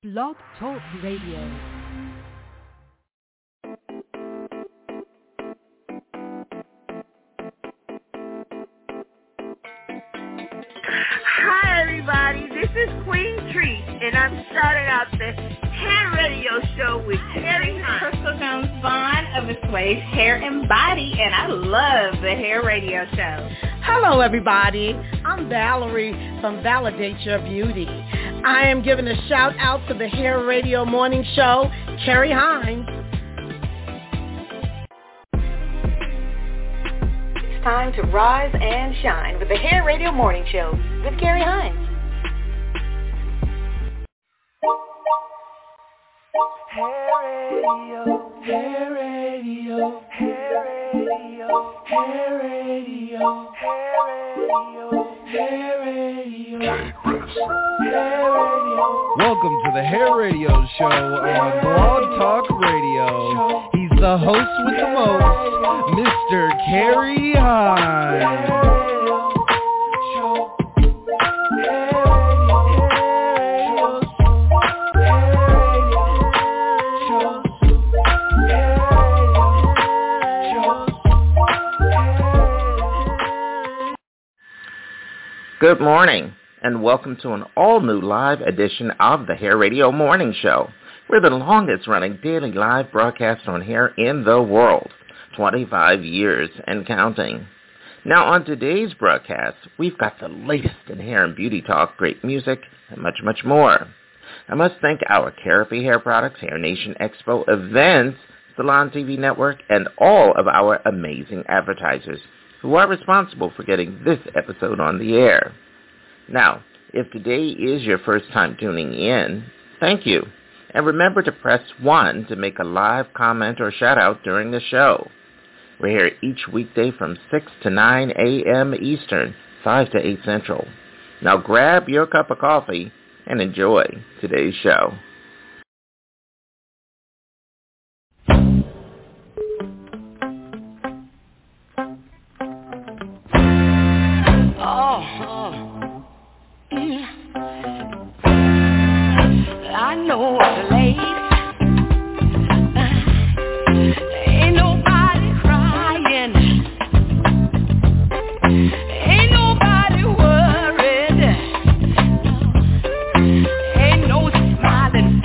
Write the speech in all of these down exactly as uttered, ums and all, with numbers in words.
Blog Talk Radio. Hi everybody, this is Queen Treat, and I'm starting out the Hair Radio Show with Carrie Hines. Crystal Jones Vaughn of Assuage Hair and Body, and I love the Hair Radio Show. Hello everybody, I'm Valerie from Validate Your Beauty. I am giving a shout out to the Hair Radio Morning Show, Carrie Hines. It's time to rise and shine with the Hair Radio Morning Show with Carrie Hines. Hair Radio, Hair Radio, Hair Radio, Hair Radio, Hair Radio, Hair Radio, Hair Radio. Welcome to the Hair Radio Show on Blog Talk Radio. He's the host with the most, Mister Carrie Hines. Good morning, and welcome to an all-new live edition of the Hair Radio Morning Show. We're the longest-running daily live broadcast on hair in the world, twenty-five years and counting. Now, on today's broadcast, we've got the latest in hair and beauty talk, great music, and much, much more. I must thank our Therapy Hair Products, Hair Nation Expo events, Salon T V Network, and all of our amazing advertisers who are responsible for getting this episode on the air. Now, if today is your first time tuning in, thank you. And remember to press one to make a live comment or shout out during the show. We're here each weekday from six to nine a.m. Eastern, five to eight Central. Now grab your cup of coffee and enjoy today's show. I know what late. Ain't nobody crying. Ain't nobody worried. Ain't no smiling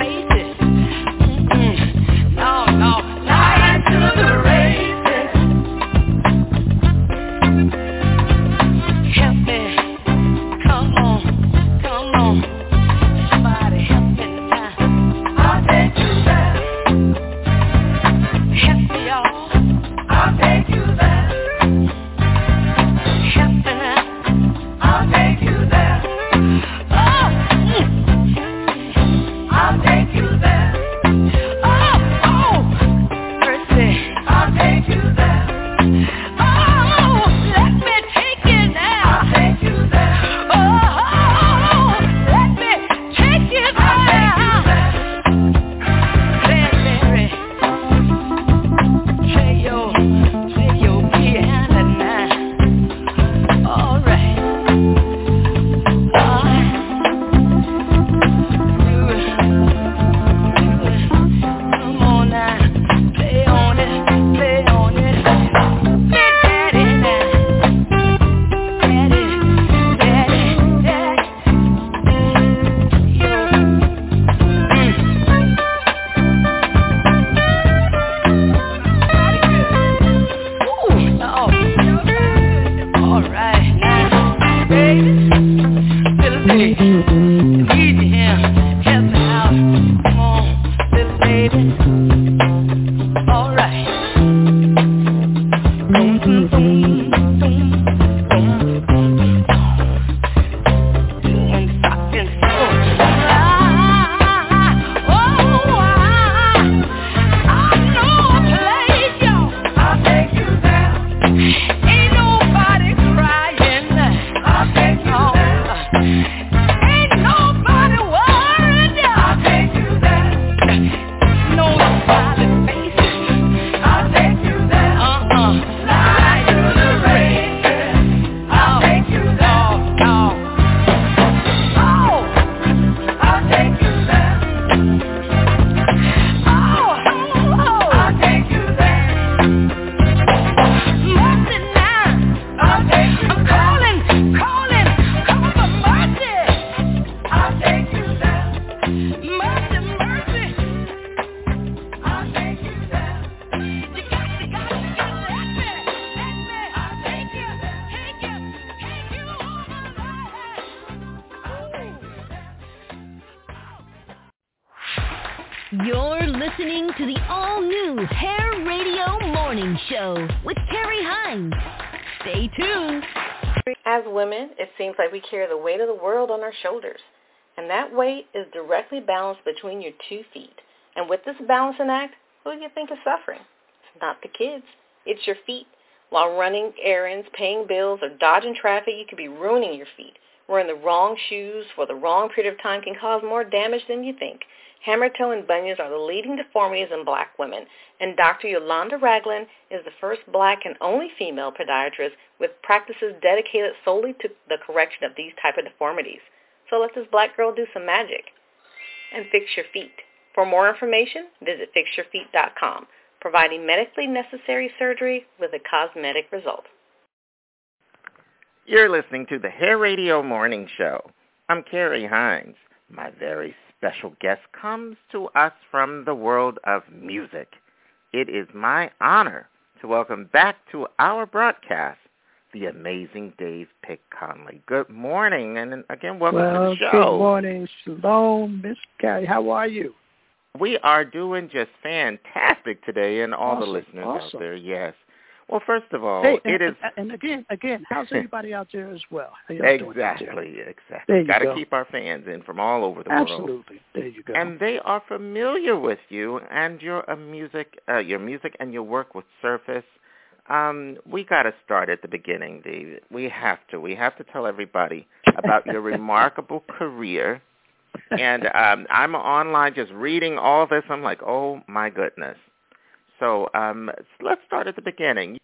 You're listening to the all-new Hair Radio Morning Show with Carrie Hines. Stay tuned. As women, it seems like we carry the weight of the world on our shoulders. And that weight is directly balanced between your two feet. And with this balancing act, who do you think is suffering? It's not the kids. It's your feet. While running errands, paying bills, or dodging traffic, you could be ruining your feet. Wearing the wrong shoes for the wrong period of time can cause more damage than you think. Hammer toe and bunions are the leading deformities in black women, and Doctor Yolanda Ragland is the first black and only female podiatrist with practices dedicated solely to the correction of these type of deformities. So let this black girl do some magic and fix your feet. For more information, visit fix your feet dot com, providing medically necessary surgery with a cosmetic result. You're listening to the Hair Radio Morning Show. I'm Carrie Hines. My very special guest comes to us from the world of music. It is my honor to welcome back to our broadcast the amazing Dave Pick Conley. Good morning, and again, welcome well, to the show. Good morning. Shalom, Miss Carrie. How are you? We are doing just fantastic today, and all awesome, the listeners awesome. out there, yes. Well, first of all, hey, it and, is... And again, again, how's everybody out there as well? How y'all doing out there? Exactly, exactly. Got to go. keep our fans in from all over the Absolutely. world. Absolutely. There you go. And they are familiar with you and your uh, music, uh, your music and your work with Surface. Um, we got to start at the beginning, David. We have to. We have to tell everybody about your remarkable career. And um, I'm online just reading all this. I'm like, oh, my goodness. So um, let's start at the beginning.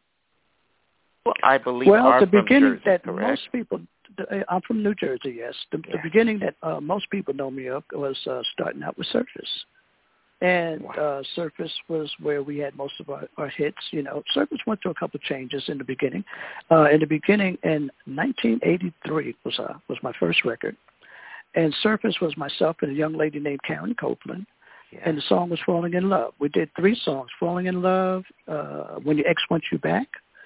I believe well, are the from beginning Jersey, that correct? most people, I'm from New Jersey, yes. The, yes. the beginning that uh, most people know me of was uh, starting out with Surface. And wow. uh, Surface was where we had most of our, our hits. You know, Surface went through a couple of changes in the beginning. Uh, in the beginning, in nineteen eighty-three was uh, was my first record. And Surface was myself and a young lady named Karen Copeland. Yeah. And the song was Falling in Love. We did three songs, Falling in Love, uh, When Your Ex Wants You Back,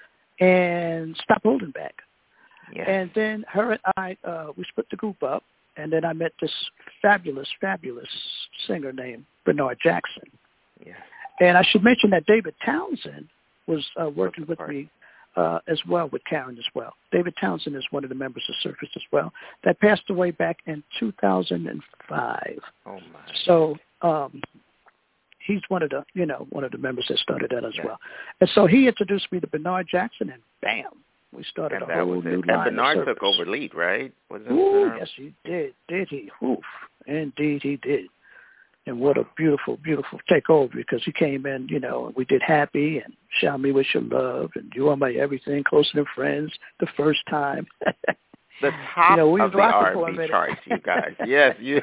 and Stop Holding Back. Yes. And then her and I, uh, we split the group up, and then I met this fabulous, fabulous singer named Bernard Jackson. Yes. And I should mention that David Townsend was uh, working with part. me uh, as well, with Karen as well. David Townsend is one of the members of Surface as well. That passed away back in two thousand five. Oh, my. So um, he's one of the, you know, one of the members that started that as yeah. well. And so he introduced me to Bernard Jackson, and bam, we started and a that whole was new it. line. And Bernard of took over lead, right? Was it Ooh, Bernard? yes, he did. Did he? Oof. Indeed, he did. And what a beautiful, beautiful takeover, because he came in, you know, and we did Happy and Shower Me With Your Love and You Are My Everything, Closer Than Friends, the first time. The top you know, we of the R and B charts, you guys. Yes, you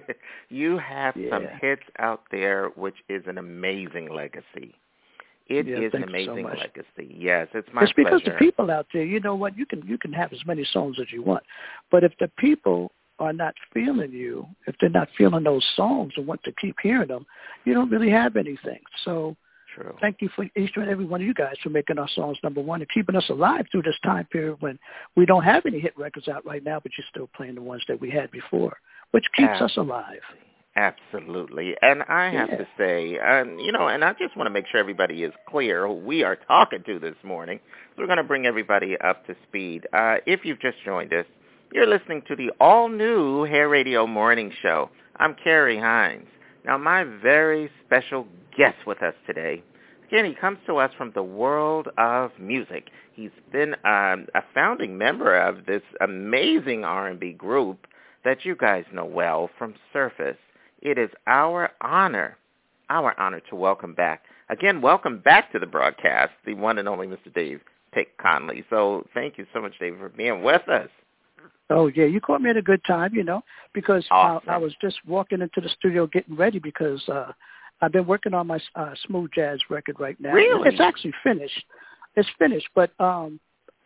you have yeah. some hits out there, which is an amazing legacy. It yeah, is an amazing so legacy. Yes, it's my It's because pleasure. the people out there, you know what, you can you can have as many songs as you want, but if the people are not feeling you, if they're not feeling those songs and want to keep hearing them, you don't really have anything. So True. Thank you for each and every one of you guys for making our songs number one and keeping us alive through this time period when we don't have any hit records out right now, but you're still playing the ones that we had before, which keeps Absolutely. us alive. Absolutely. And I have yeah. to say, um, you know, and I just want to make sure everybody is clear who we are talking to this morning. So we're going to bring everybody up to speed. Uh, if you've just joined us, you're listening to the all-new Hair Radio Morning Show. I'm Carrie Hines. Now, my very special guest with us today, again, he comes to us from the world of music. He's been um, a founding member of this amazing R and B group that you guys know well from Surface. It is our honor, our honor to welcome back, again, welcome back to the broadcast, the one and only Mister Dave Pick Conley. So thank you so much, Dave, for being with us. Oh, yeah, you caught me at a good time, you know, because awesome. I, I was just walking into the studio getting ready because uh, I've been working on my uh, smooth jazz record right now. Really? It's actually finished. It's finished, but um,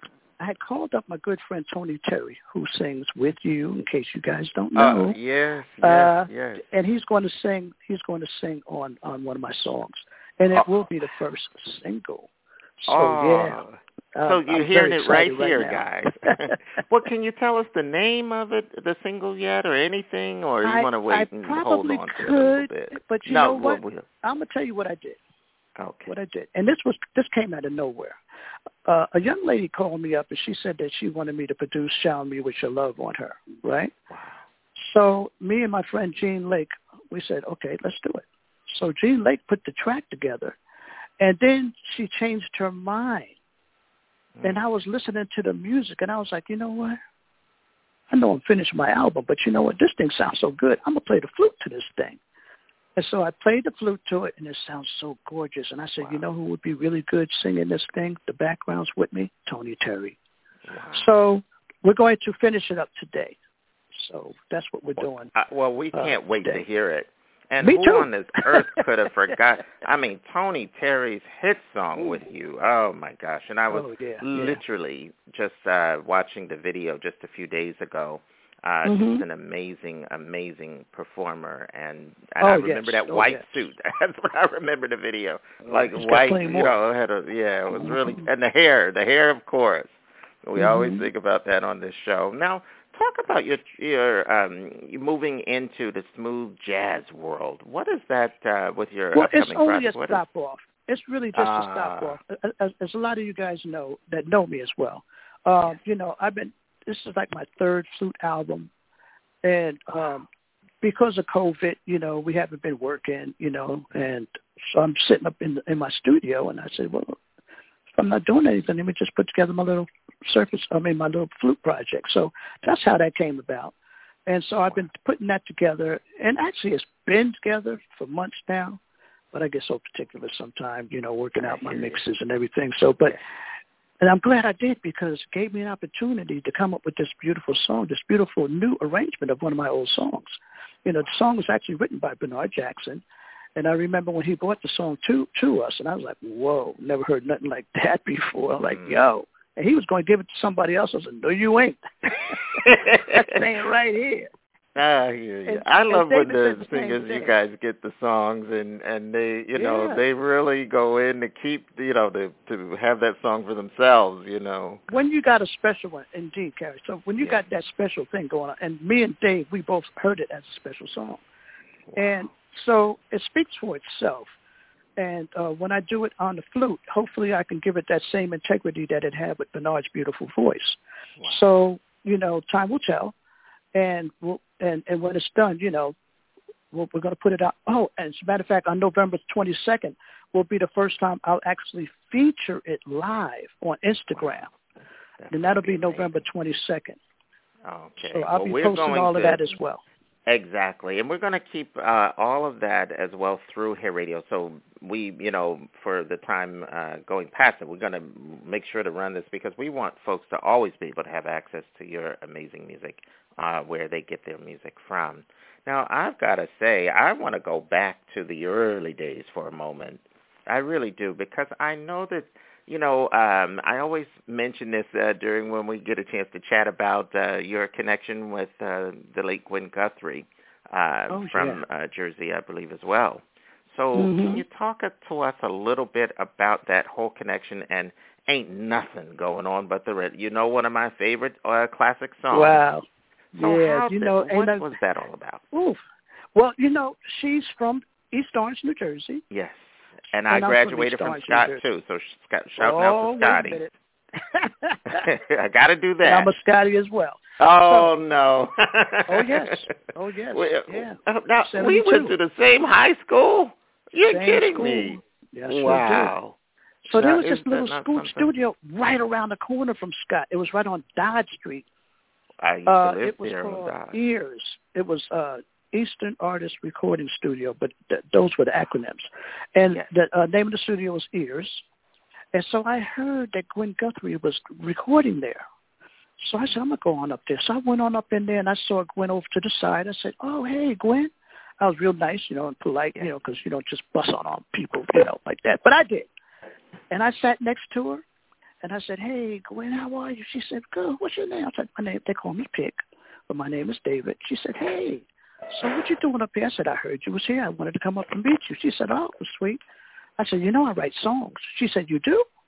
I had called up my good friend Tony Terry, who sings With You, in case you guys don't know. Uh, yes, yes, uh, yes. And he's going to sing. He's going to sing on, on one of my songs, and it oh. will be the first single. So oh. yeah. Uh, so you're I'm hearing it right right here, now. guys. Well, can you tell us the name of it, the single yet, or anything, or you I, want to wait I and hold on could, to it a little bit? But you no, know what? We'll, we'll, I'm gonna tell you what I did. Okay. What I did, and this was this came out of nowhere. Uh, a young lady called me up and she said that she wanted me to produce "Shower Me with Your Love" on her. Right. Wow. So me and my friend Gene Lake, we said, okay, let's do it. So Gene Lake put the track together, and then she changed her mind. Mm. And I was listening to the music, and I was like, you know what? I know I'm finished my album, but you know what? This thing sounds so good. I'm going to play the flute to this thing. And so I played the flute to it, and it sounds so gorgeous. And I said, wow. You know who would be really good singing this thing, the backgrounds with me? Tony Terry. Wow. So we're going to finish it up today. So that's what we're well, doing. Uh, well, we can't uh, wait today. to hear it. And Me who too. on this earth could have forgot? I mean, Tony Terry's hit song with you. Oh, my gosh. And I was oh, yeah, literally yeah. just uh, watching the video just a few days ago. Uh, mm-hmm. Just an amazing, amazing performer. And, and oh, I remember yes. that oh, white yes. suit. That's what I remember the video. Like He's white, got you more. know, had a, yeah, it was mm-hmm. really, and the hair, the hair, of course. We mm-hmm. always think about that on this show. Now, talk about your your um, moving into the smooth jazz world. What is that uh, with your well, upcoming it's only project? a What stop is... off. It's really just uh, a stop off. As, as a lot of you guys know that know me as well, uh, you know, I've been. This is like my third flute album, and um, because of COVID, you know, we haven't been working, you know, and so I'm sitting up in the, in my studio, and I said, well, if I'm not doing anything, let me just put together my little surface, I mean, my little flute project. So that's how that came about. And so I've been putting that together, and actually it's been together for months now, but I get so particular sometimes, you know, working out my mixes and everything. So, but, and I'm glad I did because it gave me an opportunity to come up with this beautiful song, this beautiful new arrangement of one of my old songs. You know, the song was actually written by Bernard Jackson. And I remember when he brought the song to to us, and I was like, whoa, never heard nothing like that before. I'm like, yo. And he was going to give it to somebody else. I said, no, you ain't. That's saying right here. Ah, yeah, yeah. And, I love when the the singers, you guys get the songs, and, and they, you know, yeah. they really go in to keep, you know, to, to have that song for themselves, you know. When you got a special one, indeed, Carrie. So when you yeah. got that special thing going on, and me and Dave, we both heard it as a special song. Wow. And so it speaks for itself. And uh, when I do it on the flute, hopefully I can give it that same integrity that it had with Bernard's beautiful voice. Wow. So, you know, time will tell. And we'll, and, and when it's done, you know, we're, we're going to put it out. Oh, and as a matter of fact, on November twenty-second will be the first time I'll actually feature it live on Instagram. Wow. And that'll be, be November twenty-second. Okay. So I'll well, be posting all to... of that as well. Exactly. And we're going to keep uh, all of that as well through Hair Radio. So we, you know, for the time uh, going past it, we're going to make sure to run this because we want folks to always be able to have access to your amazing music uh, where they get their music from. Now, I've got to say, I want to go back to the early days for a moment. I really do because I know that, you know, um, I always mention this uh, during when we get a chance to chat about uh, your connection with uh, the late Gwen Guthrie uh, oh, from yeah. uh, Jersey, I believe, as well. So mm-hmm. can you talk to us a little bit about that whole connection? And ain't nothing going on but the red. You know, one of my favorite uh, classic songs. Wow. So yeah, how you did, know, what and, was that all about? Oof. Well, you know, she's from East Orange, New Jersey. Yes. And, and I graduated from, from Scott, too, so Scott, shouting oh, out to Scotty. Wait a minute. I got to do that. And I'm a Scotty as well. Oh, so, no. oh, yes. Oh, yes. We, yeah. Uh, now, seventy-two. We went to the same high school? You're same kidding school. me. Yes, wow. So now, there was this little school something? studio right around the corner from Scott. It was right on Dodge Street. I used uh, to live it was there called on Dodge. Ears. It was uh, Eastern Artist Recording Studio, but th- those were the acronyms. And yes. the uh, name of the studio was Ears. And so I heard that Gwen Guthrie was recording there. So I said, I'm going to go on up there. So I went on up in there, and I saw Gwen over to the side. I said, oh, hey, Gwen. I was real nice, you know, and polite, you know, because you don't just bust on on people, you know, like that. But I did. And I sat next to her, and I said, hey, Gwen, how are you? She said, good. What's your name? I said, my name, they call me Pick, but my name is David. She said, hey, so what you doing up here? I said, I heard you was here. I wanted to come up and meet you. She said, oh, sweet. I said, you know, I write songs. She said, you do?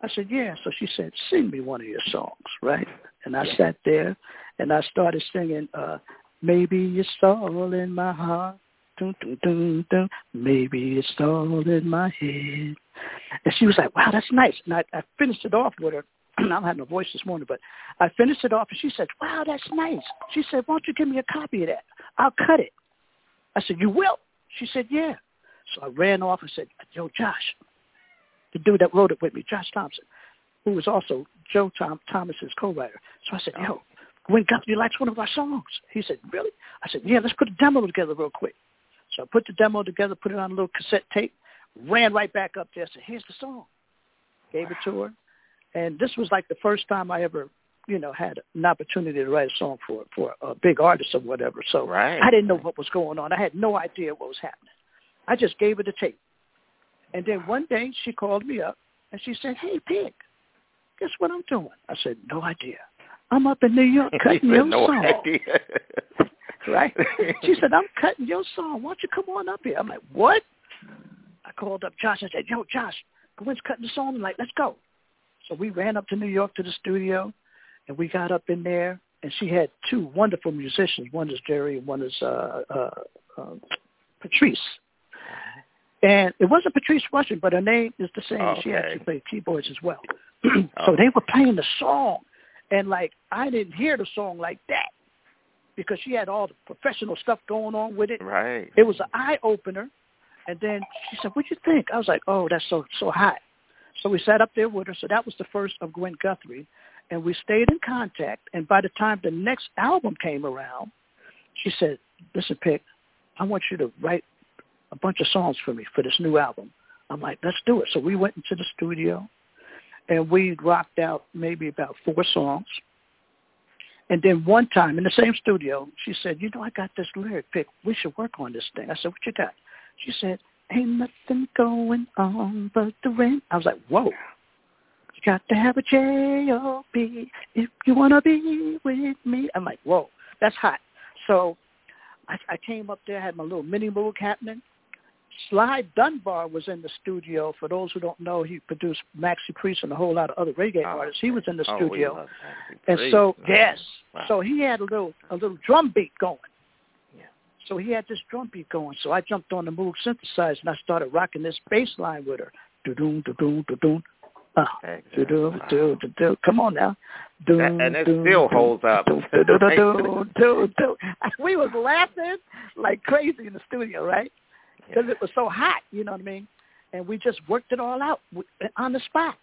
I said, yeah. So she said, sing me one of your songs, right? And I yeah. sat there, and I started singing, uh, maybe it's all in my heart. Dun, dun, dun, dun. Maybe it's all in my head. And she was like, wow, that's nice. And I, I finished it off with her. I don't have no voice this morning, but I finished it off, and she said, wow, that's nice. She said, why don't you give me a copy of that? I'll cut it. I said, you will? She said, yeah. So I ran off and said, yo, Josh, the dude that wrote it with me, Josh Thompson, who was also Joe Tom, Thomas's co-writer. So I said, yo, Gwen Guthrie likes one of our songs. He said, really? I said, yeah, let's put a demo together real quick. So I put the demo together, put it on a little cassette tape, ran right back up there, said, here's the song. Gave it to her. And this was like the first time I ever, you know, had an opportunity to write a song for for a big artist or whatever. So right. I didn't know what was going on. I had no idea what was happening. I just gave her the tape. And then one day she called me up, and she said, hey, Pig, guess what I'm doing? I said, no idea. I'm up in New York cutting your no song. Idea. Right? She said, I'm cutting your song. Why don't you come on up here? I'm like, what? I called up Josh and said, yo, Josh, Gwen's cutting the song. I'm like, let's go. So we ran up to New York to the studio, and we got up in there, and she had two wonderful musicians. One is Jerry, and one is uh, uh, uh, Patrice. And it wasn't Patrice Russian, but her name is the same. Okay. She actually played keyboards as well. So oh. they were playing the song, and, like, I didn't hear the song like that because she had all the professional stuff going on with it. Right. It was an eye-opener. And then she said, what'd you think? I was like, oh, that's so so hot. So we sat up there with her. So that was the first of Gwen Guthrie. And we stayed in contact. And by the time the next album came around, she said, listen, Pick, I want you to write a bunch of songs for me for this new album. I'm like, let's do it. So we went into the studio, and we rocked out maybe about four songs. And then one time in the same studio, she said, you know, I got this lyric, Pick. We should work on this thing. I said, what you got? She said, ain't nothing going on but the rent. I was like, whoa. You got to have a J O B if you want to be with me. I'm like, whoa, that's hot. So I, I came up there, had my little mini moog happening. Sly Dunbar was in the studio. For those who don't know, he produced Maxi Priest and a whole lot of other reggae oh, artists. He was in the oh, studio. And so, yes, wow. So he had a little a little drum beat going. So he had this drum beat going. So I jumped on the Moog synthesizer, and I started rocking this bass line with her. Do-doom, do-doom, do-doom. Uh, do-doom, do-doom, do-doom. Come on now. Doom, and it doom, still holds up. Doom, doom, doom, doom, doom. We was laughing like crazy in the studio, right? Because yeah. It was so hot, you know what I mean? And we just worked it all out on the spot.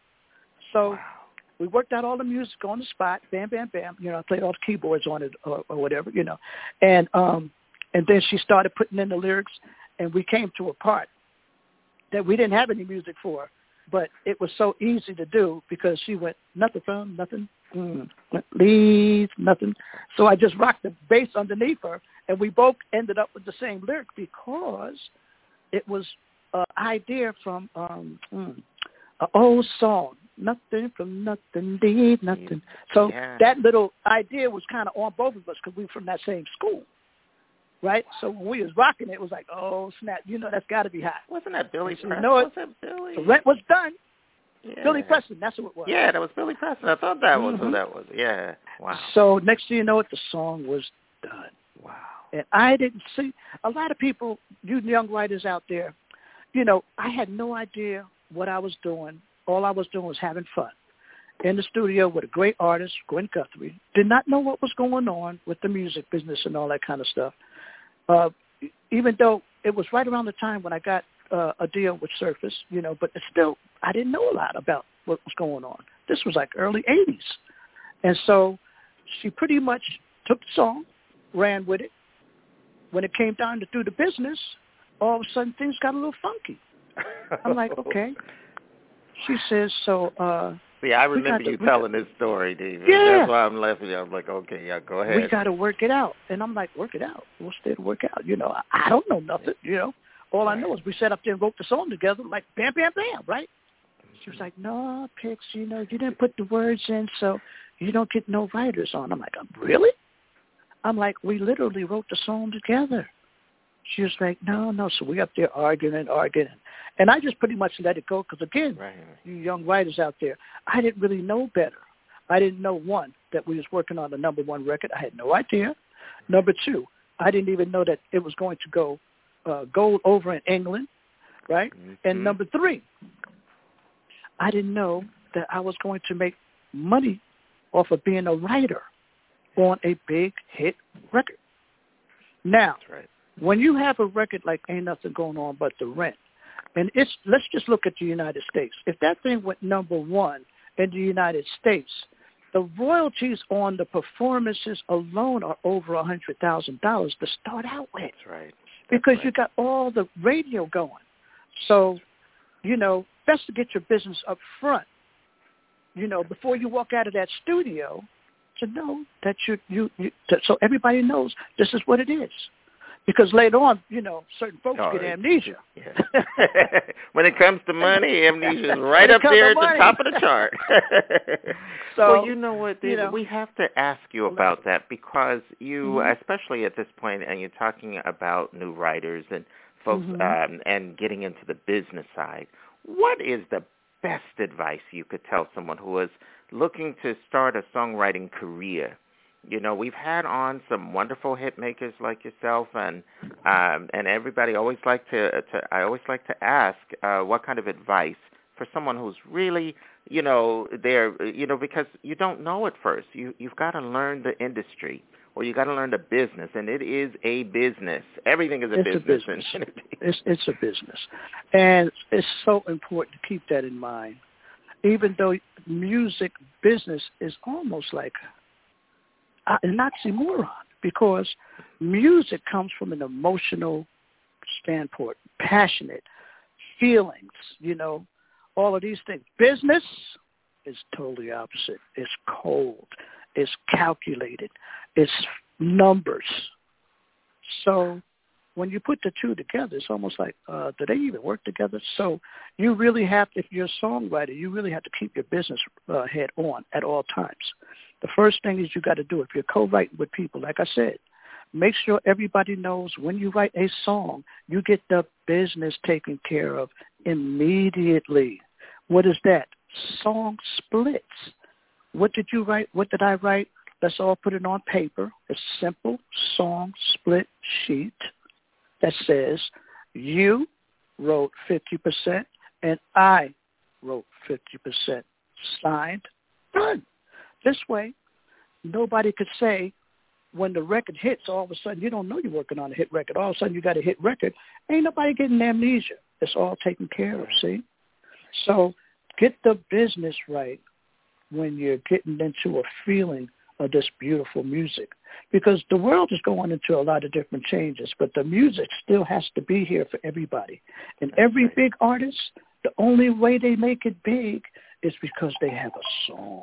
So wow. We worked out all the music on the spot. Bam, bam, bam. You know, I played all the keyboards on it or, or whatever, you know. And, um, And then she started putting in the lyrics, and we came to a part that we didn't have any music for, but it was so easy to do because she went, nothing from, nothing, mm, leave, nothing. So I just rocked the bass underneath her, and we both ended up with the same lyric because it was an idea from um, mm, an old song, nothing from nothing, leave, nothing. So yeah. That little idea was kind of on both of us because we were from that same school. Right? So when we was rocking it, it was like, oh, snap, you know that's got to be hot. Wasn't that Billy Preston? You know was that Billy? The rent was done. Yeah. Billy Preston, that's who it was. Yeah, that was Billy Preston. I thought that was mm-hmm. who that was. Yeah. Wow. So next thing you know it, the song was done. Wow. And I didn't see, a lot of people, you young writers out there, you know, I had no idea what I was doing. All I was doing was having fun. In the studio with a great artist, Gwen Guthrie. Did not know what was going on with the music business and all that kind of stuff. Uh, even though it was right around the time when I got uh, a deal with Surface, you know, but still, I didn't know a lot about what was going on. This was like early eighties. And so she pretty much took the song, ran with it. When it came down to do the business, all of a sudden things got a little funky. I'm like, okay. She says, so... Uh, See, I remember you to, telling this story, David. Yeah. That's why I'm laughing. I was like, okay, yeah, go ahead. We got to work it out. And I'm like, work it out. What's there to work out? You know, I, I don't know nothing, you know. All I know is we sat up there and wrote the song together, like, bam, bam, bam, right? She was like, no, Pix, you know, you didn't put the words in, so you don't get no writers on. I'm like, really? I'm like, we literally wrote the song together. She was like, no, no. So we up there arguing and arguing. And I just pretty much let it go because, again, right, right. you young writers out there, I didn't really know better. I didn't know, one, that we was working on the number one record. I had no idea. Number two, I didn't even know that it was going to go uh, gold over in England, right? Mm-hmm. And number three, I didn't know that I was going to make money off of being a writer on a big hit record. Now, That's right. when you have a record like Ain't Nothing Going On But the Rent, and it's let's just look at the United States. If that thing went number one in the United States, the royalties on the performances alone are over one hundred thousand dollars to start out with. That's right. That's because right. you got all the radio going. So, you know, best to get your business up front, you know, before you walk out of that studio, to know that you, you, you to, so everybody knows this is what it is. Because later on, you know, certain folks oh, get amnesia. Yeah. When it comes to money, amnesia is right up there at the top of the chart. So, well, you know what, you know, we have to ask you about that because you, mm-hmm. especially at this point, and you're talking about new writers and folks mm-hmm. um, and getting into the business side, what is the best advice you could tell someone who is looking to start a songwriting career? You know, we've had on some wonderful hit makers like yourself, and um, and everybody always like to, to. I always like to ask, uh, what kind of advice for someone who's really, you know, there, you know, because you don't know at first. You you've got to learn the industry, or you got to learn the business, and it is a business. Everything is a it's business. A business. it's it's a business, and it's so important to keep that in mind. Even though music business is almost like an oxymoron, because music comes from an emotional standpoint, passionate feelings, you know, all of these things. Business is totally opposite. It's cold. It's calculated. It's numbers. So when you put the two together, it's almost like, uh, do they even work together? So you really have, if you're a songwriter, you really have to keep your business uh, head on at all times. The first thing is you got to do, if you're co-writing with people, like I said, make sure everybody knows when you write a song, you get the business taken care of immediately. What is that? Song splits. What did you write? What did I write? Let's all put it on paper. A simple song split sheet that says you wrote fifty percent and I wrote fifty percent. Signed, done. This way, nobody could say when the record hits, all of a sudden, you don't know you're working on a hit record. All of a sudden, you got a hit record. Ain't nobody getting amnesia. It's all taken care of, see? So get the business right when you're getting into a feeling of this beautiful music. Because the world is going into a lot of different changes, but the music still has to be here for everybody. And every big artist, the only way they make it big is because they have a song.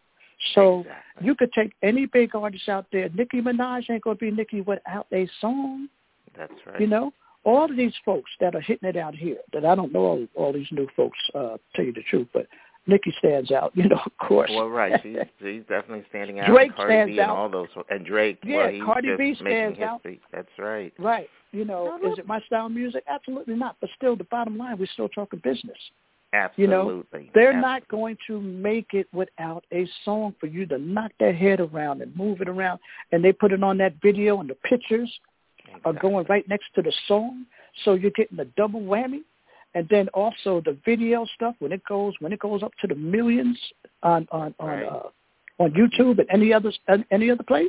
So exactly. You could take any big artist out there. Nicki Minaj ain't going to be Nicki without a song. That's right. You know, all of these folks that are hitting it out here, that I don't know all, all these new folks, uh, tell you the truth, but Nicki stands out, you know, of course. Well, right. She's, she's definitely standing out. Drake Cardi stands B out. And all those. And Drake. Yeah, well, he's Cardi just B stands making out. history. That's right. Right. You know, is it my style of music? Absolutely not. But still, the bottom line, we're still talking business. Absolutely. You know, they're Absolutely. not going to make it without a song for you to knock that head around and move it around. And they put it on that video, and the pictures exactly. are going right next to the song. So you're getting a double whammy. And then also the video stuff, when it goes when it goes up to the millions on on on, right. uh, on YouTube and any other any other place,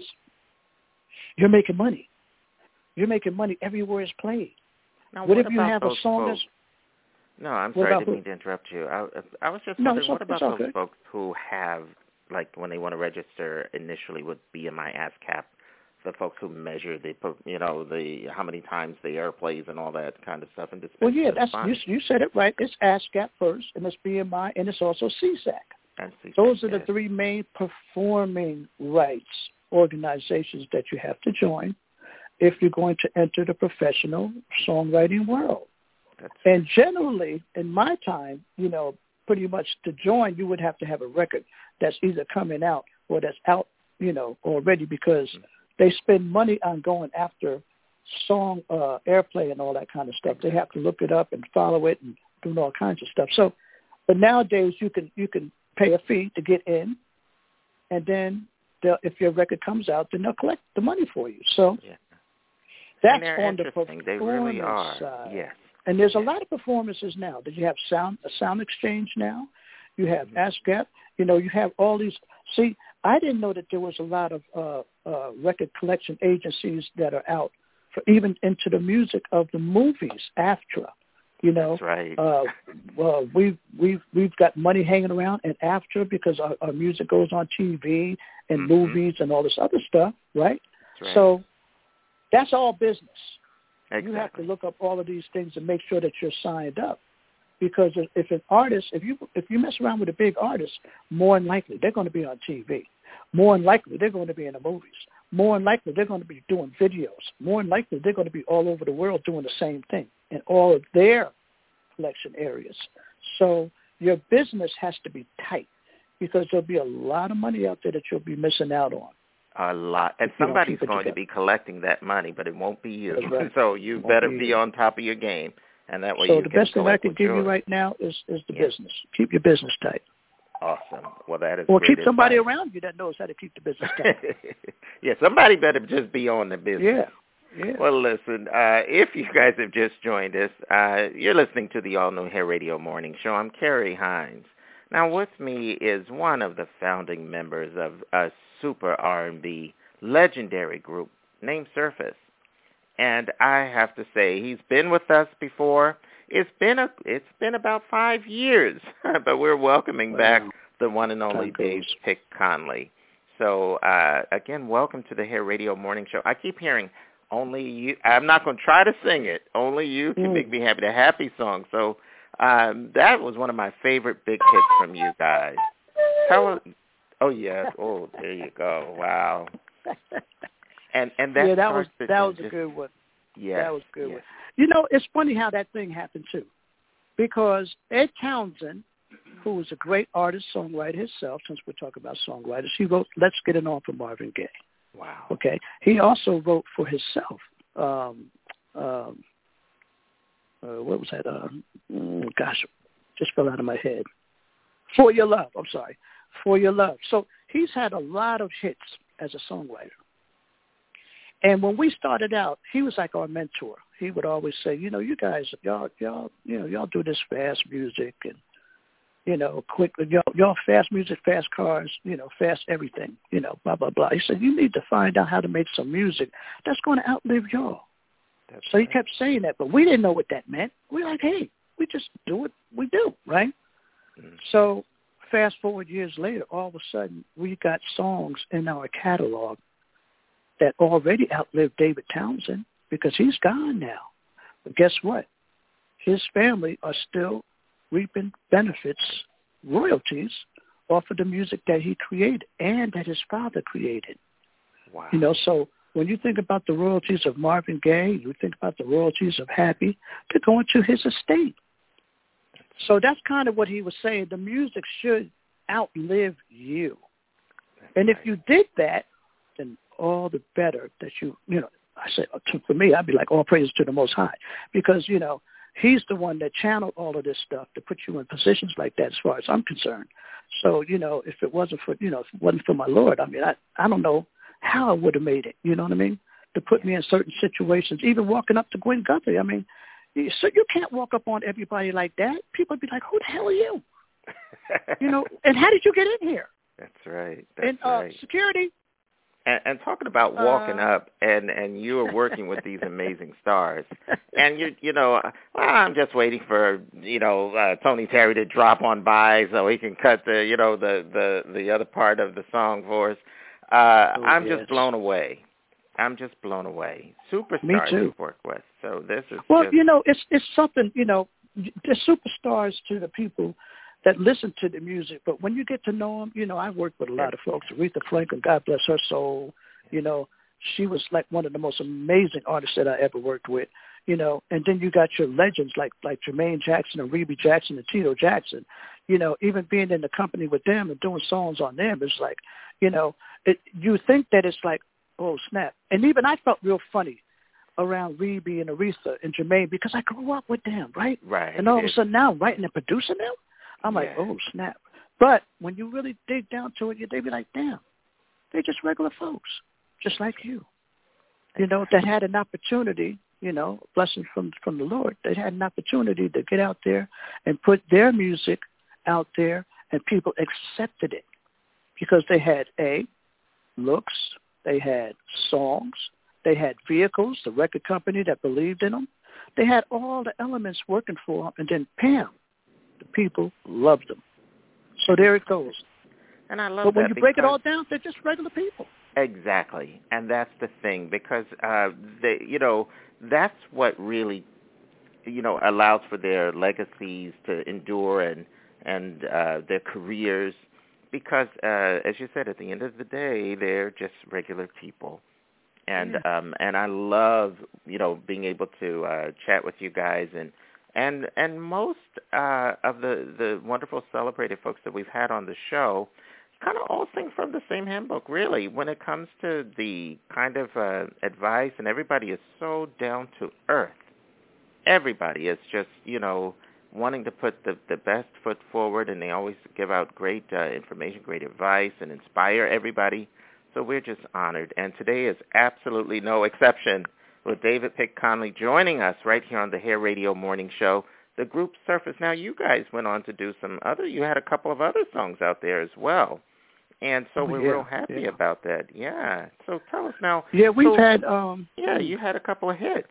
you're making money. You're making money everywhere it's played. Now, what, what if you have a song that's No, I'm sorry, I didn't mean to interrupt you. I, I was just no, wondering, what about okay. those folks who have, like, when they want to register initially with B M I ASCAP, the folks who measure the, you know, the how many times the airplays and all that kind of stuff. And well, yeah, that's you, you said it right. It's ASCAP first, and it's B M I, and it's also C S A C. And C S A C Those are the yes. three main performing rights organizations that you have to join if you're going to enter the professional songwriting world. That's and generally, in my time, you know, pretty much to join, you would have to have a record that's either coming out or that's out, you know, already, because mm-hmm. they spend money on going after song uh, airplay and all that kind of stuff. They have to look it up and follow it and doing all kinds of stuff. So, but nowadays you can you can pay a fee to get in, and then if your record comes out, then they'll collect the money for you. So yeah. that's on the performance they really are. side. Yes. And there's a yes. lot of performances now. That you have sound a sound exchange now. You have mm-hmm. ASCAP. You know, you have all these. See, I didn't know that there was a lot of uh, uh, record collection agencies that are out for even into the music of the movies, AFTRA. You know, That's right. uh, well, we've we've we've got money hanging around at AFTRA because our, our music goes on T V and mm-hmm. movies and all this other stuff, right? That's right. So that's all business. Exactly. You have to look up all of these things and make sure that you're signed up, because if, if an artist, if you if you mess around with a big artist, more than likely they're going to be on T V. More than likely they're going to be in the movies. More than likely they're going to be doing videos. More than likely they're going to be all over the world doing the same thing in all of their collection areas. So your business has to be tight, because there'll be a lot of money out there that you'll be missing out on. A lot. And somebody's going to be collecting that money, but it won't be you. Right. So you better be, be on top of your game, and that way so you the can best thing I can give yours. you right now is, is the yeah. business. Keep your business tight. Awesome. Well, that is Or great keep somebody advice. around you that knows how to keep the business tight. yeah, somebody better just be on the business. Yeah. Yeah. Well, listen, uh, if you guys have just joined us, uh, you're listening to the All New Hair Radio Morning Show. I'm Carrie Hines. Now, with me is one of the founding members of a super R and B legendary group named Surface. And I have to say, he's been with us before. It's been a, it's been about five years, but we're welcoming wow. back the one and only Dave Pick Conley. So, uh, again, welcome to the Hair Radio Morning Show. I keep hearing, only you, I'm not going to try to sing it. Only you can mm. make me happy. The happy song. So um, that was one of my favorite big hits from you guys. Tell Oh, yes. Oh, there you go. Wow. And and that yeah, that was that that was just, a good one. Yeah, that was a good yes. one. You know, it's funny how that thing happened too, because Ed Townsend, who was a great artist, songwriter himself, since we're talking about songwriters, he wrote "Let's Get It On" for Marvin Gaye. Wow. Okay. He also wrote for himself. Um, um, uh, what was that? Uh, oh gosh, just fell out of my head. For Your Love. I'm sorry. For Your Love. So he's had a lot of hits as a songwriter. And when we started out, he was like our mentor. He would always say, you know, you guys, y'all, y'all, you know, y'all do this fast music and, you know, quick, y'all, y'all fast music, fast cars, you know, fast everything, you know, blah, blah, blah. He said, you need to find out how to make some music that's going to outlive y'all. That's so right. He kept saying that, but we didn't know what that meant. We were like, hey, we just do what we do, right? Mm-hmm. So fast forward years later, all of a sudden, we got songs in our catalog that already outlived David Townsend, because he's gone now. But guess what? His family are still reaping benefits, royalties, off of the music that he created and that his father created. Wow. You know, so when you think about the royalties of Marvin Gaye, you think about the royalties of Happy, they're going to his estate. So that's kind of what he was saying. The music should outlive you. And if you did that, then all the better that you, you know, I say, for me, I'd be like, all praise to the Most High, because, you know, he's the one that channeled all of this stuff to put you in positions like that, as far as I'm concerned. So, you know, if it wasn't for, you know, if it wasn't for my Lord, I mean, I, I don't know how I would have made it, you know what I mean, to put me in certain situations, even walking up to Gwen Guthrie. I mean, you, so you can't walk up on everybody like that. People would be like, who the hell are you? You know, and how did you get in here? That's right. That's and uh, right. security. And, and talking about walking uh, up, and, and you are working with these amazing stars, and you you know, well, I'm just waiting for you know uh, Tony Terry to drop on by so he can cut the you know the the, the other part of the song for us. Uh, oh, I'm yes. just blown away. I'm just blown away. Superstars Me too. you've worked with, so this is well, just... you know, it's it's something you know, the superstars to the people that listen to the music, but when you get to know them, you know, I've worked with a lot of folks. Aretha Franklin, God bless her soul, you know, she was like one of the most amazing artists that I ever worked with, you know, and then you got your legends like like Jermaine Jackson and Rebe Jackson and Tito Jackson, you know, even being in the company with them and doing songs on them, it's like, you know, it, you think that it's like, oh, snap. And even I felt real funny around Rebe and Aretha and Jermaine because I grew up with them, right? Right. And all of a sudden now I'm writing and producing them, I'm like, yeah. oh, snap. But when you really dig down to it, they be like, damn, they're just regular folks, just like you, you know, that had an opportunity, you know, blessing from, from the Lord. They had an opportunity to get out there and put their music out there, and people accepted it because they had, A, looks, they had songs, they had vehicles, the record company that believed in them. They had all the elements working for them, and then, bam, the people loved them. So there it goes. And I love but when that you break it all because- down, they're just regular people. Exactly, and that's the thing because uh, they, you know, that's what really, you know, allows for their legacies to endure and and uh, their careers. Because, uh, as you said, at the end of the day, they're just regular people, and yeah. um, and I love, you know, being able to uh, chat with you guys and and and most uh, of the the wonderful celebrated folks that we've had on the show. Kind of all sing from the same handbook, really, when it comes to the kind of uh, advice, and everybody is so down to earth. Everybody is just, you know, wanting to put the, the best foot forward, and they always give out great uh, information, great advice, and inspire everybody. So we're just honored. And today is absolutely no exception with David Pick Conley joining us right here on the Hair Radio Morning Show. The group Surface. Now, you guys went on to do some other, you had a couple of other songs out there as well. And so oh, we're yeah, real happy yeah. about that. Yeah. So tell us now. Yeah, we've so, had... Um, yeah, you had a couple of hits.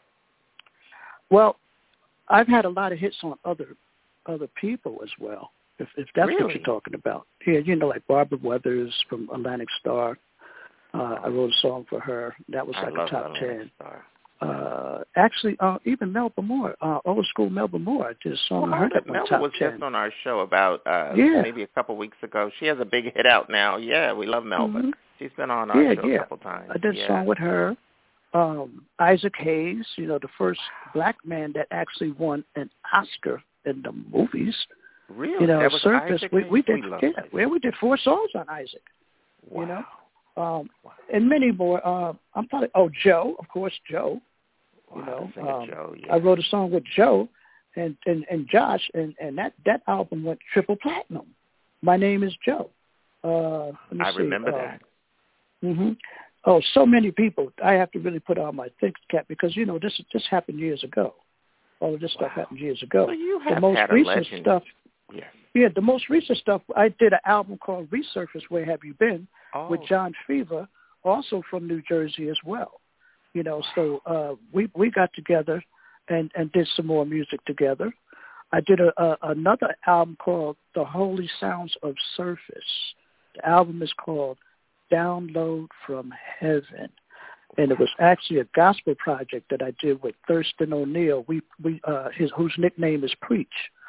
Well, I've had a lot of hits on other other people as well, if, if that's really? what you're talking about. Yeah, you know, like Barbara Weathers from Atlantic Star. Uh, I wrote a song for her. That was I like love a top Atlantic ten. Star. Uh, actually, uh, even Melba Moore, uh, old school Melba Moore, I did a song well, with her that went Melba top was ten. just on our show about uh, yeah. maybe a couple weeks ago. She has a big hit out now. Yeah, we love Melba. Mm-hmm. She's been on our yeah, show yeah. a couple times. I did yeah. a song with her. Um, Isaac Hayes, you know, the first black man that actually won an Oscar in the movies. Really? You know, that was Surface. Isaac We, we did, we love yeah, Isaac. we, we did four songs on Isaac. Wow. You know, um, and many more. Uh, I'm probably oh Joe, of course, Joe. Wow, you know, sing um, Joe, yeah. I wrote a song with Joe and, and, and Josh, and, and that, that album went triple platinum. My Name is Joe. Uh, let me I see. remember um, that. Mm-hmm. Oh, so many people. I have to really put on my thick cap because, you know, this this happened years ago. All of this Wow. stuff happened years ago. So you have the most had a recent legend. stuff. Yes. Yeah, the most recent stuff, I did an album called Resurface, Where Have You Been, Oh. with John Fever, also from New Jersey as well. You know, so uh, we we got together and, and did some more music together. I did a, a another album called The Holy Sounds of Surface. The album is called Download from Heaven. And it was actually a gospel project that I did with Thurston O'Neill, we, we, uh, his, whose nickname is Preach.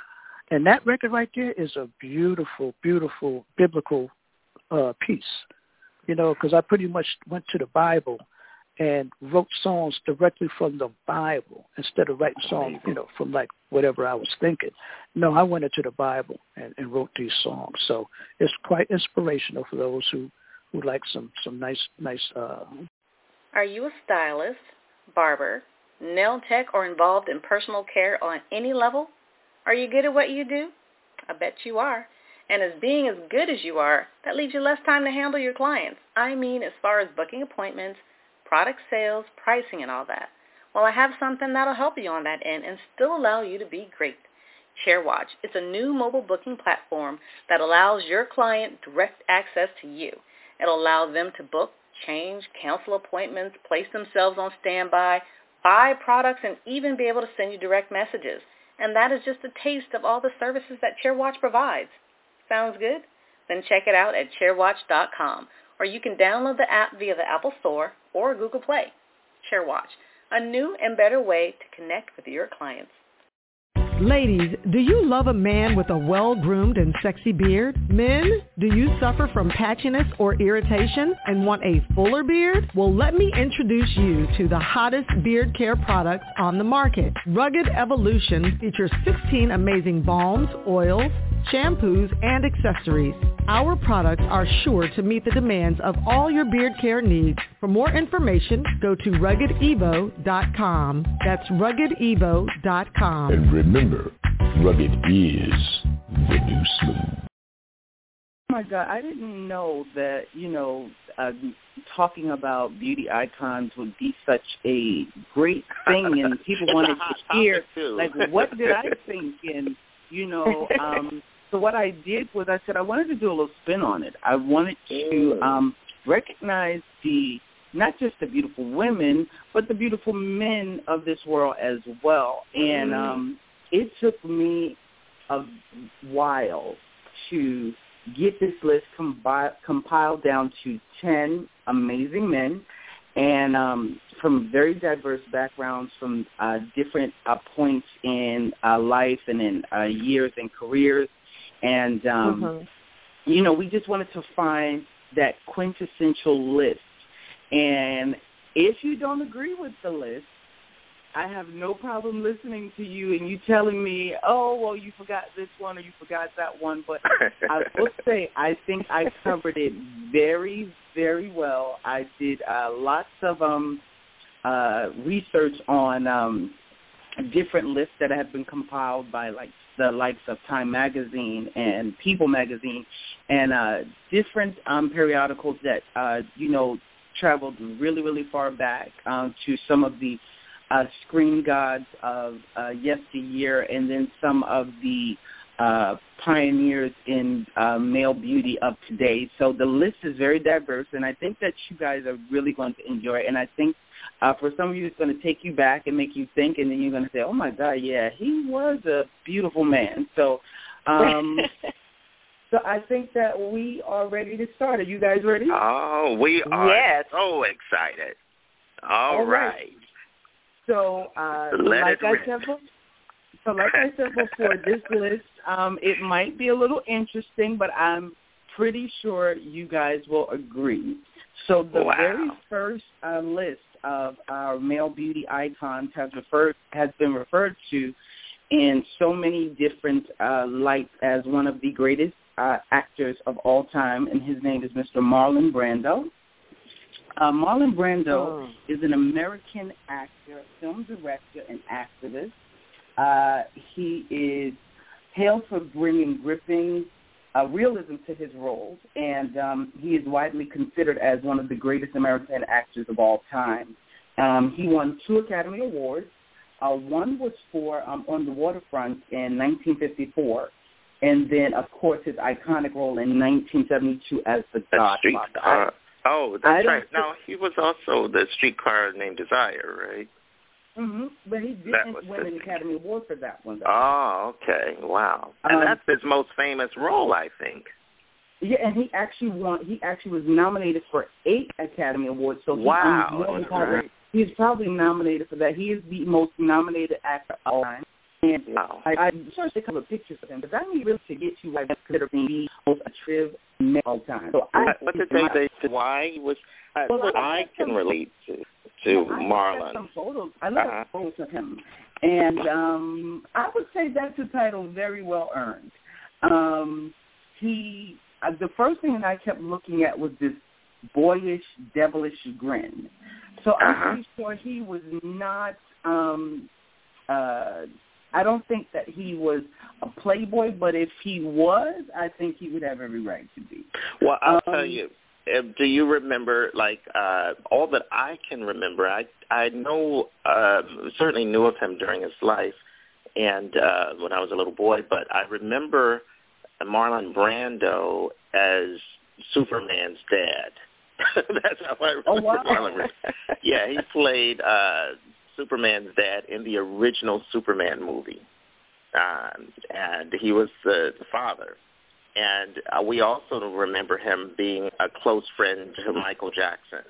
And that record right there is a beautiful, beautiful biblical uh, piece, you know, because I pretty much went to the Bible and wrote songs directly from the Bible instead of writing songs, you know, from like whatever I was thinking. No, I went into the Bible and, and wrote these songs. So it's quite inspirational for those who, who like some, some nice, nice. Uh... Are you a stylist, barber, nail tech, or involved in personal care on any level? Are you good at what you do? I bet you are. And as being as good as you are, that leaves you less time to handle your clients. I mean, as far as booking appointments, product sales, pricing, and all that. Well, I have something that'll help you on that end and still allow you to be great. ChairWatch. It's a new mobile booking platform that allows your client direct access to you. It'll allow them to book, change, cancel appointments, place themselves on standby, buy products, and even be able to send you direct messages. And that is just a taste of all the services that ChairWatch provides. Sounds good? Then check it out at chair watch dot com, or you can download the app via the Apple Store or Google Play. ChairWatch, a new and better way to connect with your clients. Ladies, do you love a man with a well-groomed and sexy beard? Men, do you suffer from patchiness or irritation and want a fuller beard? Well, let me introduce you to the hottest beard care products on the market. Rugged Evolution features sixteen amazing balms, oils, shampoos, and accessories. Our products are sure to meet the demands of all your beard care needs. For more information, go to rugged evo dot com. That's rugged evo dot com. And remember, rugged is the new smooth. Oh my God, I didn't know that, you know, uh, talking about beauty icons would be such a great thing, and people wanted to hear, like, what did I think? And, you know, um, so what I did was I said I wanted to do a little spin on it. I wanted to um, recognize the, not just the beautiful women, but the beautiful men of this world as well. And um, it took me a while to get this list combi- compiled down to ten amazing men, and um, from very diverse backgrounds, from uh, different uh, points in uh, life and in uh, years and careers. And, um, mm-hmm. you know, we just wanted to find that quintessential list. And if you don't agree with the list, I have no problem listening to you and you telling me, oh, well, you forgot this one or you forgot that one. But I will say I think I covered it very, very well. I did uh, lots of um, uh, research on um, different lists that have been compiled by, like, the likes of Time Magazine and People Magazine and uh, different um, periodicals that, uh, you know, traveled really, really far back um, to some of the Uh, screen gods of uh, yesteryear, and then some of the uh, pioneers in uh, male beauty of today. So the list is very diverse, and I think that you guys are really going to enjoy it. And I think uh, for some of you, it's going to take you back and make you think, and then you're going to say, oh, my God, yeah, he was a beautiful man. So um, so I think that we are ready to start. Are you guys ready? Oh, we are yes. so excited. All, All right. right. So, uh, like I said, so like I said before, this list um, it might be a little interesting, but I'm pretty sure you guys will agree. So, the wow. very first uh, list of our male beauty icons has referred has been referred to in so many different uh, lights as one of the greatest uh, actors of all time, and his name is Mister Marlon Brando. Uh, Marlon Brando oh. is an American actor, film director, and activist. Uh, he is hailed for bringing gripping uh, realism to his roles, and um, he is widely considered as one of the greatest American actors of all time. Um, he won two Academy Awards. Uh, one was for um, On the Waterfront in nineteen fifty-four, and then, of course, his iconic role in nineteen seventy-two as the Godfather. Oh, that's right. Now, he was also the Streetcar Named Desire, right? Mm-hmm. But he didn't win an Academy Award for that one, though. Oh, okay. Wow. And um, that's his most famous role, I think. Yeah, and he actually won. He actually was nominated for eight Academy Awards. So he, wow. Um, probably, he's probably nominated for that. He is the most nominated actor of all time. And wow. I, I searched a couple of pictures of him, because I need really to get you like consider being the most attractive man of all time. So I, what did they say? Why he was? Uh, well, I, I can some, relate to to well, Marlon. I some photos. I looked uh-huh. at photos of him, and um, I would say that's a title very well earned. Um, he, uh, the first thing that I kept looking at was this boyish, devilish grin. So uh-huh. I'm pretty sure he was not. Um, uh, I don't think that he was a playboy, but if he was, I think he would have every right to be. Well, I'll um, tell you. Do you remember, like, uh, all that I can remember? I I know, uh, certainly knew of him during his life and uh, when I was a little boy, but I remember Marlon Brando as Superman's dad. That's how I remember oh, wow. Marlon. Yeah, he played uh, Superman's dad in the original Superman movie, um, and he was the, the father. And uh, we also remember him being a close friend to Michael Jackson.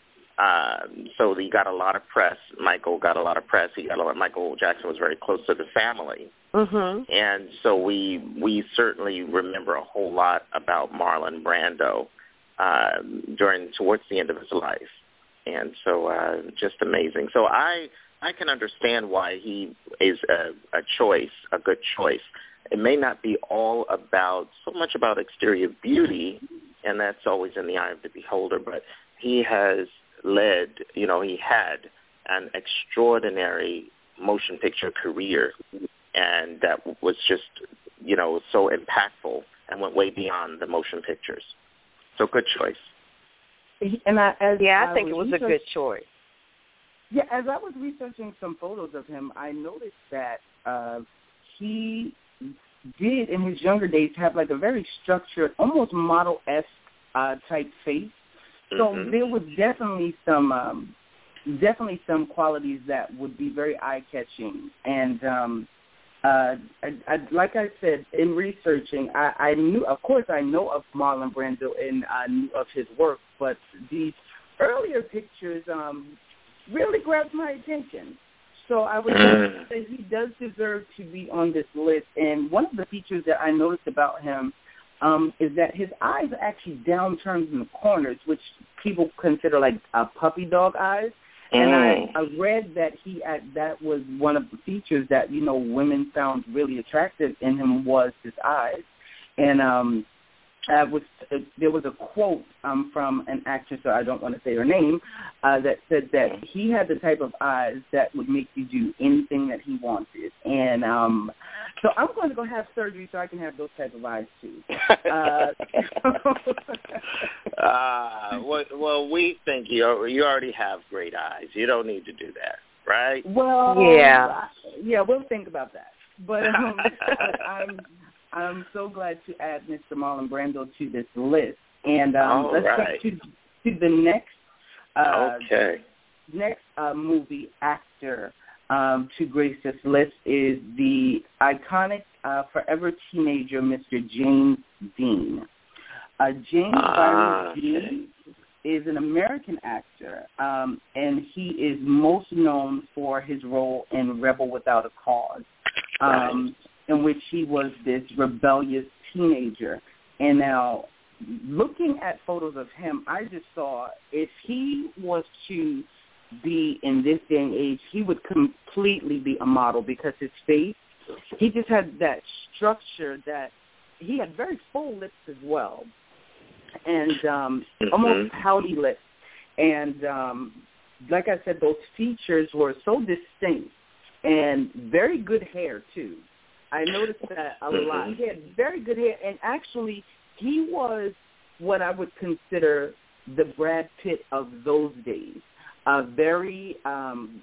Um, so he got a lot of press. Michael got a lot of press. He got a lot. Michael Jackson was very close to the family. Mm-hmm. And so we we certainly remember a whole lot about Marlon Brando uh, during towards the end of his life. And so uh, just amazing. So I I can understand why he is a, a choice, a good choice. it may not be all about so much about exterior beauty, and that's always in the eye of the beholder, but he has led, you know, he had an extraordinary motion picture career, and that was just, you know, so impactful and went way beyond the motion pictures. So good choice. And I, as yeah, I, I think it was a good choice. Yeah, as I was researching some photos of him, I noticed that uh, he did, in his younger days, have like a very structured, almost model-esque uh, type face. So mm-hmm. there was definitely some, um, definitely some qualities that would be very eye-catching. And um, uh, I, I, like I said, in researching, I, I knew, of course, I know of Marlon Brando and I knew of his work, but these earlier pictures um, really grabbed my attention. So I would say he does deserve to be on this list. And one of the features that I noticed about him um, is that his eyes are actually downturned in the corners, which people consider like uh, puppy dog eyes. Mm. And I, I read that he uh, that was one of the features that, you know, women found really attractive in him was his eyes. And um, I was, uh, there was a quote um, from an actress, so I don't want to say her name, uh, that said that he had the type of eyes that would make you do anything that he wanted. And um, so I'm going to go have surgery so I can have those type of eyes too. Uh, uh, well, well, we think you you already have great eyes. You don't need to do that, right? Well, yeah, yeah, we'll think about that. But um, I'm. I'm so glad to add Mister Marlon Brando to this list. And um, let's right. go to, to the next uh, okay. next uh, movie actor um, to grace this list is the iconic uh, forever teenager, Mister James Dean. Uh, James ah, okay. Dean is an American actor, um, and he is most known for his role in Rebel Without a Cause. Um, right. in which he was this rebellious teenager. And now, looking at photos of him, I just saw if he was to be in this day and age, he would completely be a model because his face, he just had that structure that he had very full lips as well, and um, mm-hmm. almost pouty lips. And um, like I said, those features were so distinct and very good hair, too. I noticed that a mm-hmm. lot. He had very good hair, and actually he was what I would consider the Brad Pitt of those days. Uh, very, um,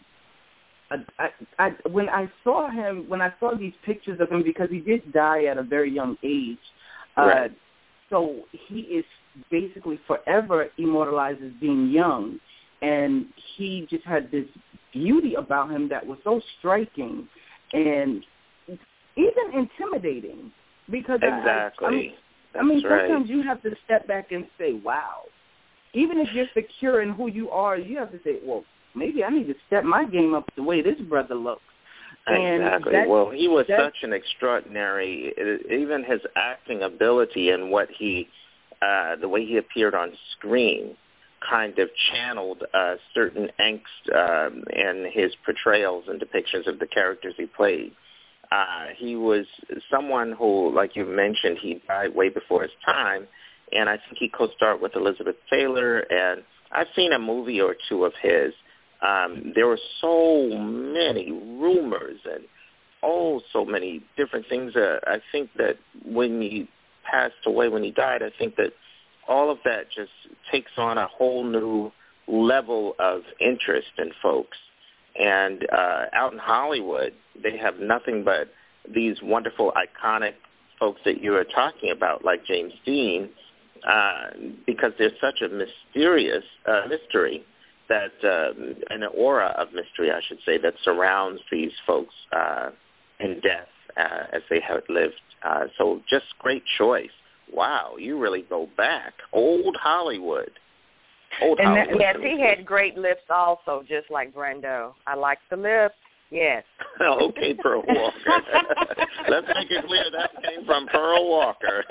I, I, when I saw him, when I saw these pictures of him, because he did die at a very young age, uh, right. so he is basically forever immortalized as being young, and he just had this beauty about him that was so striking and even intimidating, because exactly. I, I mean, That's I mean right. sometimes you have to step back and say, wow. Even if you're secure in who you are, you have to say, well, maybe I need to step my game up the way this brother looks. And exactly. that, well, he was that, such an extraordinary, even his acting ability and what he, uh, the way he appeared on screen kind of channeled uh, certain angst um, in his portrayals and depictions of the characters he played. Uh, he was someone who, like you mentioned, he died way before his time, and I think he co-starred with Elizabeth Taylor, and I've seen a movie or two of his. Um, there were so many rumors and, oh, so many different things. Uh, I think that when he passed away, when he died, I think that all of that just takes on a whole new level of interest in folks. And uh, out in Hollywood, they have nothing but these wonderful, iconic folks that you are talking about, like James Dean, uh, because there's such a mysterious uh, mystery that, uh, an aura of mystery, I should say, that surrounds these folks uh, in death uh, as they have lived. Uh, so just great choice. Wow, you really go back. Old Hollywood. Old and Hollywood. That, yes, he had great lips also, just like Brando. I like the lips. Yes. Okay, Pearl Walker. Let's make it clear that came from Pearl Walker.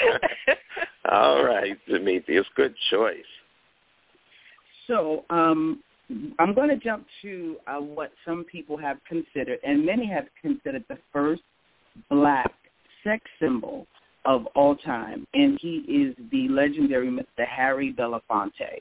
All right, Demetrius, good choice. So um, I'm going to jump to uh, what some people have considered, and many have considered the first black sex symbol of all time, and he is the legendary Mister Harry Belafonte.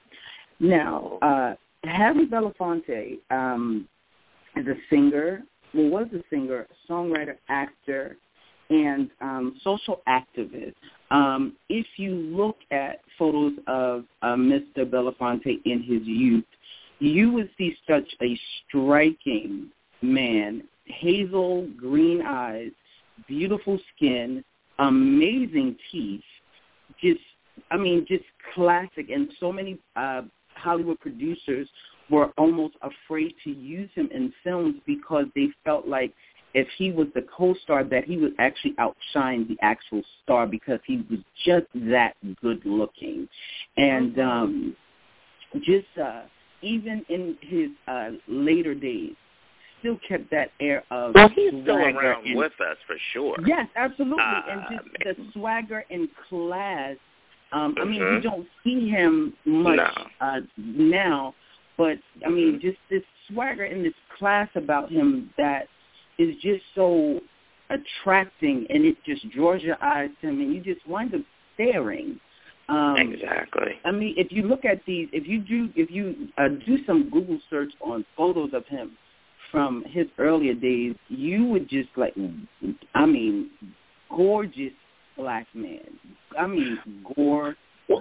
Now, uh, Harry Belafonte um, is a singer, well, was a singer, songwriter, actor, and um, social activist. Um, if you look at photos of uh, Mister Belafonte in his youth, you would see such a striking man, hazel green eyes, beautiful skin, amazing teeth, just, I mean, just classic. And so many uh, Hollywood producers were almost afraid to use him in films because they felt like if he was the co-star that he would actually outshine the actual star because he was just that good looking. And um, just uh, even in his uh, later days, still kept that air of well, he's still swagger around and, with us for sure. Yes, absolutely, uh, and just the swagger and class. Um, I mean, mm-hmm. you don't see him much no. uh, now, but I mean, mm-hmm. just this swagger and this class about him that is just so attracting, and it just draws your eyes to him, and you just wind up staring. Um, exactly. I mean, if you look at these, if you do, if you uh, do some Google search on photos of him from his earlier days, you would just like, I mean, gorgeous black man. I mean, gorgeous.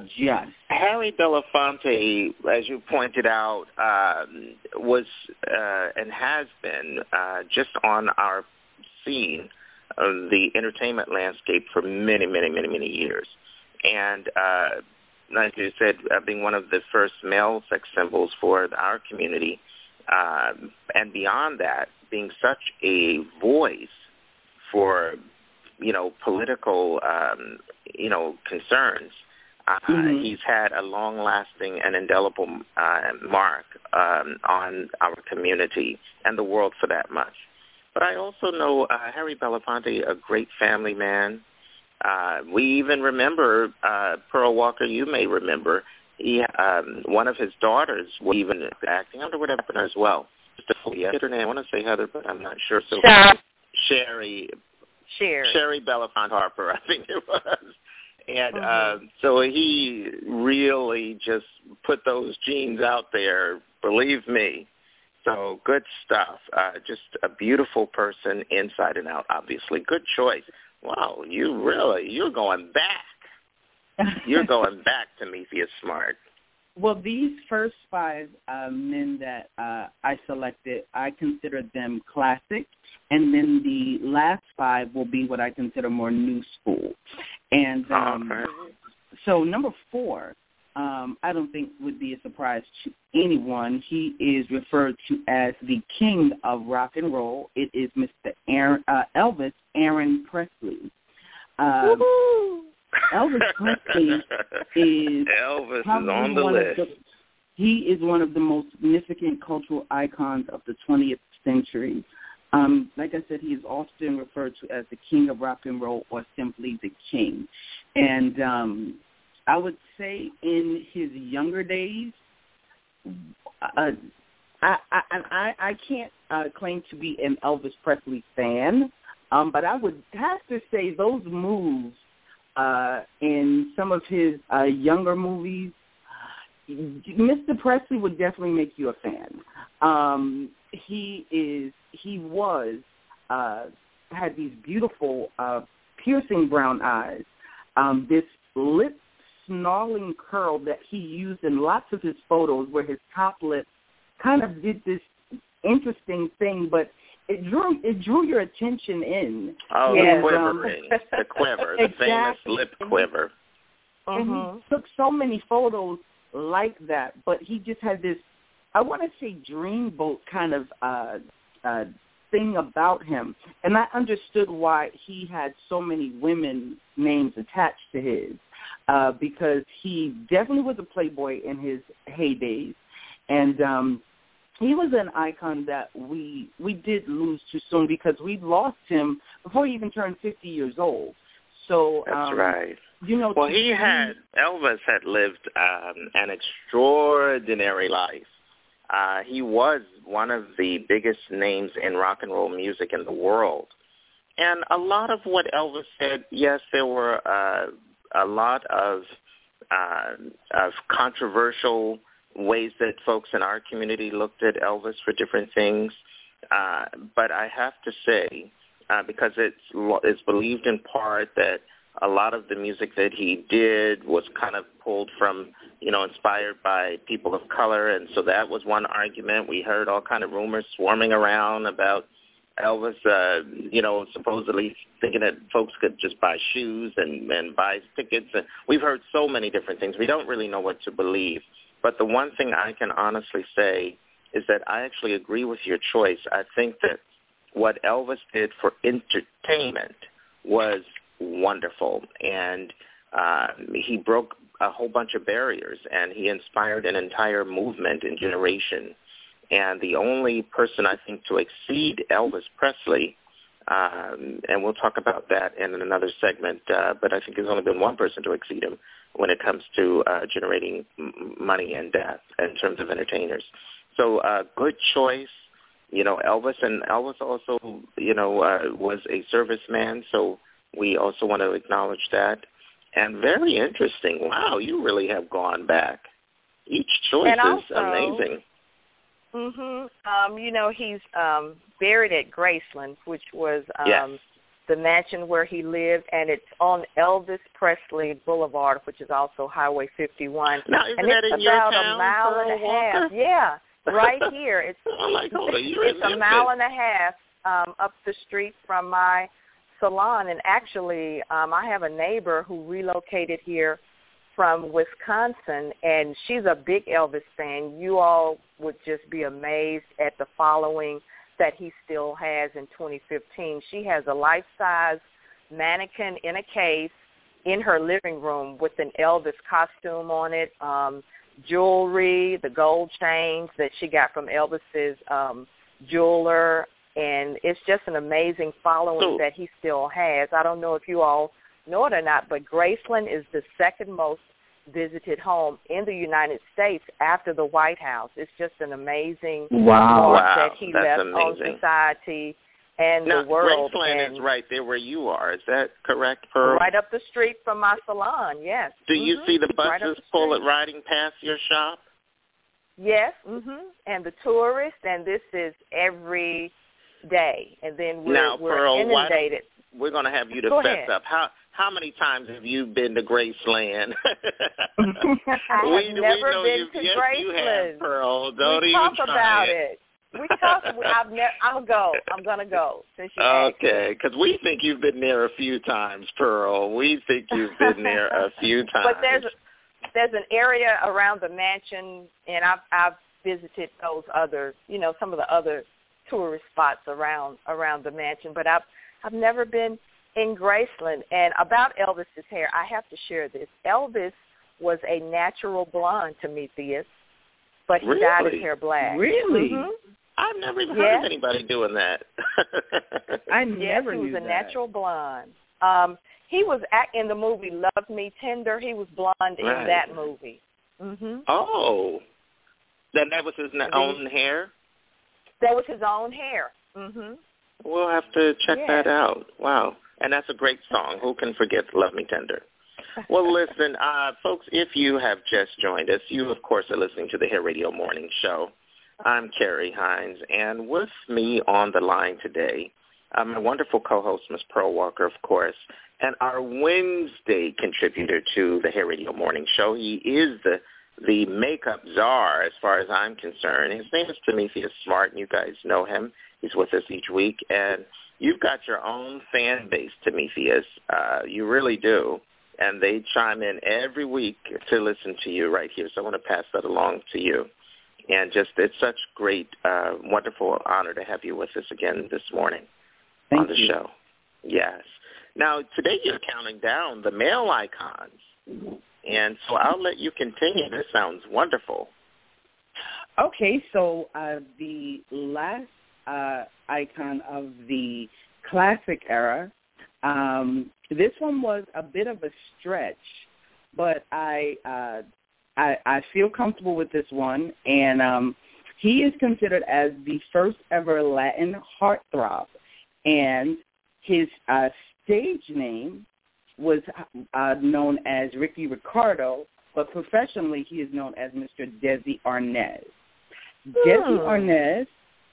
Harry Belafonte, as you pointed out, um, was uh, and has been uh, just on our scene of the entertainment landscape for many, many, many, many years. And uh, like you said, uh, being one of the first male sex symbols for our community, uh, and beyond that, being such a voice for, you know, political, um, you know, concerns. Uh, mm-hmm. He's had a long-lasting and indelible uh, mark um, on our community and the world for that much. But I also know uh, Harry Belafonte, a great family man. Uh, we even remember, uh, Pearl Walker, you may remember, he, um, one of his daughters was even acting under whatever as well. Just to forget her name. I want to say Heather, but I'm not sure. So Sure. Sherry. Sherry. Sherry Belafonte Harper, I think it was. And mm-hmm. uh, so he really just put those genes out there, believe me. So good stuff. Uh, just a beautiful person inside and out, obviously. Good choice. Wow, you really, you're going back. You're going back to Mephia Smart. Well, these first five uh, men that uh, I selected, I consider them classic. And then the last five will be what I consider more new school. And um, okay. so number four, um, I don't think would be a surprise to anyone. He is referred to as the king of rock and roll. It is Mister Aaron, uh, Elvis Aaron Presley. Uh, Elvis Presley is Elvis is probably on the one list. of the, he is one of the most significant cultural icons of the twentieth century. Um, like I said, he is often referred to as the king of rock and roll or simply the king. And um, I would say in his younger days, uh, I, I, I, I can't uh, claim to be an Elvis Presley fan, um, but I would have to say those moves uh, in some of his uh, younger movies, Mister Presley would definitely make you a fan. Um, he is, he was, uh, had these beautiful, uh, piercing brown eyes, um, this lip snarling curl that he used in lots of his photos where his top lip kind of did this interesting thing, but it drew it drew your attention in. Oh, and, the quivering, um, the quiver, the exactly. famous lip quiver. And mm-hmm. he took so many photos like that, but he just had this, I want to say, dreamboat kind of uh, uh, thing about him. And I understood why he had so many women names attached to his, uh, because he definitely was a playboy in his heydays. And um, he was an icon that we we did lose too soon because we lost him before he even turned fifty years old. So That's um, right. You know, well, he had, Elvis had lived um, an extraordinary life. Uh, he was one of the biggest names in rock and roll music in the world. And a lot of what Elvis said, yes, there were uh, a lot of, uh, of controversial ways that folks in our community looked at Elvis for different things. Uh, but I have to say, uh, because it's, it's believed in part that a lot of the music that he did was kind of pulled from, you know, inspired by people of color. And so that was one argument. We heard all kind of rumors swarming around about Elvis, uh, you know, supposedly thinking that folks could just buy shoes and, and buy tickets. And we've heard so many different things. We don't really know what to believe. But the one thing I can honestly say is that I actually agree with your choice. I think that what Elvis did for entertainment was wonderful. And uh, he broke a whole bunch of barriers, and he inspired an entire movement and generation. And the only person, I think, to exceed Elvis Presley, um, and we'll talk about that in another segment, uh, but I think there's only been one person to exceed him when it comes to uh, generating m- money and uh, in terms of entertainers. So uh, good choice. You know, Elvis, and Elvis also, you know, uh, was a serviceman, so we also want to acknowledge that. And very interesting. Wow, you really have gone back. Each choice and also, is amazing. Mhm. Um, you know, he's um, buried at Graceland, which was um, yes. the mansion where he lived, and it's on Elvis Presley Boulevard, which is also Highway fifty-one. Now, isn't and that it's in your about town, a mile Pearl and a Walker? half. Yeah, right here. It's I'm like, hold on, you're it's in a Memphis. mile and a half um, up the street from my salon, and actually, um, I have a neighbor who relocated here from Wisconsin, and she's a big Elvis fan. You all would just be amazed at the following that he still has in twenty fifteen. She has a life-size mannequin in a case in her living room with an Elvis costume on it, um, jewelry, the gold chains that she got from Elvis's um, jeweler, and it's just an amazing following so, that he still has. I don't know if you all know it or not, but Graceland is the second most visited home in the United States after the White House. It's just an amazing wow. mark wow. that he That's left amazing. on society and now, the world. Graceland and is right there where you are. Is that correct, Pearl? Right up the street from my salon, yes. Do mm-hmm. you see the buses right the pull it riding past your shop? Yes, mhm. And the tourists, and this is every day. And then we're, now, we're Pearl, inundated. Why, we're going to have you to Go fess ahead. up. How how many times have you been to Graceland? I we, have never we know been you, to yes, Graceland. You have, Pearl. Don't we even talk try about it. it. We talk. I've never. I'm gonna go. I'm gonna go. Since you okay, because we think you've been there a few times, Pearl. We think you've been there a few times. But there's there's an area around the mansion, and I've I've visited those other, you know, some of the other tourist spots around around the mansion. But I've I've never been in Graceland. And about Elvis's hair, I have to share this. Elvis was a natural blonde to me, Theus, but he really? dyed his hair black. Really? Mm-hmm. I've never even yeah. heard of anybody doing that. I yes, never he was knew a that. natural blonde. Um, he was act in the movie Love Me Tender. He was blonde right. in that movie. Mm-hmm. Oh, then that was his own hair? That was his own hair. Mm-hmm. We'll have to check yeah. that out. Wow. And that's a great song. Who can forget Love Me Tender? Well, listen, uh, folks, if you have just joined us, you, of course, are listening to the Hair Radio Morning Show. I'm Carrie Hines, and with me on the line today, uh, my wonderful co-host, Miz Pearl Walker, of course, and our Wednesday contributor to the Hair Radio Morning Show. He is the the makeup czar, as far as I'm concerned. His name is Timotheus Smart, and you guys know him. He's with us each week, and you've got your own fan base, Timotheus. Uh, you really do, and they chime in every week to listen to you right here, so I want to pass that along to you. And just it's such great, uh, wonderful honor to have you with us again this morning Thank on the you. show. Yes. Now, today you're counting down the male icons, and so I'll let you continue. This sounds wonderful. Okay, so uh, the last uh, icon of the classic era, um, this one was a bit of a stretch, but I uh, I, I feel comfortable with this one, and um, he is considered as the first ever Latin heartthrob, and His uh, stage name was uh, known as Ricky Ricardo, but professionally he is known as Mister Desi Arnaz. Hmm. Desi Arnaz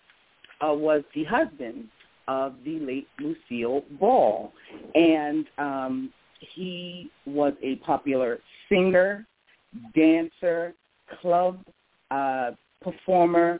uh, was the husband of the late Lucille Ball, and um, he was a popular singer, dancer, club uh, performer,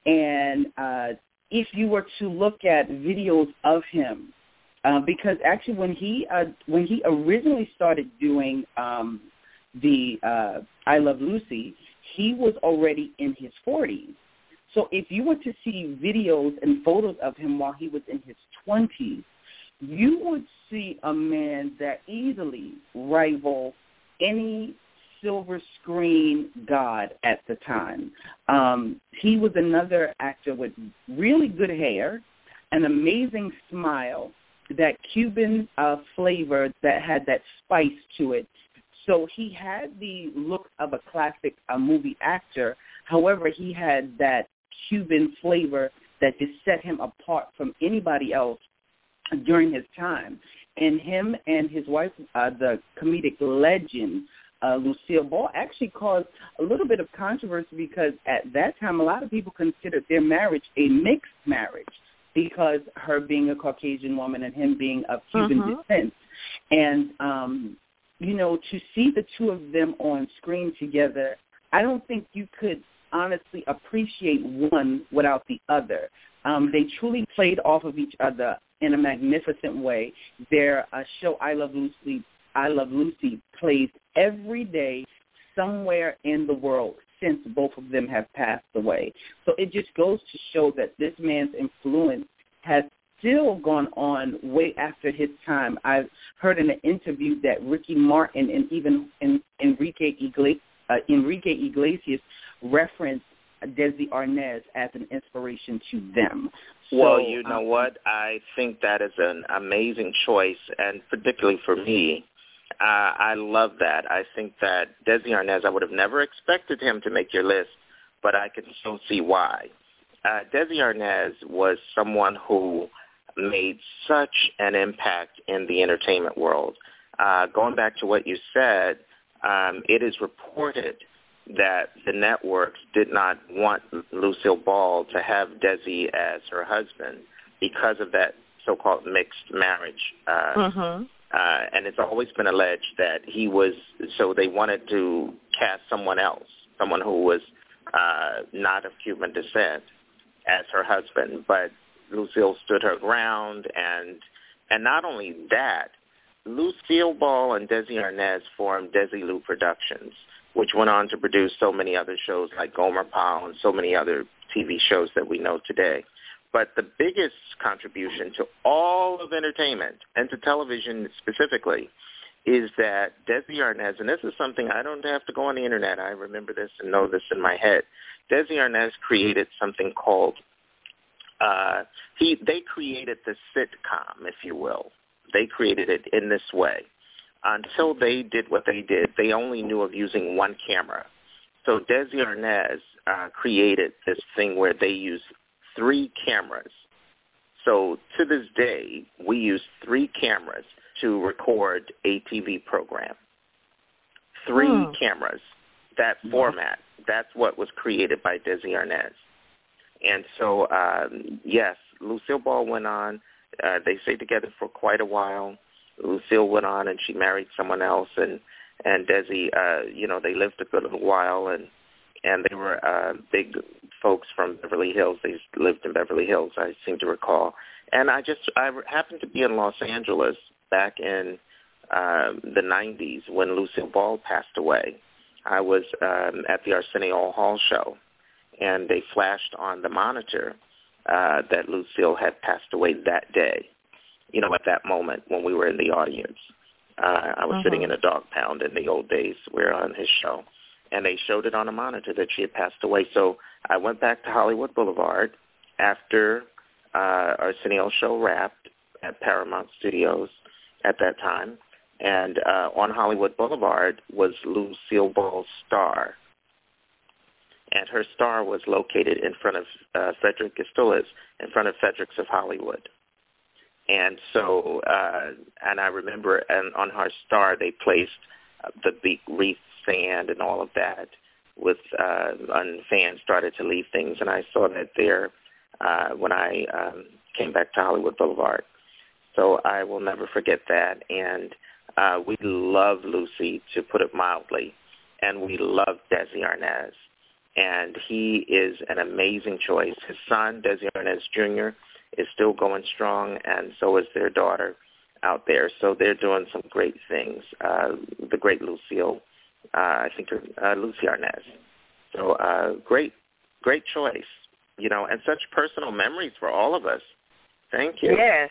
and uh, if you were to look at videos of him, uh, because actually when he uh, when he originally started doing um, the uh, I Love Lucy, he was already in his forties. So if you were to see videos and photos of him while he was in his twenties, you would see a man that easily rivaled any silver screen god at the time. Um, he was another actor with really good hair, an amazing smile, that Cuban uh, flavor that had that spice to it. So he had the look of a classic uh, movie actor. However, he had that Cuban flavor that just set him apart from anybody else during his time. And him and his wife, uh, the comedic legend, uh, Lucille Ball, actually caused a little bit of controversy because at that time a lot of people considered their marriage a mixed marriage because her being a Caucasian woman and him being of Cuban uh-huh. descent. And, um, you know, to see the two of them on screen together, I don't think you could honestly appreciate one without the other. Um, they truly played off of each other in a magnificent way. Their uh, show, I Love Lucy, I Love Lucy, plays every day somewhere in the world since both of them have passed away. So it just goes to show that this man's influence has still gone on way after his time. I've heard in an interview that Ricky Martin and even in, Enrique, Iglesias, uh, Enrique Iglesias referenced Desi Arnaz as an inspiration to them. So, well, you know um, what? I think that is an amazing choice, and particularly for me, uh, I love that. I think that Desi Arnaz, I would have never expected him to make your list, but I can still see why. Uh, Desi Arnaz was someone who made such an impact in the entertainment world. Uh, going back to what you said, um, it is reported that the networks did not want Lucille Ball to have Desi as her husband because of that so-called mixed marriage. Uh, uh-huh. uh, and it's always been alleged that he was, so they wanted to cast someone else, someone who was uh, not of Cuban descent as her husband. But Lucille stood her ground, and and not only that, Lucille Ball and Desi Arnaz formed Desilu Productions, which went on to produce so many other shows like Gomer Pyle and so many other T V shows that we know today. But the biggest contribution to all of entertainment, and to television specifically, is that Desi Arnaz, and this is something I don't have to go on the Internet, I remember this and know this in my head. Desi Arnaz created something called, uh, he they created the sitcom, if you will. They created it in this way. Until they did what they did, they only knew of using one camera. So Desi Arnaz uh, created this thing where they use three cameras. So to this day, we use three cameras to record a T V program. Three oh. cameras, that format, that's what was created by Desi Arnaz. And so, um, yes, Lucille Ball went on. Uh, they stayed together for quite a while. Lucille went on and she married someone else, and and Desi, uh, you know, they lived a good little while, and and they were uh, big folks from Beverly Hills. They lived in Beverly Hills, I seem to recall. And I just I happened to be in Los Angeles back in uh, the nineties when Lucille Ball passed away. I was um, at the Arsenio Hall show, and they flashed on the monitor uh, that Lucille had passed away that day. You know, at that moment when we were in the audience. Uh, I was uh-huh. sitting in a dog pound in the old days. We were on his show. And they showed it on a monitor that she had passed away. So I went back to Hollywood Boulevard after uh, Arsenio show wrapped at Paramount Studios at that time. And uh, on Hollywood Boulevard was Lucille Ball's star. And her star was located in front of uh, Frederick Gistoulas, in front of Fredericks of Hollywood. And so, uh, and I remember and on her star they placed uh, the big wreath sand and all of that with, uh, and fans started to leave things. And I saw that there uh, when I um, came back to Hollywood Boulevard. So I will never forget that. And uh, we love Lucy, to put it mildly, and we love Desi Arnaz. And he is an amazing choice. His son, Desi Arnaz Junior, is still going strong, and so is their daughter out there. So they're doing some great things. Uh, the great Lucille, uh, I think uh, Lucy Arnaz. So uh, great, great choice, you know, and such personal memories for all of us. Thank you. Yes.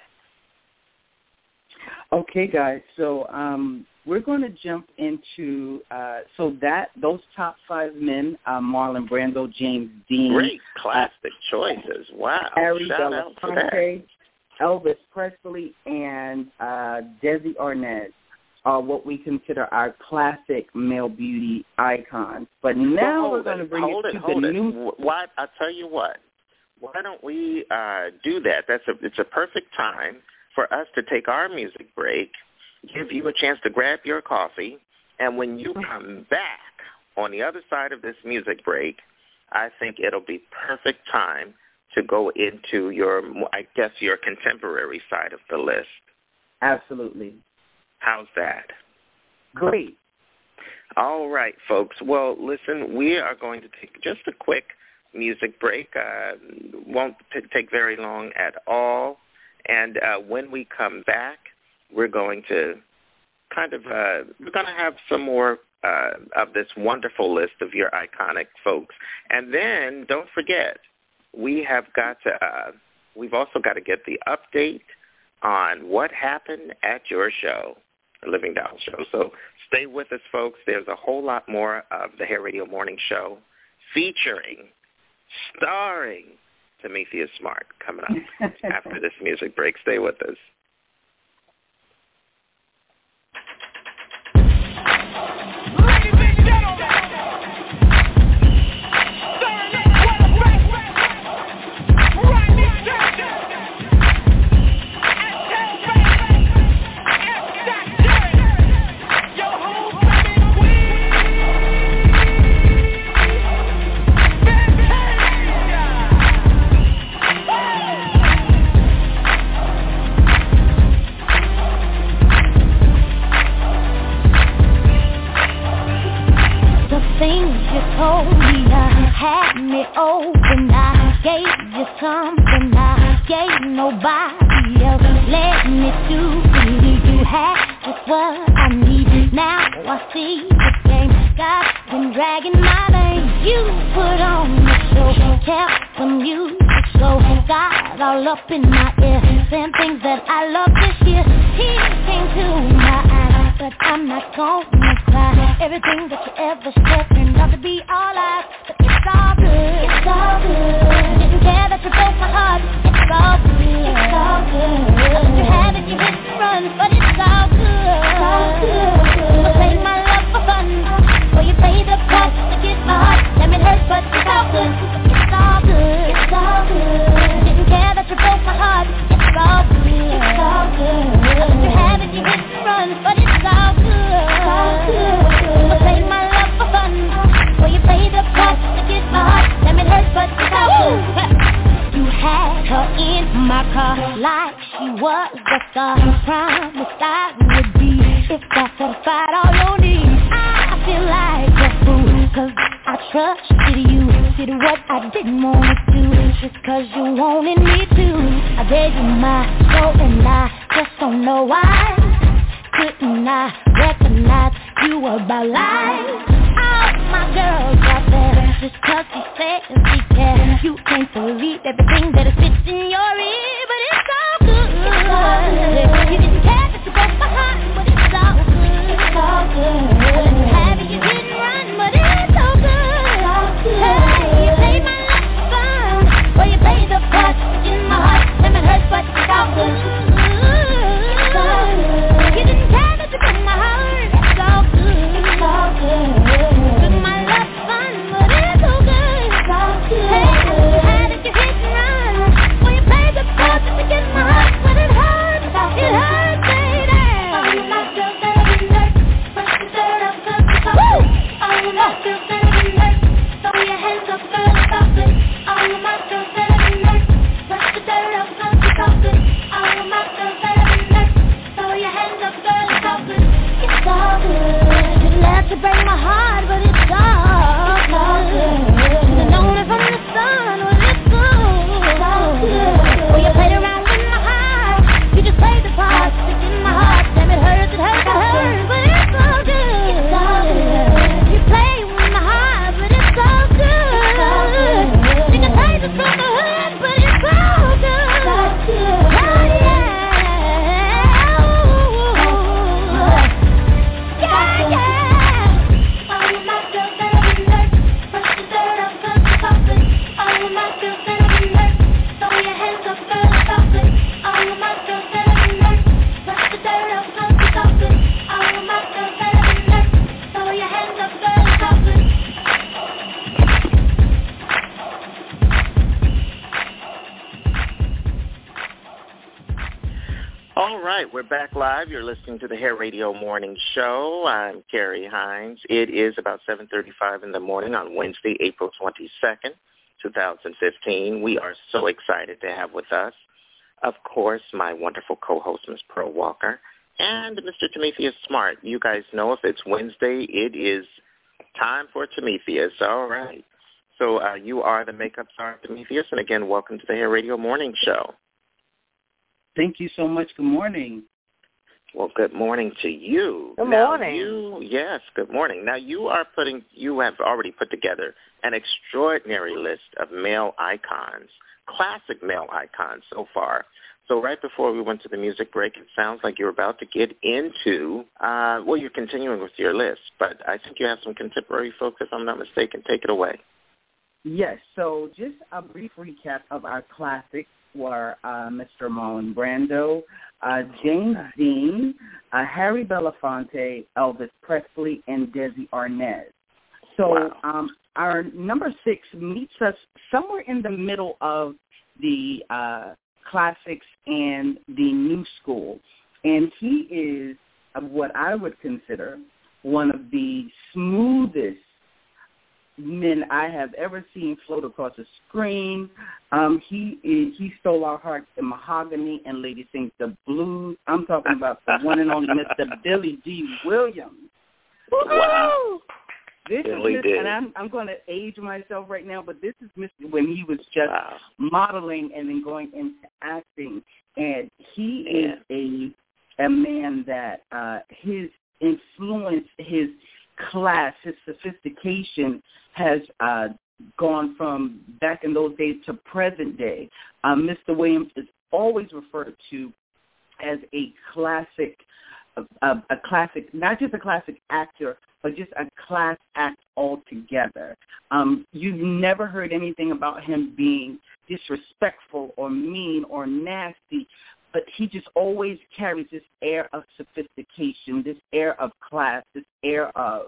Okay, guys. So um, we're going to jump into uh, so that those top five men: uh, Marlon Brando, James Dean, great classic uh, choices. Wow, Harry shout out to Belafonte, Elvis Presley, and uh, Desi Arnaz are what we consider our classic male beauty icons. But now well, we're going to bring hold it, it to hold the it. new. Why? I'll tell you what. Why don't we uh, do that? That's a it's a perfect time for us to take our music break, give you a chance to grab your coffee, and when you come back on the other side of this music break, I think it'll be perfect time to go into your, I guess, your contemporary side of the list. Absolutely. How's that? Great. All right, folks. Well, listen, we are going to take just a quick music break. Uh, won't t- take very long at all. And uh, when we come back, we're going to kind of, uh, we're going to have some more uh, of this wonderful list of your iconic folks. And then don't forget, we have got to, uh, we've also got to get the update on what happened at your show, the Living Doll Show. So stay with us, folks. There's a whole lot more of the Hair Radio Morning Show featuring, starring, Tamithia Smart coming up after this music break. Stay with us. told me I had me open. I gave you something I gave nobody else. Let me do it. You had just what I need. Now I see the game. God's been dragging my name. You put on the show, kept the music slow. Got all up in my ear, saying things that I love this year. Tears came to my eyes, but I'm not gonna cry. Everything that you ever said turned out to be all lies, but it's all good. It's all good. Didn't care that you broke my heart. It's all good. It's all good. I let you have it, you hit and run, but it's all good. It's all good. So play my love for fun, or you pay the price to get my heart. Damn, it hurts, but it's all good. It's all good. It's all good. Didn't care that you broke my heart. It's all good. It's all good. I let you have it, you hit and run, but it's all good. It's all good. So play my love for fun, or you pay the price to get my heart. Damn, it hurts, but it's all good. You had her in my car like she was the star. Promised I would be if I satisfied all your needs. I feel like a fool, cause I trusted you. Did what I didn't want to do, just cause you wanted me to. I gave you my soul and I just don't know why. Couldn't I recognize you were by life? All my girls out there, just cause she says she cares. You can't believe everything that is fits in your ear, but it's all good. It's all good. You didn't care that you broke my heart, but it's all good. It's all good. I let you have it, you didn't run, but it's all good. It's all good. Hey, you played my life for fun, or you played the price in my heart. Damn, it hurts, but it's all good. It's all good. You didn't care that you broke my heart. It's all good. It's all good. Took my love for fun, but it's all good. It's all good. Hey, you had it, you hit and run, or you played the price to get my heart, but it hurts. All right, we're back live. You're listening to the Hair Radio Morning Show. I'm Carrie Hines. It is about seven thirty-five in the morning on Wednesday, April twenty-second, twenty fifteen. We are so excited to have with us, of course, my wonderful co-host, Miz Pearl Walker, and Mister Tametheus Smart. You guys know if it's Wednesday, it is time for Tametheus. All right. So uh, you are the makeup star, Tametheus, and again, welcome to the Hair Radio Morning Show. Thank you so much. Good morning. Well, good morning to you. Good now morning. You, yes, good morning. Now, you are putting, you have already put together an extraordinary list of male icons, classic male icons so far. So right before we went to the music break, it sounds like you're about to get into, uh, well, you're continuing with your list, but I think you have some contemporary folks, if I'm not mistaken. Take it away. Yes, so just a brief recap of our classics were uh, Mister Marlon Brando, uh, James Dean, uh, Harry Belafonte, Elvis Presley, and Desi Arnaz. So wow. um, our number six meets us somewhere in the middle of the uh, classics and the new school. And he is what I would consider one of the smoothest men I have ever seen float across the screen. Um, he is, he stole our hearts in Mahogany and Lady Sings the Blues. I'm talking about the one and only Mister Billy D. Williams. Wow. This Billy is did. and I'm, I'm going to age myself right now, but this is Mister when he was just wow. modeling and then going into acting. And he yeah. is a a man that uh, his influence, his class, his sophistication has uh, gone from back in those days to present day. Um, Mister Williams is always referred to as a classic, a, a, a classic, not just a classic actor, but just a class act altogether. Um, you've never heard anything about him being disrespectful or mean or nasty, but he just always carries this air of sophistication, this air of class, this air of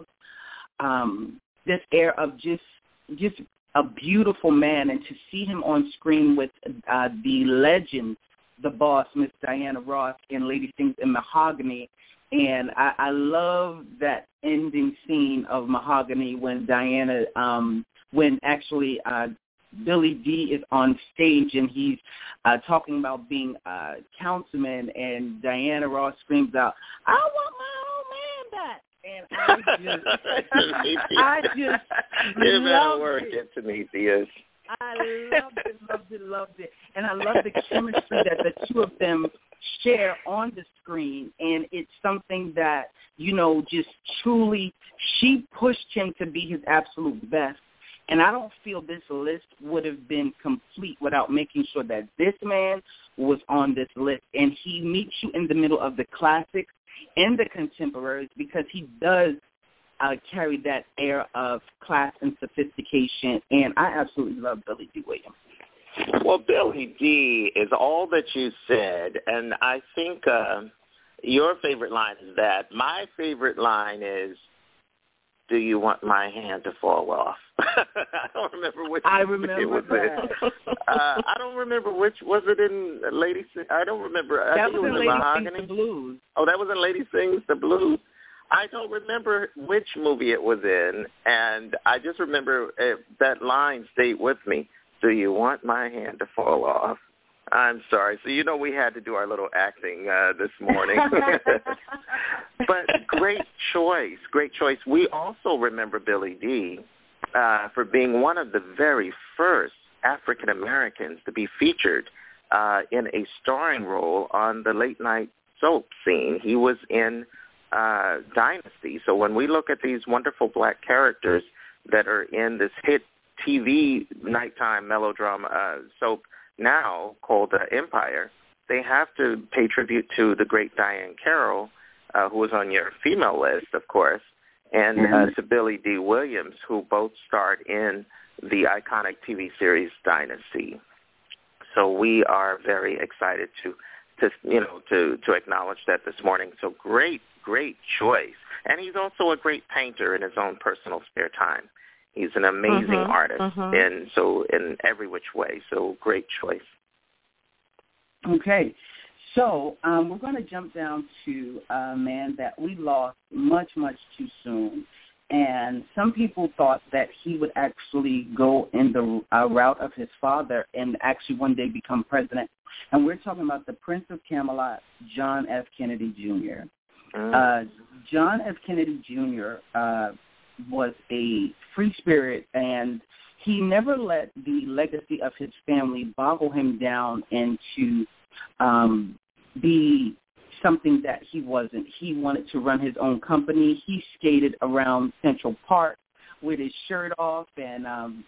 um, this air of just just a beautiful man. And to see him on screen with uh, the legend, the boss, Miss Diana Ross, in Lady Sings in Mahogany. And I, I love that ending scene of Mahogany when Diana, um, when actually uh, Billy D is on stage and he's uh, talking about being a councilman, and Diana Ross screams out, "I want my old man back!" And I just, I just Give loved word it. to Tametheus. I loved it, loved it, loved it. And I love the chemistry that the two of them share on the screen. And it's something that, you know, just truly, she pushed him to be his absolute best. And I don't feel this list would have been complete without making sure that this man was on this list. And he meets you in the middle of the classics and the contemporaries, because he does uh, carry that air of class and sophistication. And I absolutely love Billy D. Williams. Well, Billy D. is all that you said, and I think uh, your favorite line is that. My favorite line is, "Do you want my hand to fall off?" I don't remember which. I remember it was that. uh, I don't remember which. Was it in Lady Sings? I don't remember. I That think was it in was Lady Mahogany. Sings the Blues. Oh, that was in Lady Sings the Blues. I don't remember which movie it was in, and I just remember uh, that line stayed with me. "Do you want my hand to fall off?" I'm sorry. So, you know, we had to do our little acting uh, this morning. But great choice, great choice. We also remember Billy D. Uh, for being one of the very first African Americans to be featured uh, in a starring role on the late night soap scene. He was in uh, Dynasty. So when we look at these wonderful black characters that are in this hit T V nighttime melodrama uh, soap now called uh, Empire, they have to pay tribute to the great Diane Carroll, uh, who was on your female list, of course, and mm-hmm. uh, to Billy D. Williams, who both starred in the iconic T V series Dynasty. So we are very excited to, to you know, to, to acknowledge that this morning. So great, great choice. And he's also a great painter in his own personal spare time. He's an amazing mm-hmm, artist, mm-hmm. and so in every which way. So great choice. Okay, So um, we're going to jump down to a man that we lost much, much too soon. And some people thought that he would actually go in the uh, route of his father and actually one day become president. And we're talking about the Prince of Camelot, John F. Kennedy Junior Mm. Uh, John F. Kennedy Junior Uh, was a free spirit, and he never let the legacy of his family boggle him down into um, be something that he wasn't. He wanted to run his own company. He skated around Central Park with his shirt off, and um,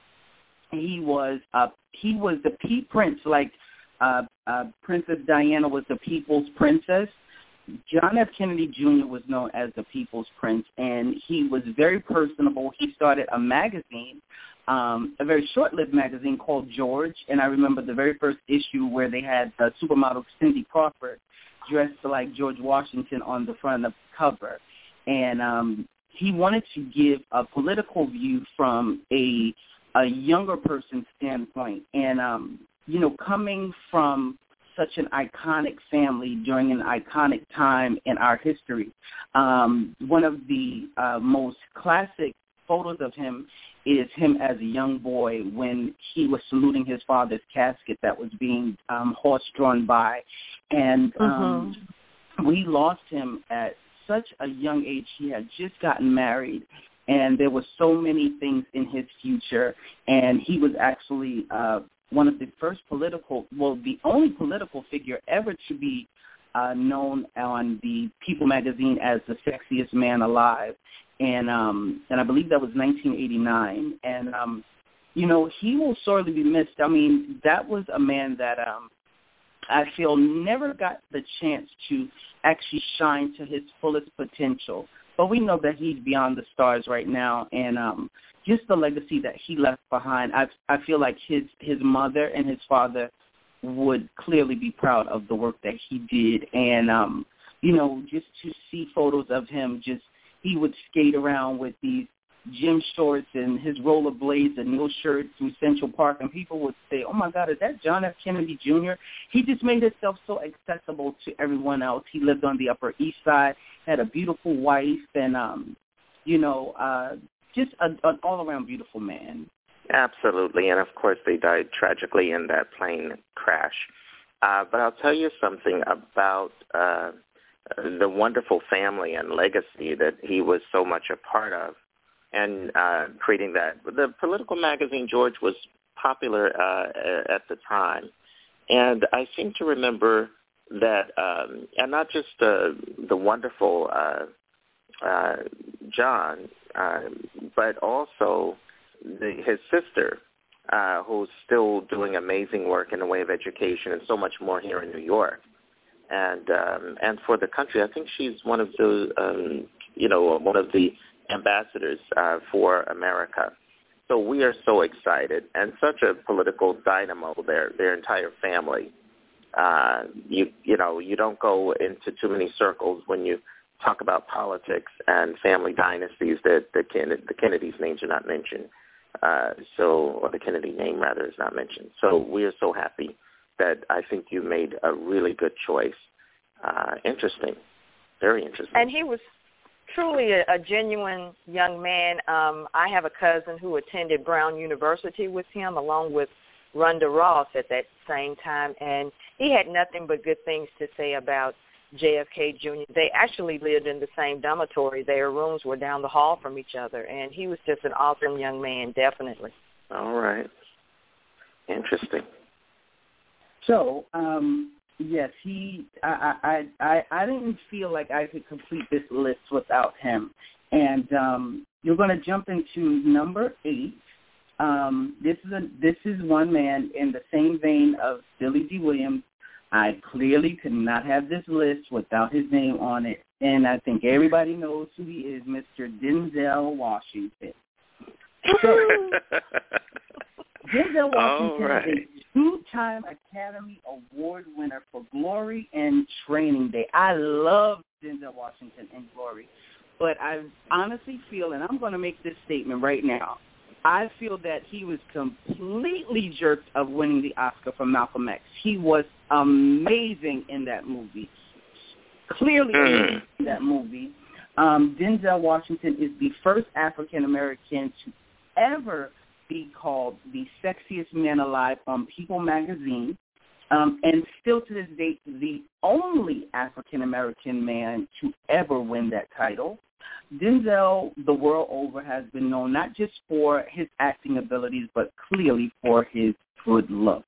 he was uh, he was the Pea Prince, like uh, uh, Princess Diana was the People's Princess. John F. Kennedy Junior was known as the People's Prince, and he was very personable. He started a magazine, um, a very short-lived magazine called George, and I remember the very first issue where they had the supermodel Cindy Crawford dressed like George Washington on the front of the cover. And um, he wanted to give a political view from a a younger person's standpoint. And, um, you know, coming from such an iconic family during an iconic time in our history. Um, one of the uh, most classic photos of him is him as a young boy when he was saluting his father's casket that was being um, horse-drawn by. And um, mm-hmm. we lost him at such a young age. He had just gotten married, and there were so many things in his future. And he was actually uh, one of the first political, well, the only political figure ever to be uh, known on the People magazine as the sexiest man alive. And um, and I believe that was nineteen eighty-nine. And, um, you know, he will sorely be missed. I mean, that was a man that um, I feel never got the chance to actually shine to his fullest potential. But we know that he's beyond the stars right now. And um, just the legacy that he left behind, I, I feel like his, his mother and his father would clearly be proud of the work that he did. And, um, you know, just to see photos of him, just he would skate around with these gym shorts and his rollerblades and no shirt through Central Park, and people would say, oh, my God, is that John F. Kennedy Junior? He just made himself so accessible to everyone else. He lived on the Upper East Side, had a beautiful wife, and, um, you know, uh, just a, an all-around beautiful man. Absolutely, and of course they died tragically in that plane crash. Uh, but I'll tell you something about uh, the wonderful family and legacy that he was so much a part of, and uh, creating that. The political magazine George was popular uh, at the time, and I seem to remember that, um, and not just uh, the wonderful uh, uh, John, uh, but also the, his sister, uh, who's still doing amazing work in the way of education and so much more here in New York. And um, and for the country, I think she's one of the, um, you know, one of the ambassadors uh, for America. So we are so excited, and such a political dynamo, their their entire family. Uh, you you know, you don't go into too many circles when you talk about politics and family dynasties that the, Ken- the Kennedy's names are not mentioned. Uh, so, or the Kennedy name, rather, is not mentioned. So we are so happy that I think you made a really good choice. Uh, interesting. Very interesting. And he was truly a, a genuine young man. Um, I have a cousin who attended Brown University with him, along with Rhonda Ross at that same time, and he had nothing but good things to say about J F K Junior They actually lived in the same dormitory. Their rooms were down the hall from each other, and he was just an awesome young man, definitely. All right. Interesting. So, um, yes, he. I, I, I, I didn't feel like I could complete this list without him. And um, you're going to jump into number eight. Um, this is a, this is one man in the same vein of Billy D. Williams. I clearly could not have this list without his name on it, and I think everybody knows who he is, Mister Denzel Washington. So, Denzel Washington right. is a two-time Academy Award winner for Glory and Training Day. I love Denzel Washington and Glory, but I honestly feel, and I'm going to make this statement right now, I feel that he was completely jerked of winning the Oscar for Malcolm X. He was amazing in that movie. Clearly Mm. amazing in that movie. Um, Denzel Washington is the first African-American to ever be called the sexiest man alive on People magazine, um, and still to this date, the only African-American man to ever win that title. Denzel, the world over, has been known not just for his acting abilities, but clearly for his good looks.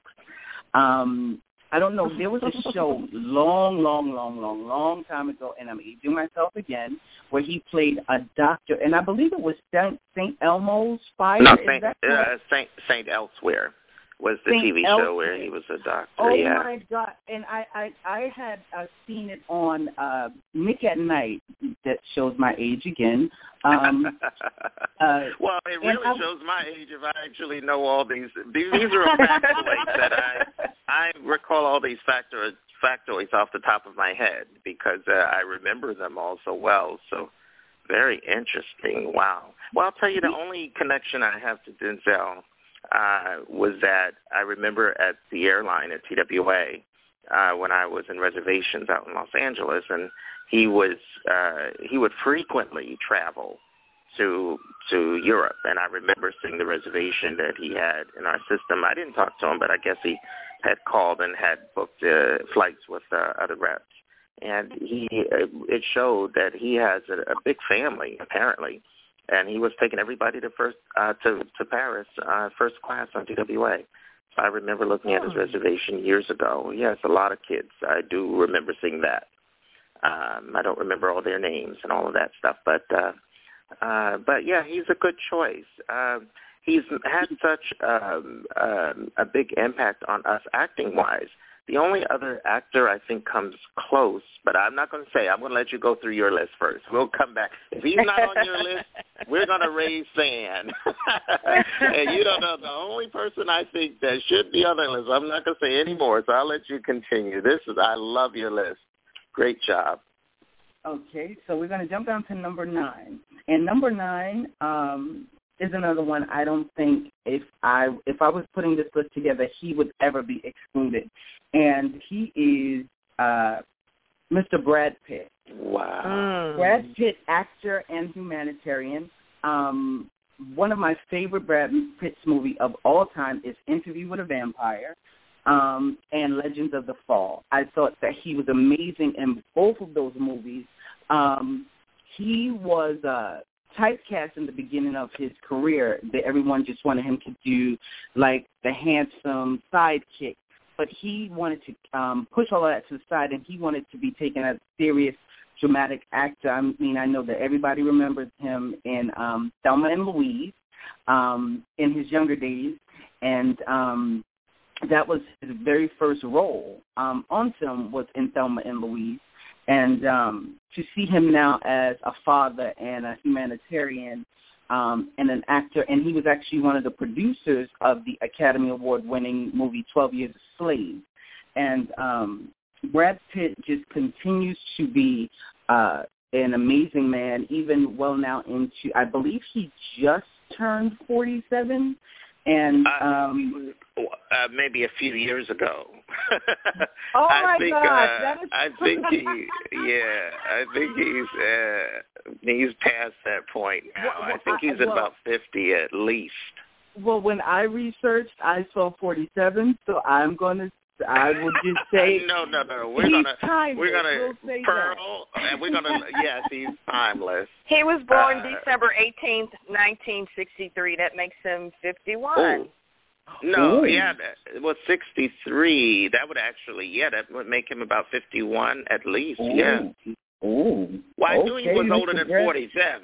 Um, I don't know, there was a show long, long, long, long, long time ago, and I'm aging myself again, where he played a doctor, and I believe it was Saint Elmo's Fire. No, Is Saint, that uh, Saint, Saint Elsewhere was the Saint T V Elsewhere. show where he was a doctor. Oh, yeah. my God. And I, I, I had uh, seen it on uh, Nick at Night. That shows my age again. Um, uh, well, it really I, shows my age if I actually know all these. These, these are factoids that I I recall all these factor, factoids off the top of my head because uh, I remember them all so well. So very interesting. Wow. Well, I'll tell you the only connection I have to Denzel uh, was that I remember at the airline at T W A uh, when I was in reservations out in Los Angeles, and he was uh, he would frequently travel to to Europe, and I remember seeing the reservation that he had in our system. I didn't talk to him, but I guess he had called and had booked uh, flights with uh, other reps, and he uh, it showed that he has a, a big family apparently, and he was taking everybody to first uh, to to Paris uh, first class on T W A. So I remember looking at his reservation years ago. He has a lot of kids. I do remember seeing that. Um, I don't remember all their names and all of that stuff, but uh, uh, but yeah, he's a good choice. Uh, he's had such um, um, a big impact on us acting-wise. The only other actor I think comes close, but I'm not going to say. I'm going to let you go through your list first. We'll come back. If he's not on your list, we're going to raise sand. And you don't know the only person I think that should be on the list. I'm not going to say any more, so I'll let you continue. This is I love your list. Great job. Okay, so we're going to jump down to number nine. And number nine um, is another one I don't think if I if I was putting this list together, he would ever be excluded. And he is uh, Mister Brad Pitt. Wow. Mm. Brad Pitt, actor and humanitarian. Um, one of my favorite Brad Pitt's movie of all time is Interview with a Vampire. Um, and Legends of the Fall. I thought that he was amazing in both of those movies. Um, he was uh, typecast in the beginning of his career that everyone just wanted him to do like the handsome sidekick, but he wanted to um, push all of that to the side, and he wanted to be taken as a serious dramatic actor. I mean, I know that everybody remembers him in um, Thelma and Louise um, in his younger days, and um, that was his very first role um, on film was in Thelma and Louise. And um, to see him now as a father and a humanitarian um, and an actor, and he was actually one of the producers of the Academy Award-winning movie twelve Years a Slave. And um, Brad Pitt just continues to be uh, an amazing man, even well now into, I believe he just turned forty-seven. And um, uh, uh, maybe a few years ago. Oh I my think, gosh, uh, that is. I think he, yeah, I think he's uh, he's past that point now. Well, well, I think he's I, well, about fifty at least. Well, when I researched, I saw forty-seven, so I'm going to. I would just say no, no, no. We're he's gonna timeless. we're gonna we'll Pearl, and we're gonna yes, he's timeless. He was born uh, December eighteenth, nineteen sixty-three. That makes him fifty-one. Oh. No, Ooh. yeah, that was sixty-three. That would actually, yeah, that would make him about fifty-one at least. Ooh. Yeah. Oh, well, I okay, knew he was older than Brad. forty-seven.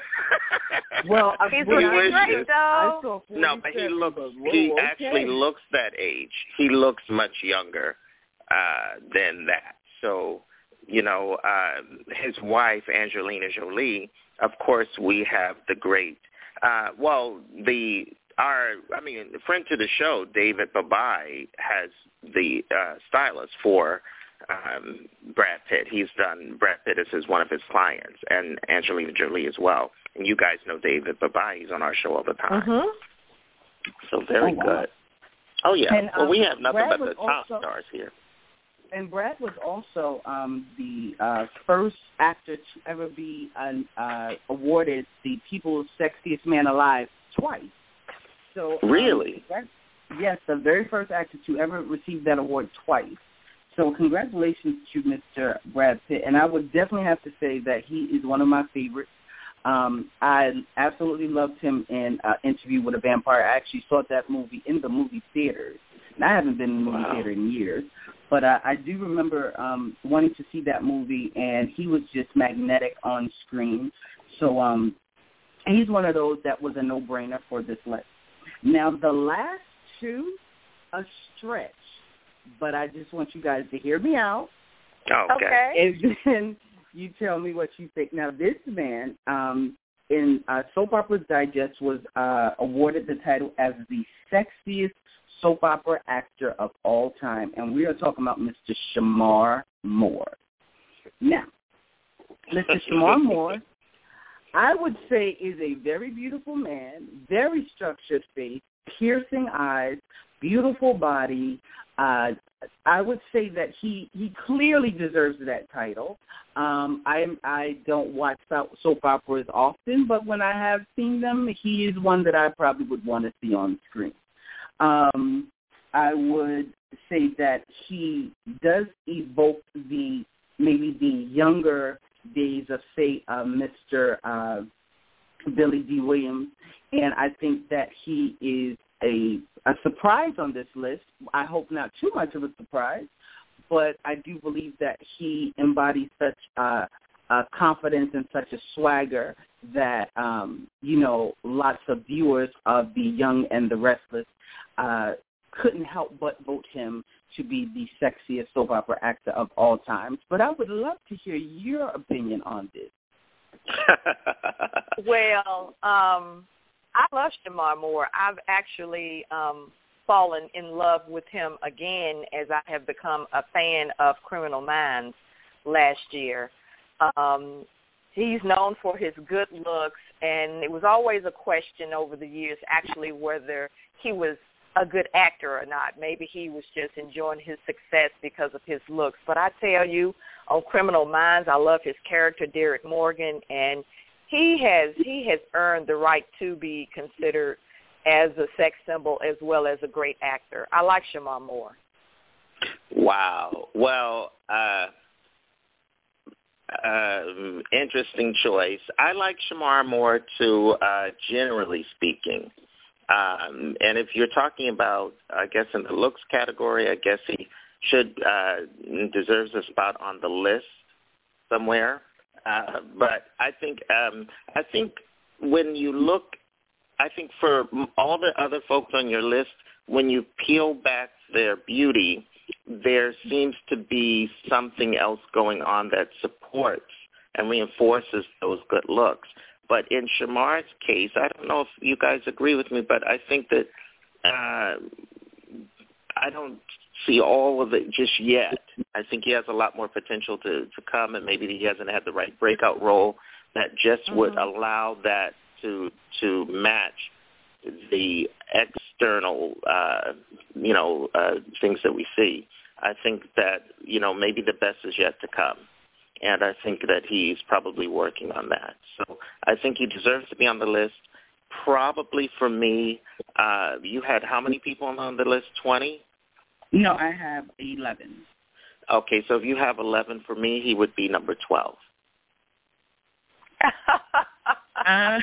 Well, he's when looking I, great, though. I saw no, but he looks. but, whoa, he okay. actually looks that age. He looks much younger uh, than that. So, you know, uh, his wife Angelina Jolie. Of course, we have the great. Uh, well, the our I mean, friend to the show, David Babai, has the uh, stylist for um, Brad Pitt. He's done Brad Pitt as his, one of his clients, and Angelina Jolie as well. And you guys know David Babai. He's on our show all the time. Mm-hmm. So very oh, wow. good. Oh, yeah. And, um, well, we have nothing Brad but the top also, stars here. And Brad was also um, the uh, first actor to ever be uh, awarded the People's Sexiest Man Alive twice. So um, Really? Brad, yes, the very first actor to ever receive that award twice. So congratulations to Mister Brad Pitt. And I would definitely have to say that he is one of my favorites. Um, I absolutely loved him in uh, Interview with a Vampire. I actually saw that movie in the movie theaters. And I haven't been in the movie wow. theater in years. But uh, I do remember um, wanting to see that movie, and he was just magnetic on screen. So um, he's one of those that was a no-brainer for this list. Now, the last two, a stretch. But I just want you guys to hear me out. Okay. And then you tell me what you think. Now, this man um, in uh, Soap Operas Digest was uh, awarded the title as the sexiest soap opera actor of all time, and we are talking about Mister Shemar Moore. Now, Mister Shemar Moore, I would say, is a very beautiful man, very structured face, piercing eyes, beautiful body. Uh, I would say that he, he clearly deserves that title. Um, I I don't watch soap operas often, but when I have seen them, he is one that I probably would want to see on screen. Um, I would say that he does evoke the maybe the younger days of, say, uh, Mister Uh, Billy D. Williams, and I think that he is a, a surprise on this list. I hope not too much of a surprise, but I do believe that he embodies such uh, uh, confidence and such a swagger that, um, you know, lots of viewers of The Young and the Restless uh, couldn't help but vote him to be the sexiest soap opera actor of all times. But I would love to hear your opinion on this. Well, um, I love Shemar Moore. I've actually um, fallen in love with him again as I have become a fan of Criminal Minds last year. Um, he's known for his good looks, and it was always a question over the years actually whether he was a good actor or not. Maybe he was just enjoying his success because of his looks. But I tell you, on Criminal Minds, I love his character, Derek Morgan, and he has he has earned the right to be considered as a sex symbol as well as a great actor. I like Shemar Moore. Wow. Well, uh, uh, interesting choice. I like Shemar Moore, too, uh, generally speaking. Um, and if you're talking about, I guess, in the looks category, I guess he should uh, deserves a spot on the list somewhere. Uh, but I think um, I think when you look, I think for all the other folks on your list, when you peel back their beauty, there seems to be something else going on that supports and reinforces those good looks. But in Shemar's case, I don't know if you guys agree with me, but I think that uh, I don't see all of it just yet. I think he has a lot more potential to, to come, and maybe he hasn't had the right breakout role that just mm-hmm. would allow that to to match the external, uh, you know, uh, things that we see. I think that, you know, maybe the best is yet to come. And I think that he's probably working on that. So I think he deserves to be on the list. Probably for me, uh, you had how many people on the list, twenty? No, I have eleven. Okay, so if you have eleven, for me, he would be number twelve. uh.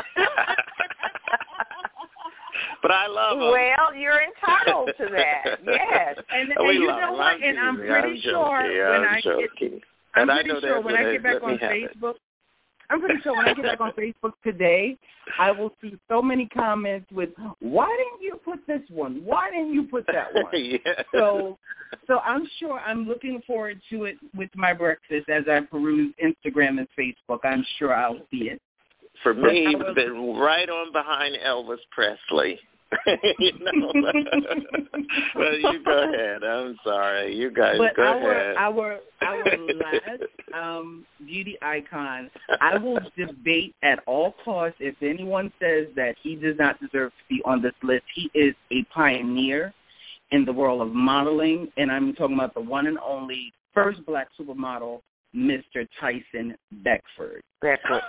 But I love him. Well, you're entitled to that. Yes. And, and you know what? And I'm pretty sure when I get... I'm and pretty I know sure when I get back on Facebook, I'm pretty sure when I get back on Facebook today, I will see so many comments with, "Why didn't you put this one? Why didn't you put that one?" yeah. So, so I'm sure I'm looking forward to it with my breakfast as I peruse Instagram and Facebook. I'm sure I'll see it. For me, he's been right on behind Elvis Presley. you know. Well, you go ahead. I'm sorry. You guys but go our, ahead. Our our last um, beauty icon, I will debate at all costs if anyone says that he does not deserve to be on this list. He is a pioneer in the world of modeling, and I'm talking about the one and only first black supermodel, Mister Tyson Beckford. Beckford.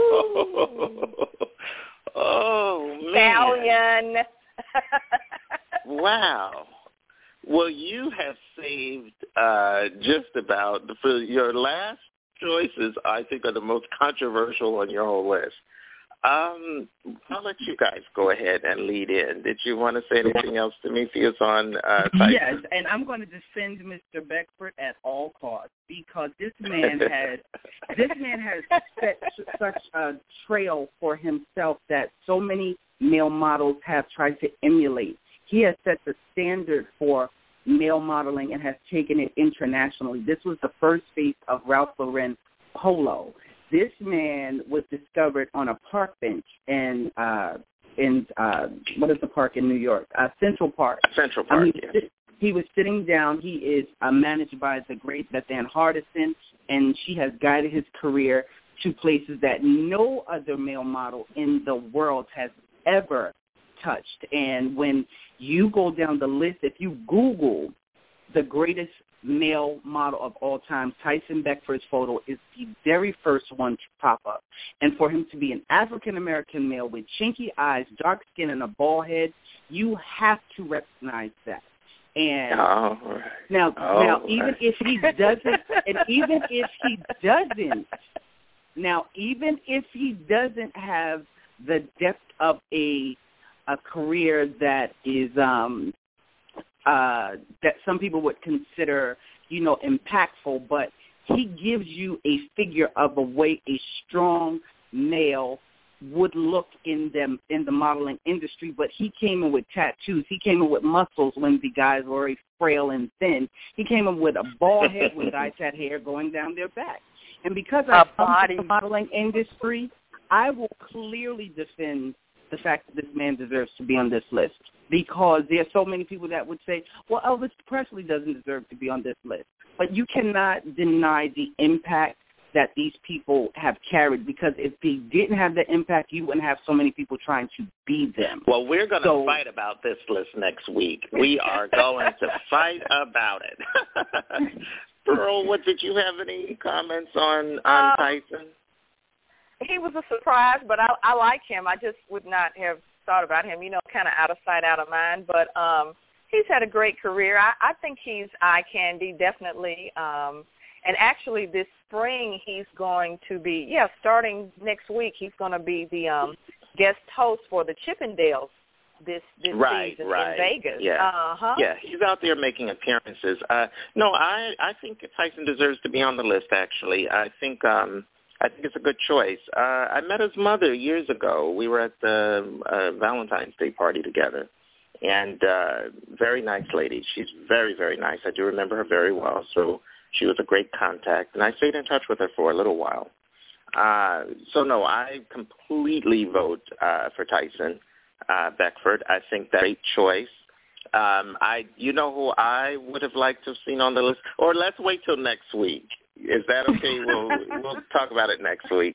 Oh, man. Stallion. Wow. Well, you have saved uh, just about, for your last choices, I think, are the most controversial on your whole list. Um, I'll let you guys go ahead and lead in. Did you want to say anything else to me, Theus, on uh, Tyson? Yes, and I'm going to defend Mister Beckford at all costs because this man has this man has set such a trail for himself that so many male models have tried to emulate. He has set the standard for male modeling and has taken it internationally. This was the first face of Ralph Lauren Polo. This man was discovered on a park bench in uh, in uh, what is the park in New York? Uh, Central Park. Central Park. I mean, yes. He was sitting down. He is uh, managed by the great Bethann Hardison, and she has guided his career to places that no other male model in the world has ever touched. And when you go down the list, if you Google the greatest male model of all time, Tyson Beckford's photo is the very first one to pop up. And for him to be an African-American male with chinky eyes, dark skin, and a bald head, you have to recognize that. And oh, right. now, oh, now, right. even if he doesn't, and even if he doesn't, now, even if he doesn't have the depth of a a career that is um, uh, that some people would consider, you know, impactful, but he gives you a figure of a way a strong male would look in them in the modeling industry. But he came in with tattoos. He came in with muscles when the guys were very frail and thin. He came in with a bald head when guys had hair going down their back. And because I come from the modeling industry, I will clearly defend the fact that this man deserves to be on this list, because there are so many people that would say, well, Elvis Presley doesn't deserve to be on this list. But you cannot deny the impact that these people have carried, because if they didn't have the impact, you wouldn't have so many people trying to be them. Well, we're going to so, fight about this list next week. We are going to fight about it. Pearl, what, did you have any comments on, on um, Tyson? He was a surprise, but I, I like him. I just would not have thought about him, you know, kind of out of sight, out of mind. But um, he's had a great career. I, I think he's eye candy, definitely. Um, and actually this spring he's going to be, yeah, starting next week, he's going to be the um, guest host for the Chippendales this, this right, season right. in Vegas. Yeah. Uh-huh. Yeah, he's out there making appearances. Uh, no, I, I think Tyson deserves to be on the list, actually. I think um, I think it's a good choice. Uh, I met his mother years ago. We were at the uh, Valentine's Day party together, and uh, very nice lady. She's very, very nice. I do remember her very well, so she was a great contact, and I stayed in touch with her for a little while. Uh, so, no, I completely vote uh, for Tyson uh, Beckford. I think that's a great choice. Um, I, you know who I would have liked to have seen on the list? Or let's wait till next week. Is that okay? We'll we'll talk about it next week.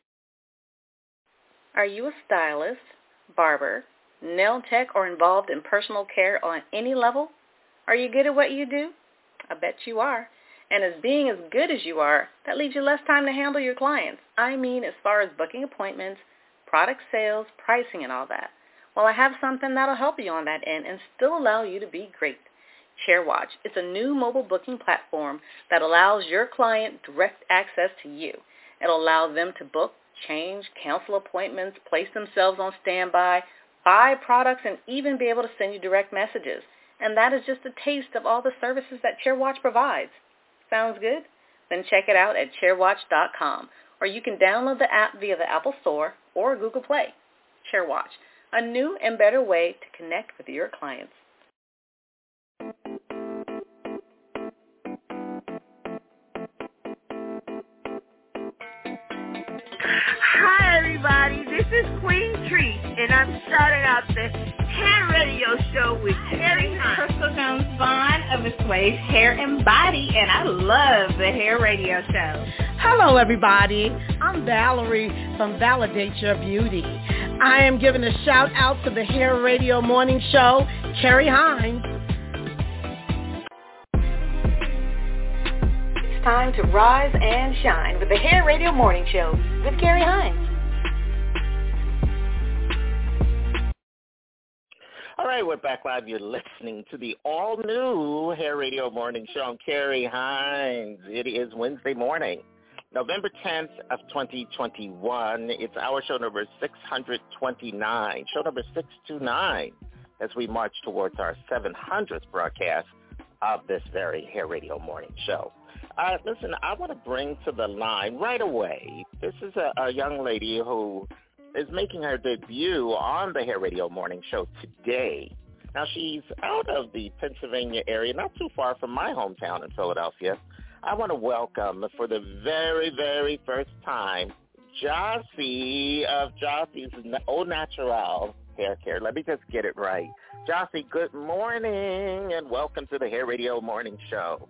Are you a stylist, barber, nail tech, or involved in personal care on any level? Are you good at what you do? I bet you are. And as being as good as you are, that leaves you less time to handle your clients. I mean, as far as booking appointments, product sales, pricing, and all that. Well, I have something that'll help you on that end and still allow you to be great. ChairWatch. It's a new mobile booking platform that allows your client direct access to you. It'll allow them to book, change, cancel appointments, place themselves on standby, buy products, and even be able to send you direct messages. And that is just a taste of all the services that ChairWatch provides. Sounds good? Then check it out at chairwatch dot com, or you can download the app via the Apple Store or Google Play. ChairWatch, a new and better way to connect with your clients. Hi, everybody. This is Queen Treat, and I'm starting out the Hair Radio Show with Terry Hunt. Crystal Jones Vaughn of Miss Waves Hair and Body, and I love the Hair Radio Show. Hello, everybody. I'm Valerie from Validate Your Beauty. I am giving a shout out to the Hair Radio Morning Show, Carrie Hines. It's time to rise and shine with the Hair Radio Morning Show with Carrie Hines. All right, we're back live. You're listening to the all-new Hair Radio Morning Show. I'm Carrie Hines. It is Wednesday morning, November tenth of twenty twenty-one. It's our show number six hundred twenty-nine, show number six two nine, as we march towards our seven hundredth broadcast of this very Hair Radio Morning Show. Uh, listen, I want to bring to the line right away, this is a, a young lady who is making her debut on the Hair Radio Morning Show today. Now, she's out of the Pennsylvania area, not too far from my hometown in Philadelphia. I want to welcome, for the very, very first time, Jossie of Jossie's Au Natural Hair Care. Let me just get it right. Jossie, good morning, and welcome to the Hair Radio Morning Show.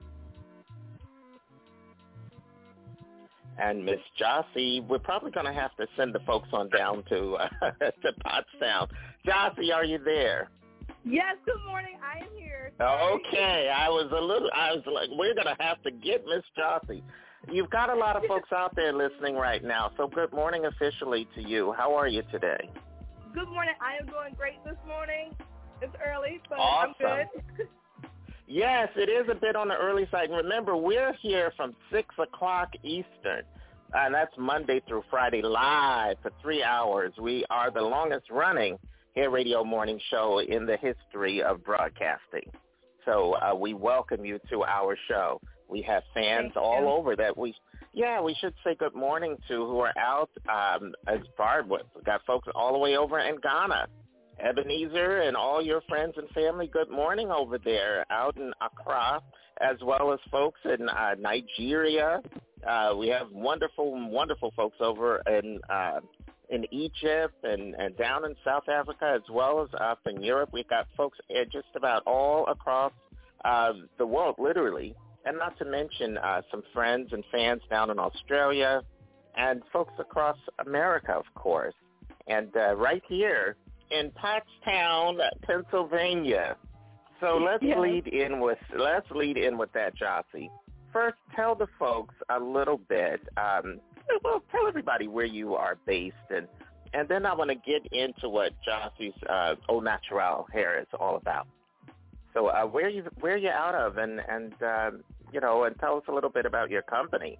And Miss Jossie, we're probably going to have to send the folks on down to uh, to Pottstown. Jossie, are you there? Yes, good morning. I am here. Okay, I was a little, I was like, we're going to have to get Miss Jossie. You've got a lot of folks out there listening right now, so good morning officially to you. How are you today? Good morning. I am doing great this morning. It's early, but awesome. I'm good. Yes, it is a bit on the early side. And remember, we're here from six o'clock Eastern, and that's Monday through Friday live for three hours. We are the longest-running Hair Radio Morning Show in the history of broadcasting. So uh, we welcome you to our show. We have fans Thank all you. over that we, yeah, we should say good morning to who are out um, as far as, we've got folks all the way over in Ghana. Ebenezer and all your friends and family, good morning over there out in Accra, as well as folks in uh, Nigeria. Uh, we have wonderful, wonderful folks over in uh, in Egypt and, and down in South Africa, as well as up in Europe. We've got folks just about all across uh, the world, literally, and not to mention uh, some friends and fans down in Australia and folks across America, of course. And uh, right here in Pottstown, Pennsylvania. So let's yes. lead in with let's lead in with that, Jossie. First, tell the folks a little bit. Um, well, tell everybody where you are based, and and then I want to get into what Jossie's uh, Au Natural Hair is all about. So, uh, where you where you out of, and and um, you know, and tell us a little bit about your company.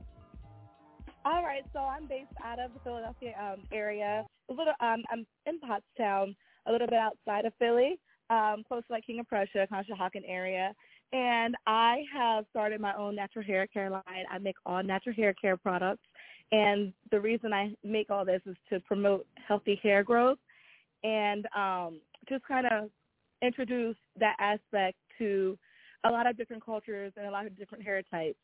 All right, so I'm based out of the Philadelphia um, area. A little, um, I'm in Pottstown, a little bit outside of Philly, um, close to like King of Prussia, Conshohocken area. And I have started my own natural hair care line. I make all natural hair care products. And the reason I make all this is to promote healthy hair growth and um, just kind of introduce that aspect to a lot of different cultures and a lot of different hair types.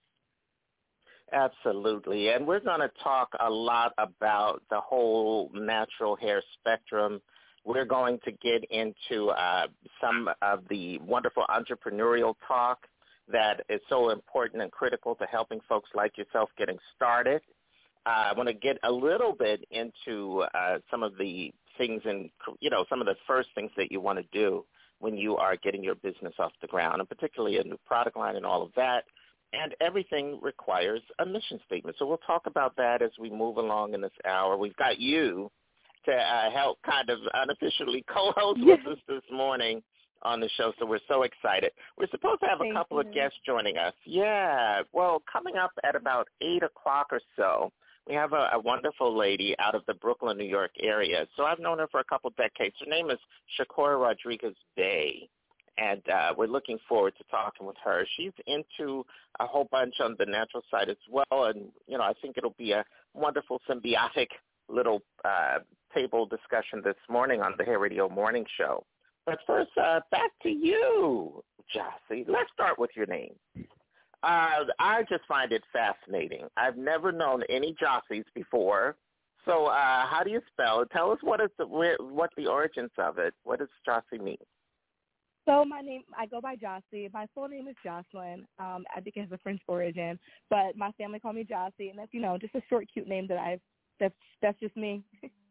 Absolutely. And we're going to talk a lot about the whole natural hair spectrum. We're going to get into uh, some of the wonderful entrepreneurial talk that is so important and critical to helping folks like yourself getting started. Uh, I want to get a little bit into uh, some of the things and, you know, some of the first things that you want to do when you are getting your business off the ground, and particularly a new product line and all of that. And everything requires a mission statement. So we'll talk about that as we move along in this hour. We've got you to uh, help kind of unofficially co-host yes. with us this morning on the show, so we're so excited. We're supposed to have Thank a couple you. of guests joining us. Yeah, well, coming up at about eight o'clock or so, we have a, a wonderful lady out of the Brooklyn, New York area. So I've known her for a couple of decades. Her name is Shakora Rodriguez-Bay. And uh, we're looking forward to talking with her. She's into a whole bunch on the natural side as well. And, you know, I think it'll be a wonderful symbiotic little uh, table discussion this morning on the Hair Radio Morning Show. But first, uh, back to you, Jossie. Let's start with your name. Uh, I just find it fascinating. I've never known any Jossies before, So uh, how do you spell it? Tell us what is the where, what the origins of it. What does Jossie mean? So my name, I go by Jossie. My full name is Jocelyn. Um, I think it has a French origin, but my family call me Jossie, and that's, you know, just a short, cute name that I've, that's, that's just me.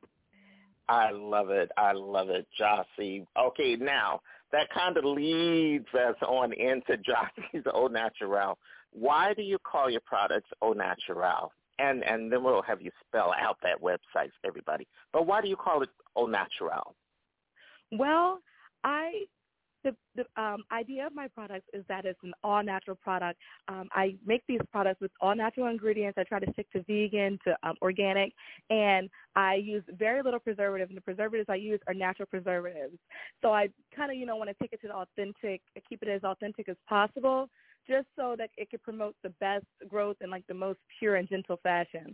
I love it. I love it, Jossie. Okay, now, that kind of leads us on into Jossie's Au Naturel. Why do you call your products Au Naturel? And and then we'll have you spell out that website, everybody. But why do you call it Au Naturel? Well, I the the um, idea of my products is that it's an all-natural product. Um, I make these products with all-natural ingredients. I try to stick to vegan, to um, organic, and I use very little preservative, and the preservatives I use are natural preservatives. So I kind of, you know, want to take it to the authentic, keep it as authentic as possible, just so that it could promote the best growth in, like, the most pure and gentle fashion.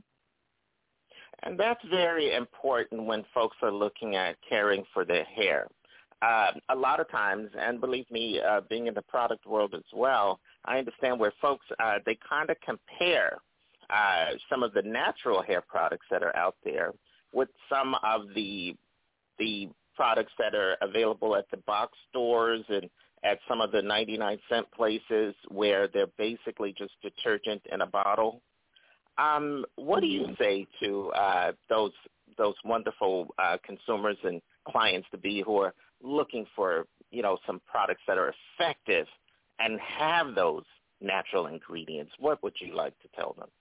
And that's very important when folks are looking at caring for their hair. Uh, a lot of times, and believe me, uh, being in the product world as well, I understand where folks, uh, they kind of compare uh, some of the natural hair products that are out there with some of the the products that are available at the box stores and at some of the ninety-nine cent places where they're basically just detergent in a bottle. Um, what do you say to uh, those those wonderful uh, consumers and clients to be who are looking for, you know, some products that are effective and have those natural ingredients? What would you like to tell them?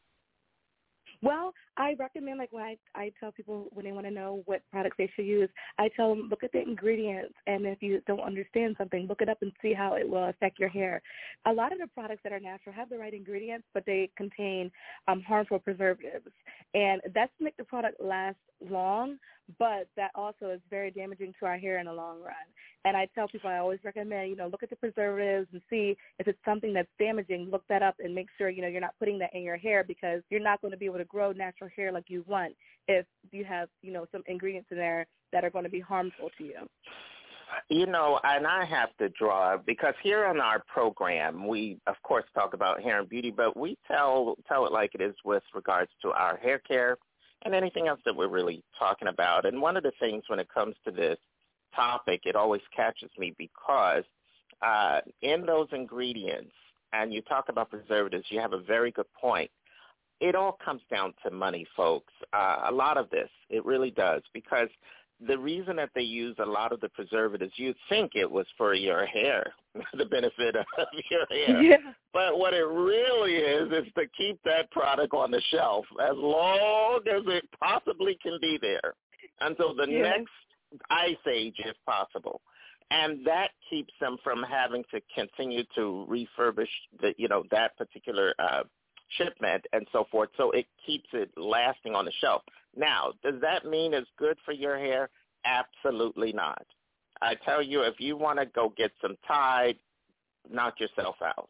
Well, I recommend, like, when I, I tell people when they want to know what products they should use, I tell them, look at the ingredients, and if you don't understand something, look it up and see how it will affect your hair. A lot of the products that are natural have the right ingredients, but they contain um, harmful preservatives, and that's to make the product last long, but that also is very damaging to our hair in the long run. And I tell people, I always recommend, you know, look at the preservatives and see if it's something that's damaging, look that up and make sure, you know, you're not putting that in your hair, because you're not going to be able to grow natural hair like you want if you have, you know, some ingredients in there that are going to be harmful to you. You know, and I have to draw, because here on our program, we, of course, talk about hair and beauty, but we tell tell it like it is with regards to our hair care and anything else that we're really talking about. And one of the things when it comes to this topic, it always catches me because uh, in those ingredients, and you talk about preservatives, you have a very good point. It all comes down to money, folks. Uh, a lot of this, it really does, because the reason that they use a lot of the preservatives, you'd think it was for your hair, the benefit of your hair. Yeah. But what it really is is to keep that product on the shelf as long as it possibly can be there until the Yeah. next ice age, if possible. And that keeps them from having to continue to refurbish the, you know, that particular uh, shipment and so forth. So it keeps it lasting on the shelf. Now, does that mean it's good for your hair? Absolutely not. I tell you, if you want to go get some Tide, knock yourself out.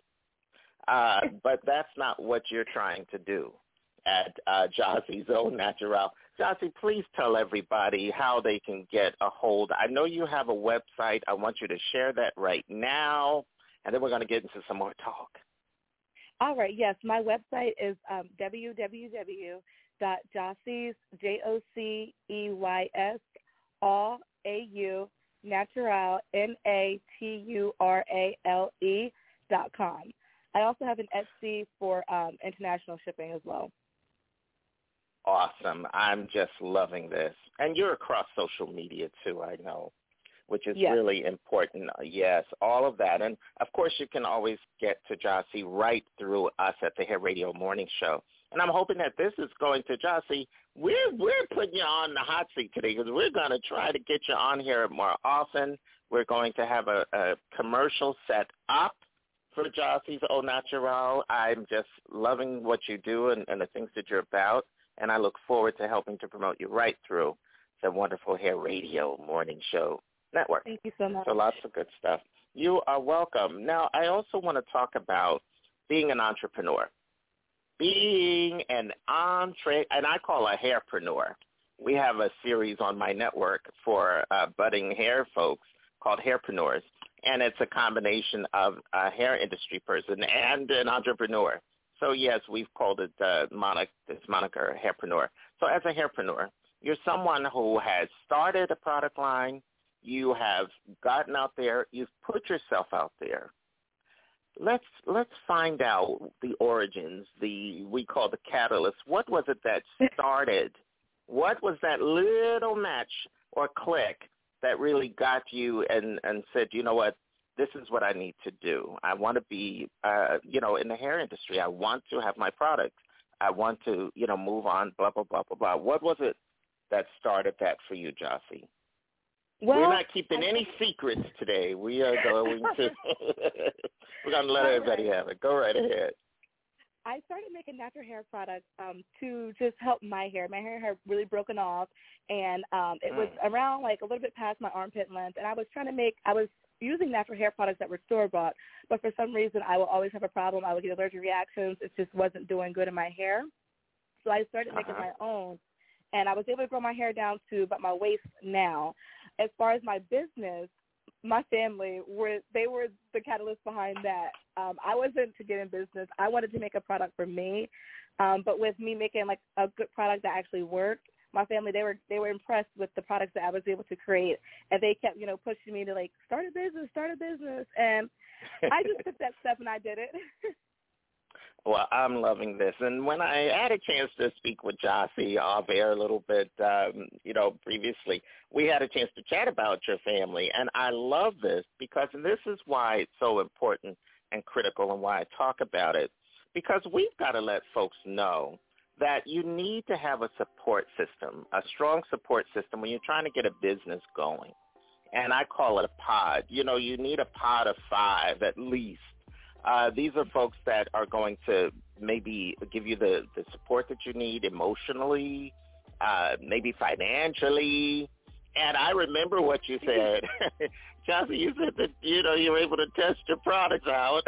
Uh, but that's not what you're trying to do at uh, Jossie's Au Naturel. Jossie, please tell everybody how they can get a hold. I know you have a website. I want you to share that right now, and then we're going to get into some more talk. All right, yes, my website is um, w w w dot jossies, J O C E Y S, Au, A U, Naturel, N A T U R A L E dot com. I also have an Etsy for um, international shipping as well. Awesome. I'm just loving this. And you're across social media, too, I know, which is yes. really important. Yes, all of that. And, of course, you can always get to Jossie right through us at the Hair Radio Morning Show. And I'm hoping that this is going to, Jossie, we're, we're putting you on the hot seat today because we're going to try to get you on here more often. We're going to have a, a commercial set up for Jossie's Au Naturel. I'm just loving what you do and, and the things that you're about, and I look forward to helping to promote you right through the wonderful Hair Radio Morning Show Network. Thank you so much. So lots of good stuff. You are welcome. Now, I also want to talk about being an entrepreneur. Being an entre, and I call a hairpreneur. We have a series on my network for uh, budding hair folks called Hairpreneurs, and it's a combination of a hair industry person and an entrepreneur. So, yes, we've called it uh, monic, this moniker, hairpreneur. So as a hairpreneur, you're someone who has started a product line. You have gotten out there. You've put yourself out there. Let's let's find out the origins, the we call the catalyst. What was it that started? What was that little match or click that really got you and, and said, you know what, this is what I need to do. I want to be, uh, you know, in the hair industry. I want to have my product. I want to, you know, move on, blah, blah, blah, blah, blah. What was it that started that for you, Jossie? Well, we're not keeping any secrets today. We are going to, we're going to let everybody have it. Go right ahead. I started making natural hair products um, to just help my hair. My hair had really broken off, and um, it was Mm. around like a little bit past my armpit length, and I was trying to make, I was using natural hair products that were store-bought, but for some reason I will always have a problem. I would get allergic reactions. It just wasn't doing good in my hair. So I started making Uh-huh. my own, and I was able to grow my hair down to about my waist now. As far as my business, my family were they were the catalyst behind that. Um, I wasn't to get in business. I wanted to make a product for me, um, but with me making like a good product that actually worked, my family they were they were impressed with the products that I was able to create, and they kept you know pushing me to like start a business, start a business, and I just took that step and I did it. Well, I'm loving this. And when I had a chance to speak with Jossie off air a little bit, um, you know, previously, we had a chance to chat about your family. And I love this because this is why it's so important and critical and why I talk about it. Because we've got to let folks know that you need to have a support system, a strong support system when you're trying to get a business going. And I call it a pod. You know, you need a pod of five at least. Uh, these are folks that are going to maybe give you the, the support that you need emotionally, uh, maybe financially. And I remember what you said. Jossie, you said that, you know, you were able to test your products out.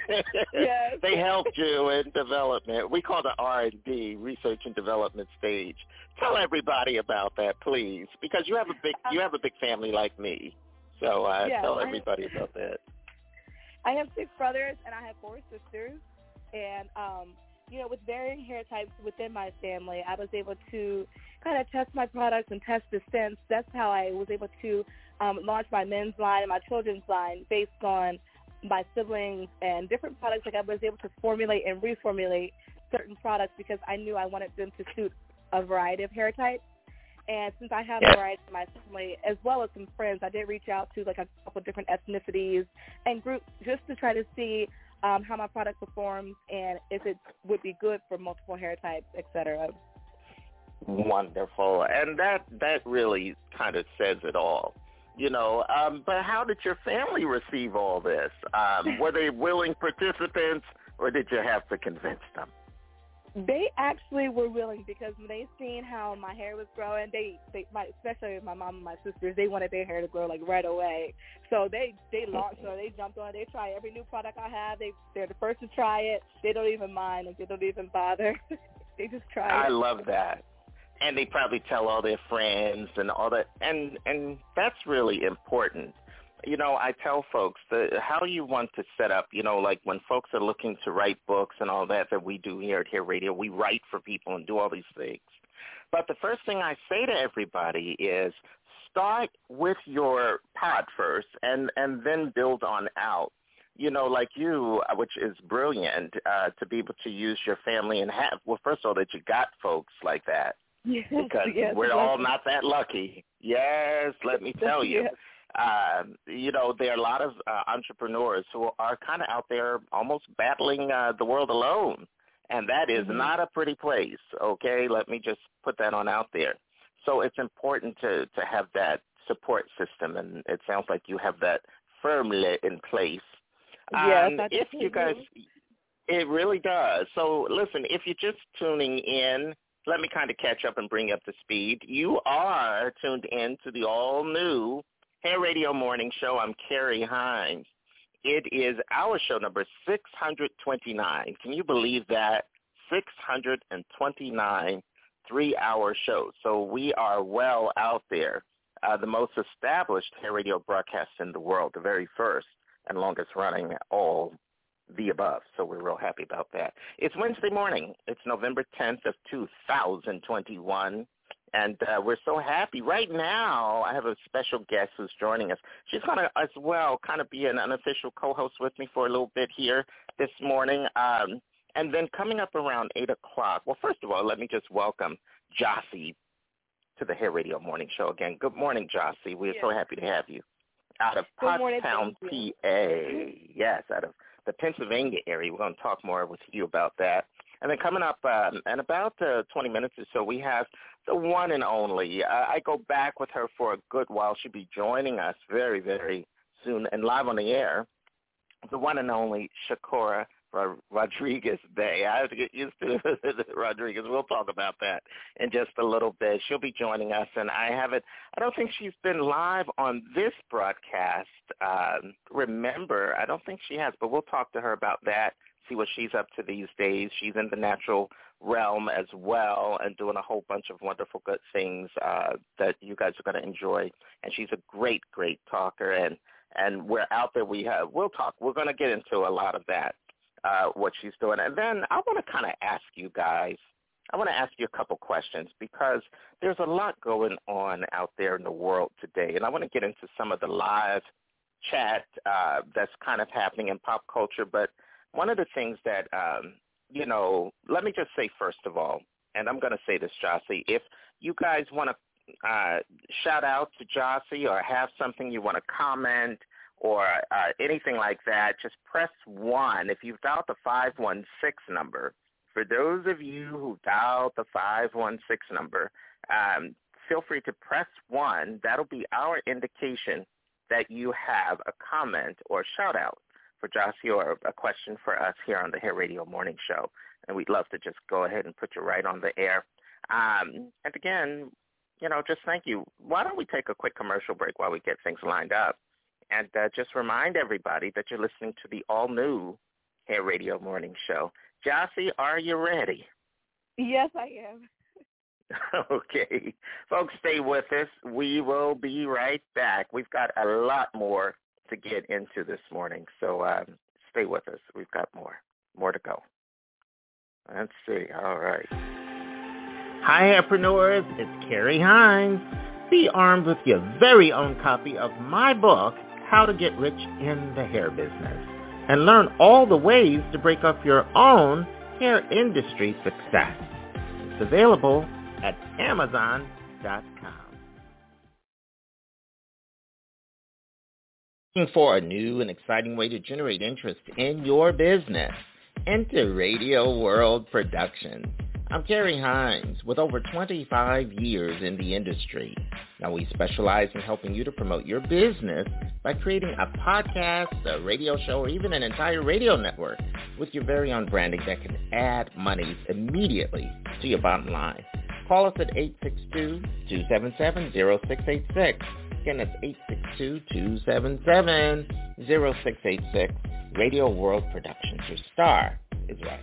Yes. They helped you in development. We call it R and D, research and development stage. Tell everybody about that, please, because you have a big you have a big family like me. So uh, Yeah, tell I- everybody about that. I have six brothers and I have four sisters, and um, you know, with varying hair types within my family, I was able to kind of test my products and test the scents. That's how I was able to um, launch my men's line and my children's line based on my siblings and different products. Like I was able to formulate and reformulate certain products because I knew I wanted them to suit a variety of hair types. And since I have a variety in my family, as well as some friends, I did reach out to like a couple of different ethnicities and groups just to try to see um, how my product performs and if it would be good for multiple hair types, et cetera. Wonderful. And that, that really kind of says it all. You know, um, but how did your family receive all this? Um, were they willing participants, or did you have to convince them? They actually were willing because when they seen how my hair was growing, they, they my, especially my mom and my sisters, they wanted their hair to grow like right away. So they they launched on, they jumped on, they try every new product I have. They they're the first to try it. They don't even mind, like they don't even bother. They just try I it. love that. And they probably tell all their friends and all that, and and that's really important. You know, I tell folks that how you want to set up, you know, like when folks are looking to write books and all that that we do here at Hair Radio, we write for people and do all these things. But the first thing I say to everybody is start with your pod first and, and then build on out. You know, like you, which is brilliant, uh, to be able to use your family and have, well, first of all, that you got folks like that. Yes, Because yes, we're yes. all not that lucky. Yes, let me tell you. Yes. Uh, you know, there are a lot of uh, entrepreneurs who are kind of out there almost battling uh, the world alone, and that is Mm-hmm. not a pretty place, okay? Let me just put that on out there. So it's important to, to have that support system, and it sounds like you have that firmly in place. Yes, Um, I if you guys, do. it really does. So listen, if you're just tuning in, let me kind of catch up and bring you up to speed. You are tuned in to the all-new Hair Radio Morning Show. I'm Carrie Hines. It is our show number six hundred twenty-nine. Can you believe that? six hundred twenty-nine three-hour shows. So we are well out there. Uh, the most established hair radio broadcast in the world, the very first and longest running all the above. So we're real happy about that. It's Wednesday morning. It's November tenth of two thousand twenty-one. And uh, we're so happy. Right now, I have a special guest who's joining us. She's going to, as well, kind of be an unofficial co-host with me for a little bit here this morning. Um, and then coming up around eight o'clock, well, first of all, let me just welcome Jossie to the Hair Radio Morning Show again. Good morning, Jossie. We're yes. so happy to have you out of Pottstown, P A. Yes, out of the Pennsylvania area. We're going to talk more with you about that. And then coming up um, in about uh, twenty minutes or so, we have the one and only. Uh, I go back with her for a good while. She'll be joining us very, very soon and live on the air. The one and only Shakora Rodriguez Bay. I have to get used to Rodriguez. We'll talk about that in just a little bit. She'll be joining us, and I haven't, I don't think she's been live on this broadcast. Um, remember, I don't think she has, but we'll talk to her about that, see what she's up to these days. She's in the natural realm as well and doing a whole bunch of wonderful good things uh, that you guys are going to enjoy. And she's a great, great talker, and, and we're out there. We have, we'll talk. We're going to get into a lot of that. Uh, what she's doing. And then I want to kind of ask you guys, I want to ask you a couple questions because there's a lot going on out there in the world today. And I want to get into some of the live chat uh, that's kind of happening in pop culture. But one of the things that, um, you know, let me just say first of all, and I'm going to say this, Jossie, if you guys want to uh, shout out to Jossie or have something you want to comment or uh, anything like that, just press one. If you've dialed the five one six number, for those of you who dialed the five one six number, um, feel free to press one. That'll be our indication that you have a comment or shout-out for Jossie or a question for us here on the Hair Radio Morning Show. And we'd love to just go ahead and put you right on the air. Um, and again, you know, just thank you. Why don't we take a quick commercial break while we get things lined up? And uh, just remind everybody that you're listening to the all-new Hair Radio Morning Show. Jossie, are you ready? Yes, I am. Okay. Folks, stay with us. We will be right back. We've got a lot more to get into this morning, so um, stay with us. We've got more, more to go. Let's see. All right. Hi, hairpreneurs. It's Carrie Hines. Be armed with your very own copy of my book, How to Get Rich in the Hair Business, and learn all the ways to break up your own hair industry success. It's available at amazon dot com. Looking for a new and exciting way to generate interest in your business? Enter Radio World Productions. I'm Carrie Hines with over twenty-five years in the industry. Now we specialize in helping you to promote your business by creating a podcast, a radio show, or even an entire radio network with your very own branding that can add money immediately to your bottom line. Call us at eight six two, two seven seven, zero six eight six. Again, that's eight six two, two seven seven, zero six eight six. Radio World Productions. Your star is right.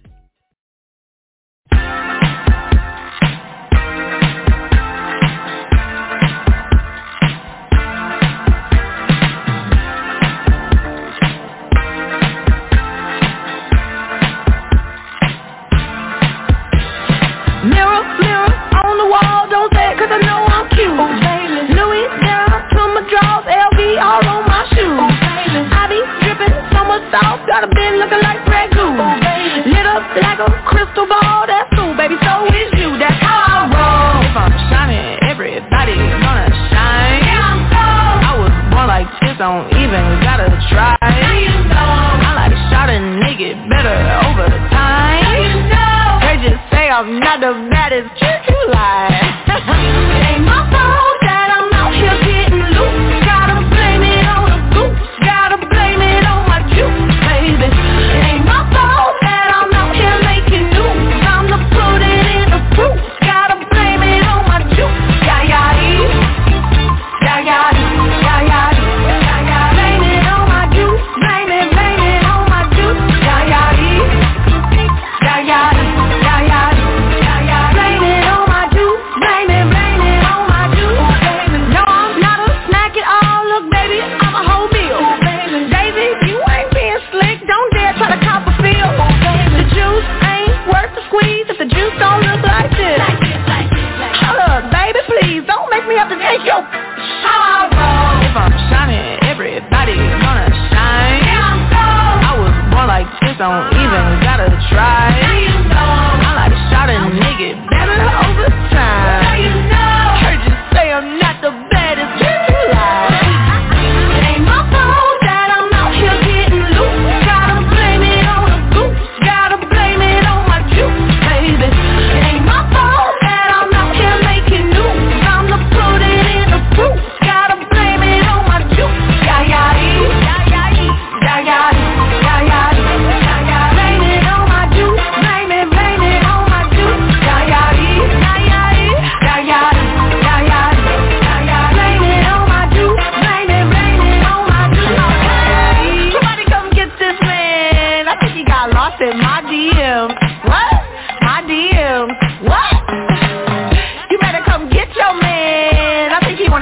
Mirror, mirror on the wall, don't say it 'cause I know I'm cute. Oh, baby. Louis down to my drawers, L V all on my shoes. Oh, baby. I be dripping so much sauce, got a bin looking like Red Goose. Oh, baby.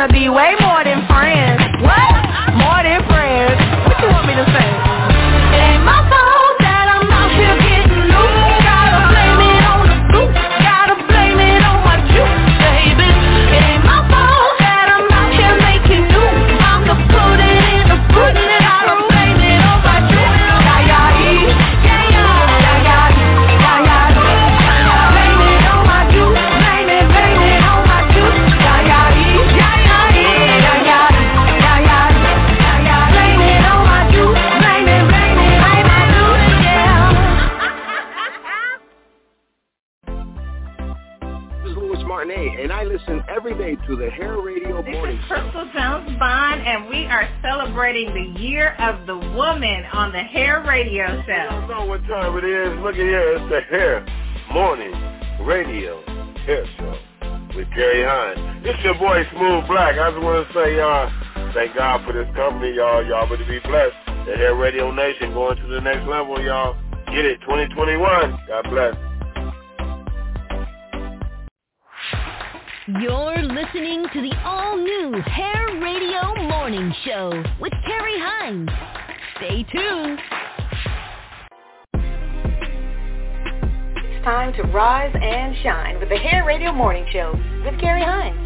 wanna be way more than friends. What? More than friends. What you want me to say? It ain't my fault that I'm out here getting loose. Gotta blame it on the boots. Gotta blame it on my juice, baby. It ain't my fault that I'm out here making news. I'm the put it in the fruit. Gotta blame it on my juice. Yeah, yeah, yeah, yeah, yeah, yeah, yeah, yeah. Blame it on my juice. Blame it, blame it on my juice. Yeah, yeah, yeah, yeah, yeah, yeah, yeah, yeah, yeah, yeah. Blame it on my juice. Blame it, blame it on my juice. Yeah. This is Louis Martinet, and I listen every day to the Hair Radio Morning This is Show. Crystal Jones Bond, and we are celebrating the Year of the Woman on the Hair Radio I Show. don't know what time it is. Look at here. It's the Hair Morning Radio Hair Show with Carrie Hines. This your boy, Smooth Black. I just want to say, y'all, thank God for this company, y'all. Y'all better be blessed. The Hair Radio Nation going to the next level, y'all. Get it, twenty twenty-one. God bless. You're listening to the all-new Hair Radio Morning Show with Carrie Hines. Stay tuned. It's time to rise and shine with the Hair Radio Morning Show with Carrie Hines.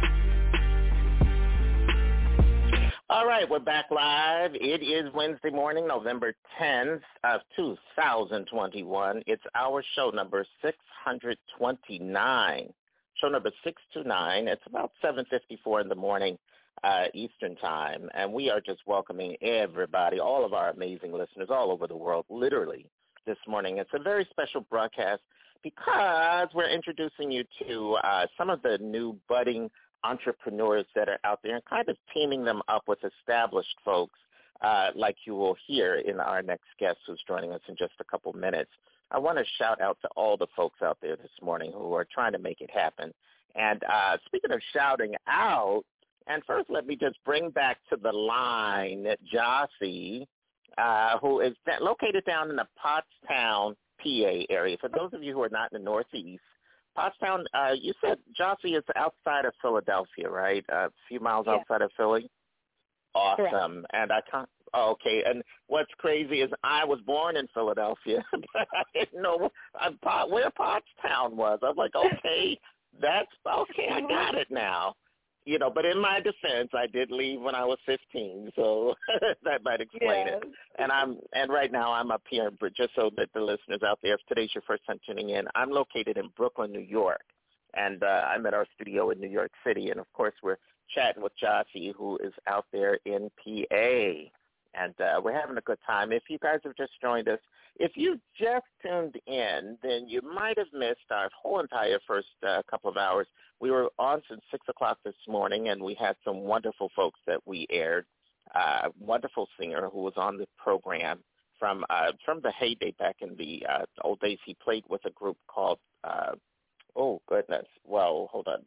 All right, we're back live. It is Wednesday morning, November tenth of two thousand twenty-one. It's our show number six hundred twenty-nine. Show number six two nine. It's about seven fifty-four in the morning uh, Eastern Time, and we are just welcoming everybody, all of our amazing listeners all over the world, literally, this morning. It's a very special broadcast because we're introducing you to uh, some of the new budding entrepreneurs that are out there and kind of teaming them up with established folks uh, like you will hear in our next guest who's joining us in just a couple minutes. I want to shout out to all the folks out there this morning who are trying to make it happen. And uh, speaking of shouting out, and first let me just bring back to the line Jossie, uh, who is located down in the Pottstown, P A area. For those of you who are not in the Northeast, Pottstown, uh, you said Jossie is outside of Philadelphia, right? A few miles Yeah. outside of Philly? Awesome. Correct. And I can't, oh, okay. And what's crazy is I was born in Philadelphia, but I didn't know uh, where Pottstown was. I was like, okay, that's, okay, I got it now. You know, but in my defense, I did leave when I was fifteen, so that might explain Yes. it. And I'm and right now I'm up here, but just so that the listeners out there, if today's your first time tuning in, I'm located in Brooklyn, New York, and uh, I'm at our studio in New York City, and of course we're chatting with Jossie, who is out there in P A, and uh, we're having a good time. If you guys have just joined us, if you just tuned in, then you might have missed our whole entire first uh, couple of hours. We were on since six o'clock this morning, and we had some wonderful folks that we aired. Uh, wonderful singer who was on the program from uh, from the heyday back in the uh, old days. He played with a group called, uh, oh, goodness, well, hold on,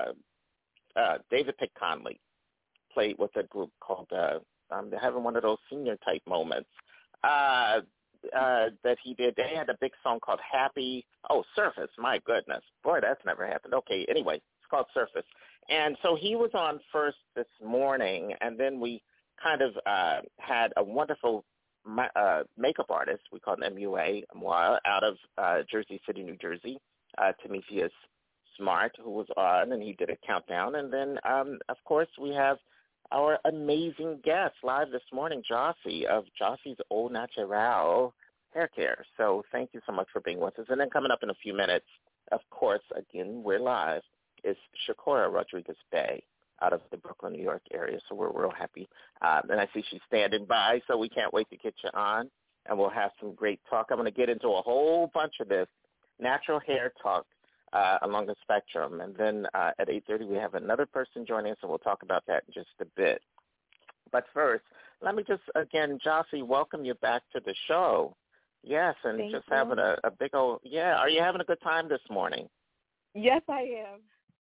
uh, uh, David Pick Conley played with a group called, uh, um, they're having one of those senior-type moments. Uh, Uh, that he did. They had a big song called Happy, oh, Surface, my goodness. Boy, that's never happened. Okay, anyway, it's called Surface. And so he was on first this morning, and then we kind of uh, had a wonderful uh, makeup artist, we call him M U A, out of uh, Jersey City, New Jersey, uh, Timotheus Smart, who was on, and he did a countdown. And then, um, of course, we have our amazing guest live this morning, Jossie of Jossie's Au Naturel Hair Care. So thank you so much for being with us. And then coming up in a few minutes, of course, again, we're live, is Shakora Rodriguez-Bey out of the Brooklyn, New York area. So we're real happy. Um, and I see she's standing by, so we can't wait to get you on. And we'll have some great talk. I'm going to get into a whole bunch of this natural hair talk Uh, along the spectrum. And then uh, at eight thirty, we have another person joining us, and we'll talk about that in just a bit. But first, let me just, again, Jossie, welcome you back to the show. Yes, and Thank just you. having a, a big old, yeah, are you having a good time this morning? Yes, I am.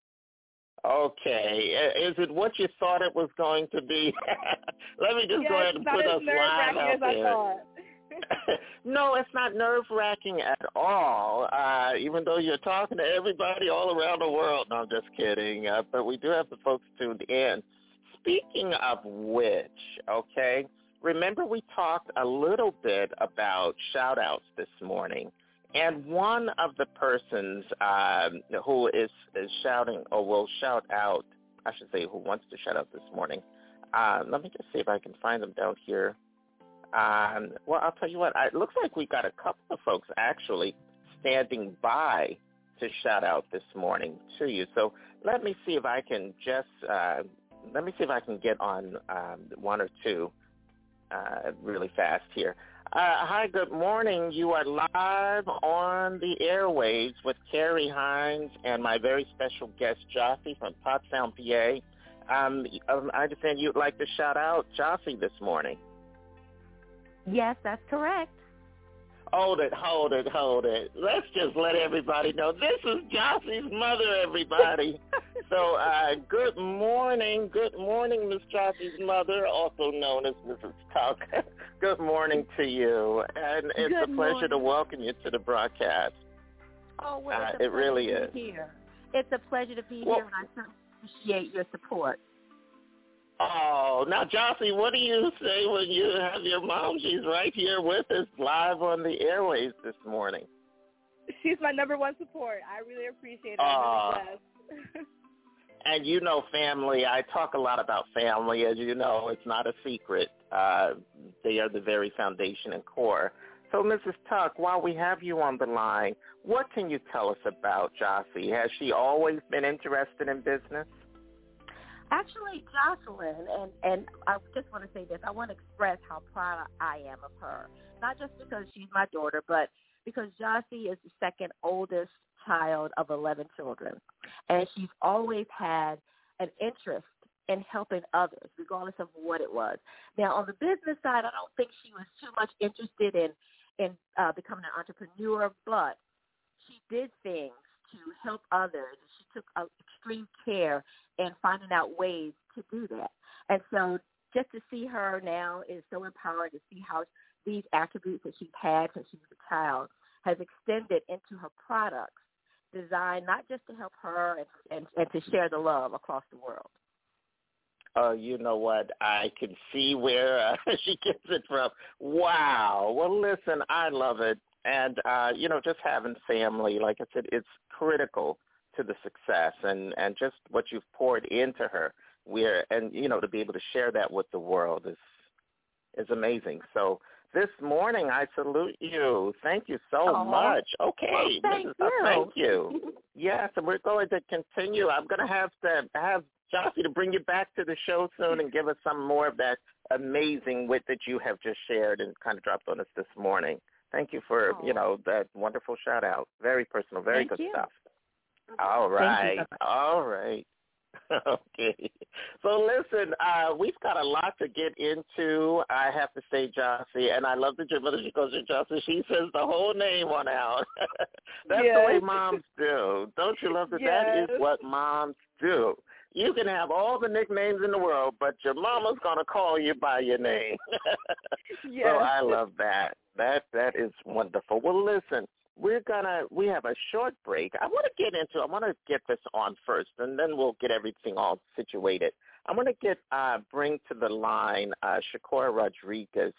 Okay. Is it what you thought it was going to be? Let me just yes, go ahead and not put as us live nerve-wracking out as I there. thought. No, it's not nerve-wracking at all, uh, even though you're talking to everybody all around the world. No, I'm just kidding. Uh, but we do have the folks tuned in. Speaking of which, okay, remember we talked a little bit about shout-outs this morning. And one of the persons um, who is, is shouting, or will shout out, I should say who wants to shout out this morning, uh, let me just see if I can find them down here. Um, well, I'll tell you what, I, it looks like we got a couple of folks actually standing by to shout out this morning to you. So let me see if I can just, uh, let me see if I can get on um, one or two uh, really fast here. Uh, hi, good morning. You are live on the airwaves with Carrie Hines and my very special guest, Jossie from Pottstown, P A. Um, I understand you'd like to shout out Jossie this morning. Yes, that's correct. Hold it, hold it, hold it. Let's just let everybody know this is Jossie's mother, everybody. So uh, good morning, good morning, Miss Jossie's mother, also known as Missus Tuck. Good morning to you, and it's good a pleasure morning. to welcome you to the broadcast. Oh, well, it's uh, a it really to is. Be here. It's a pleasure to be well, here, and I certainly appreciate your support. Oh, now, Jossie, what do you say when you have your mom? She's right here with us live on the airwaves this morning. She's my number one support. I really appreciate it. Uh, I'm really blessed. And you know family, I talk a lot about family. As you know, it's not a secret. Uh, they are the very foundation and core. So, Missus Tuck, while we have you on the line, what can you tell us about Jossie? Has she always been interested in business? Actually, Jocelyn, and, and I just want to say this, I want to express how proud I am of her, not just because she's my daughter, but because Jossie is the second oldest child of eleven children, and she's always had an interest in helping others, regardless of what it was. Now, on the business side, I don't think she was too much interested in, in uh, becoming an entrepreneur, but she did things to help others. She took uh, extreme care in finding out ways to do that. And so just to see her now is so empowering, to see how these attributes that she's had since she was a child has extended into her products, designed not just to help her and, and, and to share the love across the world. Oh, you know what? I can see where uh, she gets it from. Wow. Well, listen, I love it. And, uh, you know, just having family, like I said, it's critical to the success and, and just what you've poured into her. We're, and, you know, to be able to share that with the world is is amazing. So this morning, I salute you. Thank you so Aww. much. Okay. Well, thank Missus you. Uh, thank you. Yes, and we're going to continue. I'm going to have to have Jossie to bring you back to the show soon and give us some more of that amazing wit that you have just shared and kind of dropped on us this morning. Thank you for, Aww. you know, that wonderful shout-out. Very personal, very Thank good you. stuff. All right. You. All right. Okay. So listen, uh, we've got a lot to get into. I have to say, Jossie, and I love that your mother, she goes to Jossie, she says the whole name on out. That's yes. the way moms do. Don't you love that? Yes. That is what moms do. You can have all the nicknames in the world, but your mama's going to call you by your name. yes. So I love that. That That is wonderful. Well, listen. We're gonna. We have a short break. I want to get into. I want to get this on first, and then we'll get everything all situated. I want to get uh, bring to the line uh, Shakora Rodriguez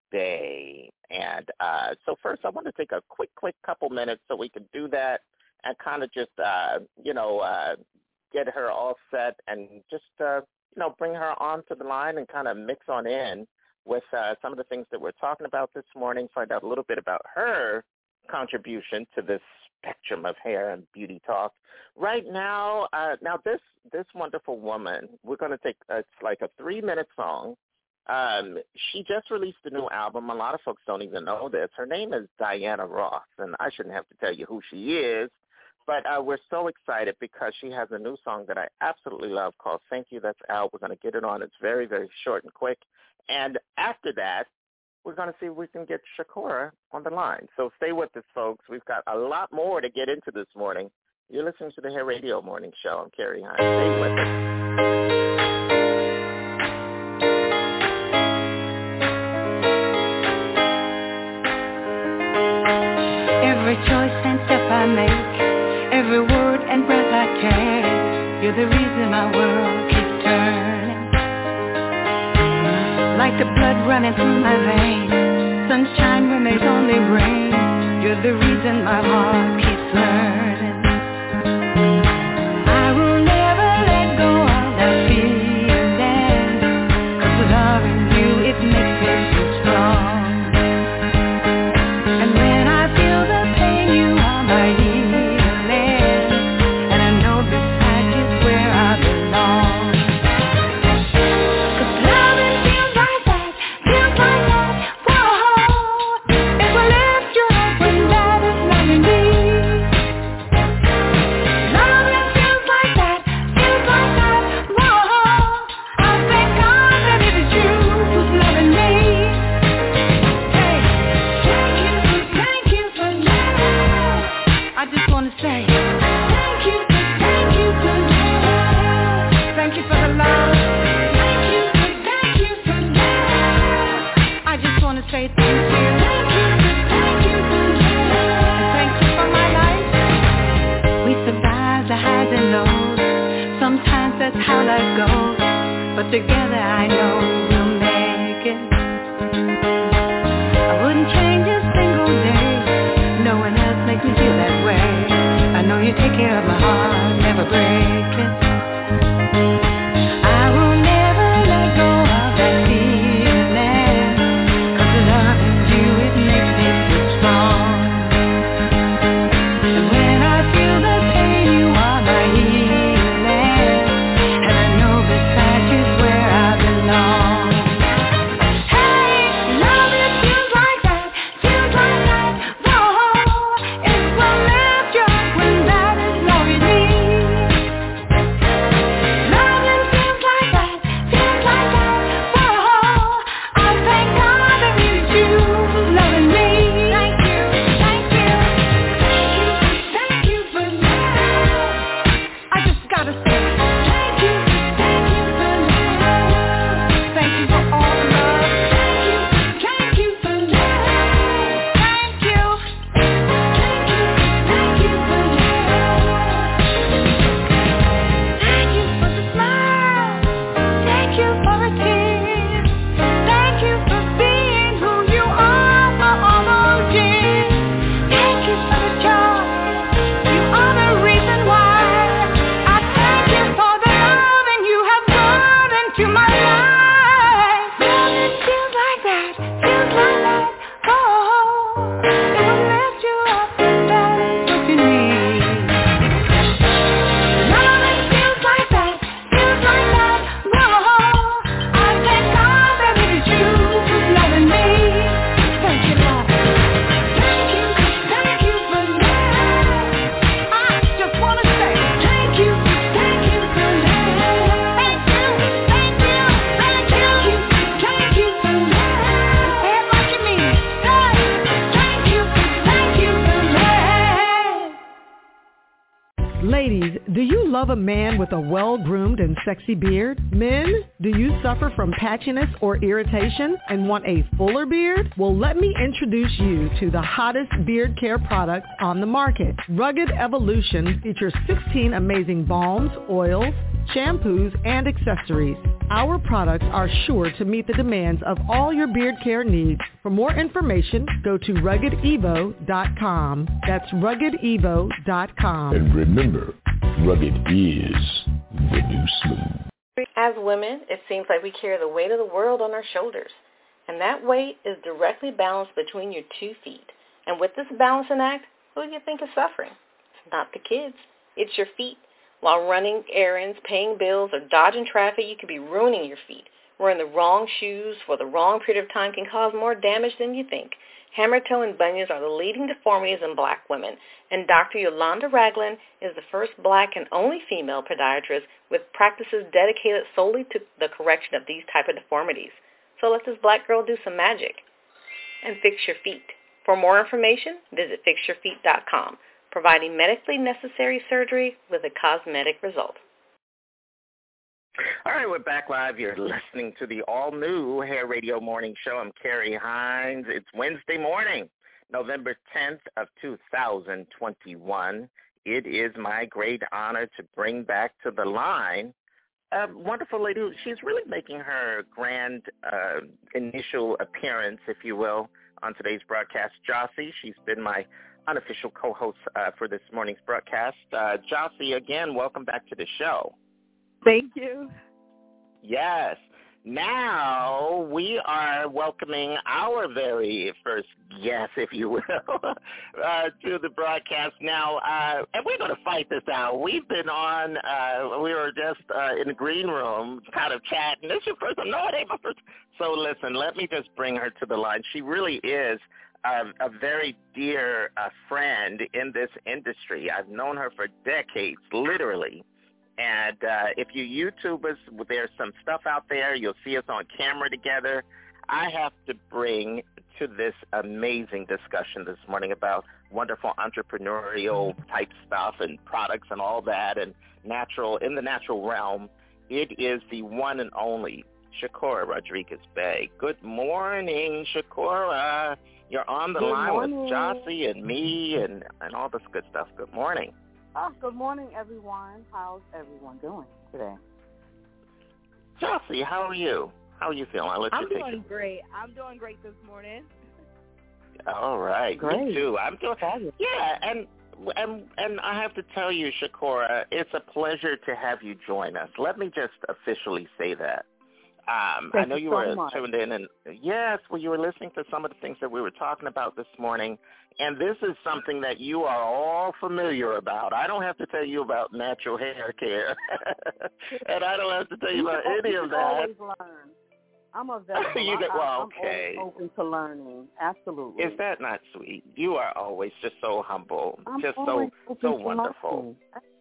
Bay, and uh, so first I want to take a quick, quick couple minutes so we can do that and kind of just uh, you know uh, get her all set and just uh, you know bring her onto the line and kind of mix on in with uh, some of the things that we're talking about this morning. Find out a little bit about her contribution to this spectrum of hair and beauty talk. Right now, uh, now this this wonderful woman, we're going to take, uh, it's like a three-minute song. Um, she just released a new album. A lot of folks don't even know this. Her name is Diana Ross, and I shouldn't have to tell you who she is, but uh, we're so excited because she has a new song that I absolutely love called Thank You. That's out. We're going to get it on. It's very, very short and quick. And after that, we're going to see if we can get Shakora on the line. So stay with us, folks. We've got a lot more to get into this morning. You're listening to the Hair Radio Morning Show. I'm Carrie Hines. Stay with us. You're the reason my world keeps turning. Like the blood running through my veins, sunshine when there's only rain. You're the reason my heart keeps learning. I will never let go of that feeling, 'cause loving you, it makes me so strong. And when I feel the pain, you are my healing, and I know beside you's where I belong. 'Cause loving feels like that, feels like that, whoa. It will lift you up when that is loving me. Loving feels like that, feels like that, whoa. I thank God that it is you who's loving me. Hey, thank you, thank you for love. I just wanna say thank you, thank you for love. Thank you for the love. Thank you, thank you for love. I just wanna say thank you. Thank you, thank you for love. Thank you for my life. We survive the highs and lows. Sometimes that's how life goes, but together I know we'll make it. I wouldn't change a single day. No one else makes me feel that way. I know you take care of my heart, never break it. I will never let go of that feeling, 'cause loving you, it makes me feel strong. And when I feel the pain, you are my healing, and I know beside you's where I belong. Hey, love it feels like that, feels like that, whoa. It will lift you up when that is loving me. Loving feels like that, feels like that, whoa. I thank God that it is you who's loving me. Thank you, thank you, thank you, thank you for love. I just gotta say thank you, thank you for love. Thank you for all the love. Thank you, thank you for love. Thank you, thank you, thank you for love. Thank you for the smile. Thank you for a tear. Thank you for being who you are for all those years. Thank you for the joy. You are the reason why. I thank you for the love and you have brought into my life. Love it feels like that, feels like that, oh. It will lift you up and that is what you need. Love it feels like that, feels like that, whoa. I thank God that it is you who's loving me. Thank you, Lord. Thank you, thank you for love. I just wanna say thank you, thank you for love. Thank you, thank you, thank you, thank you for love. Say it like you mean it. Hey, thank you, thank you for love. Ladies, do you love a man with a well-groomed and sexy beard? Men, do you suffer from patchiness or irritation and want a fuller beard? Well, let me introduce you to the hottest beard care products on the market. Rugged Evolution features sixteen amazing balms, oils, shampoos, and accessories. Our products are sure to meet the demands of all your beard care needs. For more information, go to rugged evo dot com. That's rugged evo dot com. And remember, rugged is the new smooth. As women, it seems like we carry the weight of the world on our shoulders. And that weight is directly balanced between your two feet. And with this balancing act, who do you think is suffering? It's not the kids. It's your feet. While running errands, paying bills, or dodging traffic, you could be ruining your feet. Wearing the wrong shoes for the wrong period of time can cause more damage than you think. Hammer toe and bunions are the leading deformities in black women, and Doctor Yolanda Ragland is the first black and only female podiatrist with practices dedicated solely to the correction of these type of deformities. So let this black girl do some magic and fix your feet. For more information, visit fix your feet dot com, providing medically necessary surgery with a cosmetic result. All right, we're back live. You're listening to the all-new Hair Radio Morning Show. I'm Carrie Hines. It's Wednesday morning, November tenth of two thousand twenty-one. it is my great honor to bring back to the line a wonderful lady. She's really making her grand uh, initial appearance, if you will, on today's broadcast. Jossie, she's been my unofficial co-host uh, for this morning's broadcast. Uh, Jossie, again, welcome back to the show. Thank you. Yes. Now we are welcoming our very first guest, if you will, uh, to the broadcast now. Uh, and we're going to fight this out. We've been on, uh, we were just uh, in the green room kind of chatting. This is your first time? No, it ain't my first. So listen, let me just bring her to the line. She really is a, a very dear uh, friend in this industry. I've known her for decades, literally. And uh, if you YouTubers, there's some stuff out there. You'll see us on camera together. I have to bring to this amazing discussion this morning about wonderful entrepreneurial type stuff and products and all that and natural, in the natural realm. It is the one and only Shakura Rodriguez-Bey. Good morning, Shakura. You're on the Good line morning. with Jossie and me and, and all this good stuff. Good morning. Oh, good morning, everyone. How's everyone doing today? Jossie, how are you? How are you feeling? I'll let I'm you take doing it. great. I'm doing great this morning. All right, Great. me too. I'm doing. Yeah, and and and I have to tell you, Shakura, it's a pleasure to have you join us. Let me just officially say that. Um, Thank I know you you so were much. tuned in, and yes, well, you were listening to some of the things that we were talking about this morning, and this is something that you are all familiar about. I don't have to tell you about natural hair care, and I don't have to tell you, You about can, any you of can that. always learn. I'm available. You get- I, well, I'm okay. always open to learning. Absolutely. Is that not sweet? You are always just so humble, I'm just so always open so to wonderful. learning.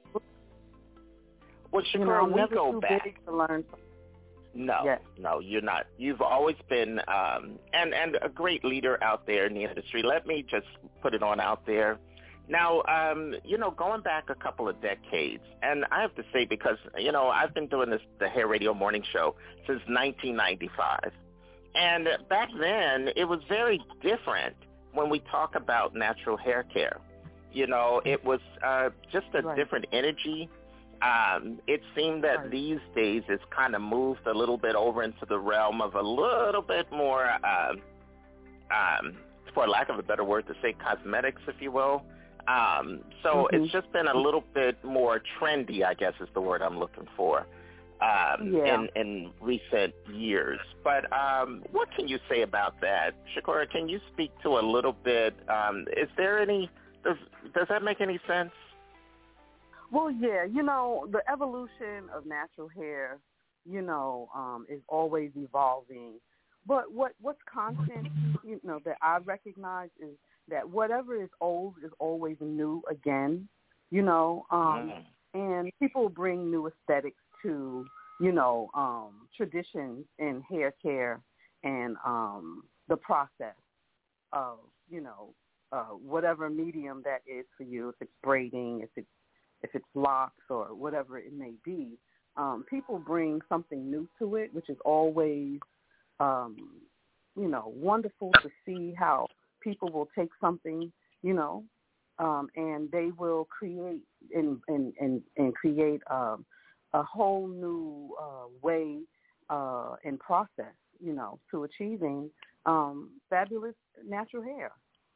Well, You know, Shakura, I'm we never go too back. big to learn. No, Yes. no, you're not. You've always been um, and and a great leader out there in the industry. Let me just put it on out there. Now, um, you know, going back a couple of decades, and I have to say because, you know, I've been doing this, the Hair Radio Morning Show, since nineteen ninety-five. And back then, it was very different when we talk about natural hair care. You know, it was uh, just a Right. different energy. Um, it seemed that Right. these days it's kind of moved a little bit over into the realm of a little bit more, um, um, for lack of a better word to say, cosmetics, if you will. Um, so Mhm. it's just been a little bit more trendy, I guess is the word I'm looking for, um, Yeah. in, in recent years. But um, what can you say about that? Shakura, can you speak to a little bit? Um, is there any, does, does that make any sense? Well, yeah, you know, the evolution of natural hair, you know, um, is always evolving. But what what's constant, you know, that I recognize is that whatever is old is always new again, you know, um, Mm. and people bring new aesthetics to, you know, um, traditions in hair care and um, the process of, you know, uh, whatever medium that is for you, if it's braiding, if it's if it's locks or whatever it may be, um, people bring something new to it, which is always, um, you know, wonderful to see how people will take something, you know, um, and they will create and and and, and create um, a whole new uh, way uh, and process, you know, to achieving um, fabulous natural hair.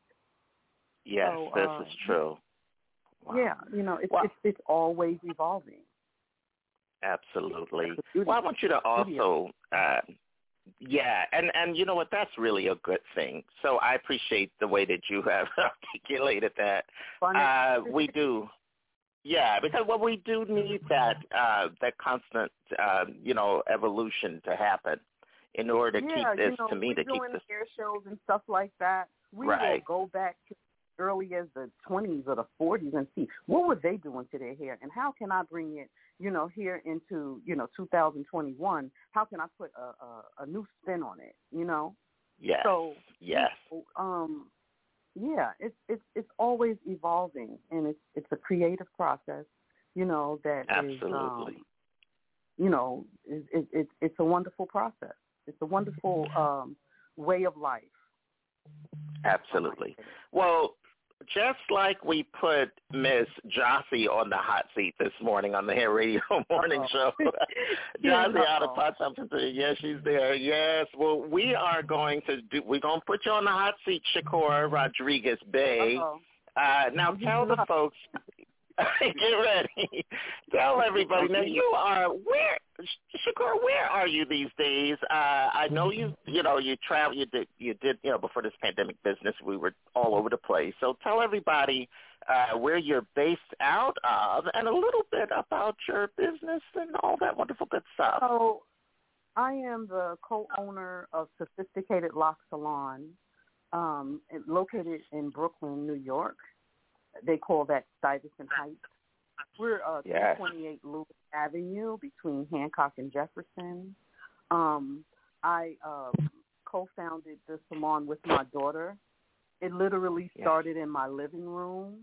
Yes, So, this uh, is true. Wow. Yeah, you know, it's, Wow. it's it's always evolving. Absolutely. That's the beauty- Well, I want you to beauty also, uh, yeah, and, and you know what, that's really a good thing. So I appreciate the way that you have articulated that. Funny. Uh, we do. Yeah, because well, we do need that uh, that constant, uh, you know, evolution to happen in order to yeah, keep this, you know, to me, we're to keep doing this. air shows and stuff like that. We Right. will go back to early as the twenties or the forties and see what were they doing to their hair, and how can I bring it, you know, here into, you know, two thousand twenty-one? How can I put a, a, a new spin on it, you know? Yes. So, yes. you know, um, yeah, it's it's it's always evolving, and it's it's a creative process, you know, that Absolutely. is, um, you know, is it, it, it's a wonderful process. It's a wonderful um, way of life. Absolutely. Well, just like we put Miss Jossie on the hot seat this morning on the Hair Radio Morning Uh-oh. Show. Jossie Uh-oh. out of pot something to yes, she's there. Yes. Well, we are going to do. We're going to put you on the hot seat, Shakur Rodriguez Bay. Uh-oh. Uh, now tell the folks. Get ready. Tell everybody. Now you are where, Shakur? Where are you these days? Uh, I know you. You know you travel. You did. You did. You know before this pandemic business, we were all over the place. So tell everybody uh, where you're based out of, and a little bit about your business and all that wonderful good stuff. So, I am the co-owner of Sophisticated Lock Salon, um, located in Brooklyn, New York. They call that Stuyvesant Heights. We're uh, yes. two twenty-eight Lewis Avenue between Hancock and Jefferson. Um, I uh, co-founded the salon with my daughter. It literally started yes. in my living room,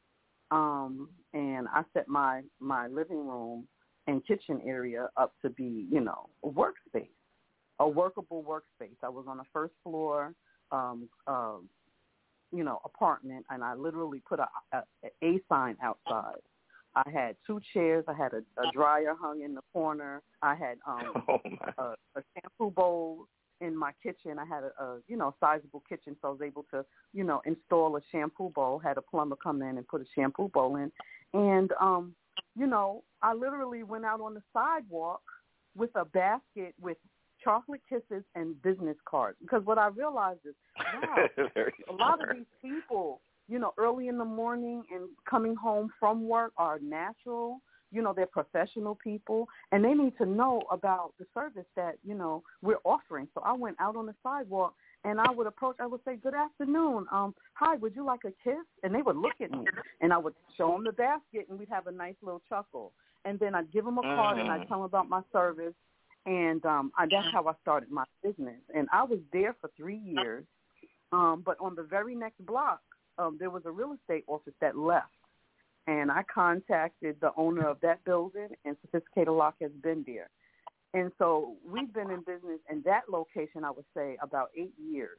um, and I set my, my living room and kitchen area up to be, you know, a workspace, a workable workspace. I was on the first floor, um, uh, you know, apartment, and I literally put a, a, a sign outside. I had two chairs. I had a, a dryer hung in the corner. I had um, oh a, a shampoo bowl in my kitchen. I had a, a, you know, sizable kitchen, so I was able to, you know, install a shampoo bowl, had a plumber come in and put a shampoo bowl in. And, um, you know, I literally went out on the sidewalk with a basket with chocolate kisses and business cards, because what I realized is, wow, a lot of these people, you know, early in the morning and coming home from work are natural, you know, they're professional people, and they need to know about the service that, you know, we're offering. So I went out on the sidewalk, and I would approach, I would say, good afternoon, um, hi, would you like a kiss? And they would look at me, and I would show them the basket, and we'd have a nice little chuckle. And then I'd give them a card, mm. and I'd tell them about my service. And um, I, that's how I started my business. And I was there for three years. Um, but on the very next block, um, there was a real estate office that left. And I contacted the owner of that building, and Sophisticated Lock has been there. And so we've been in business in that location, I would say, about eight years.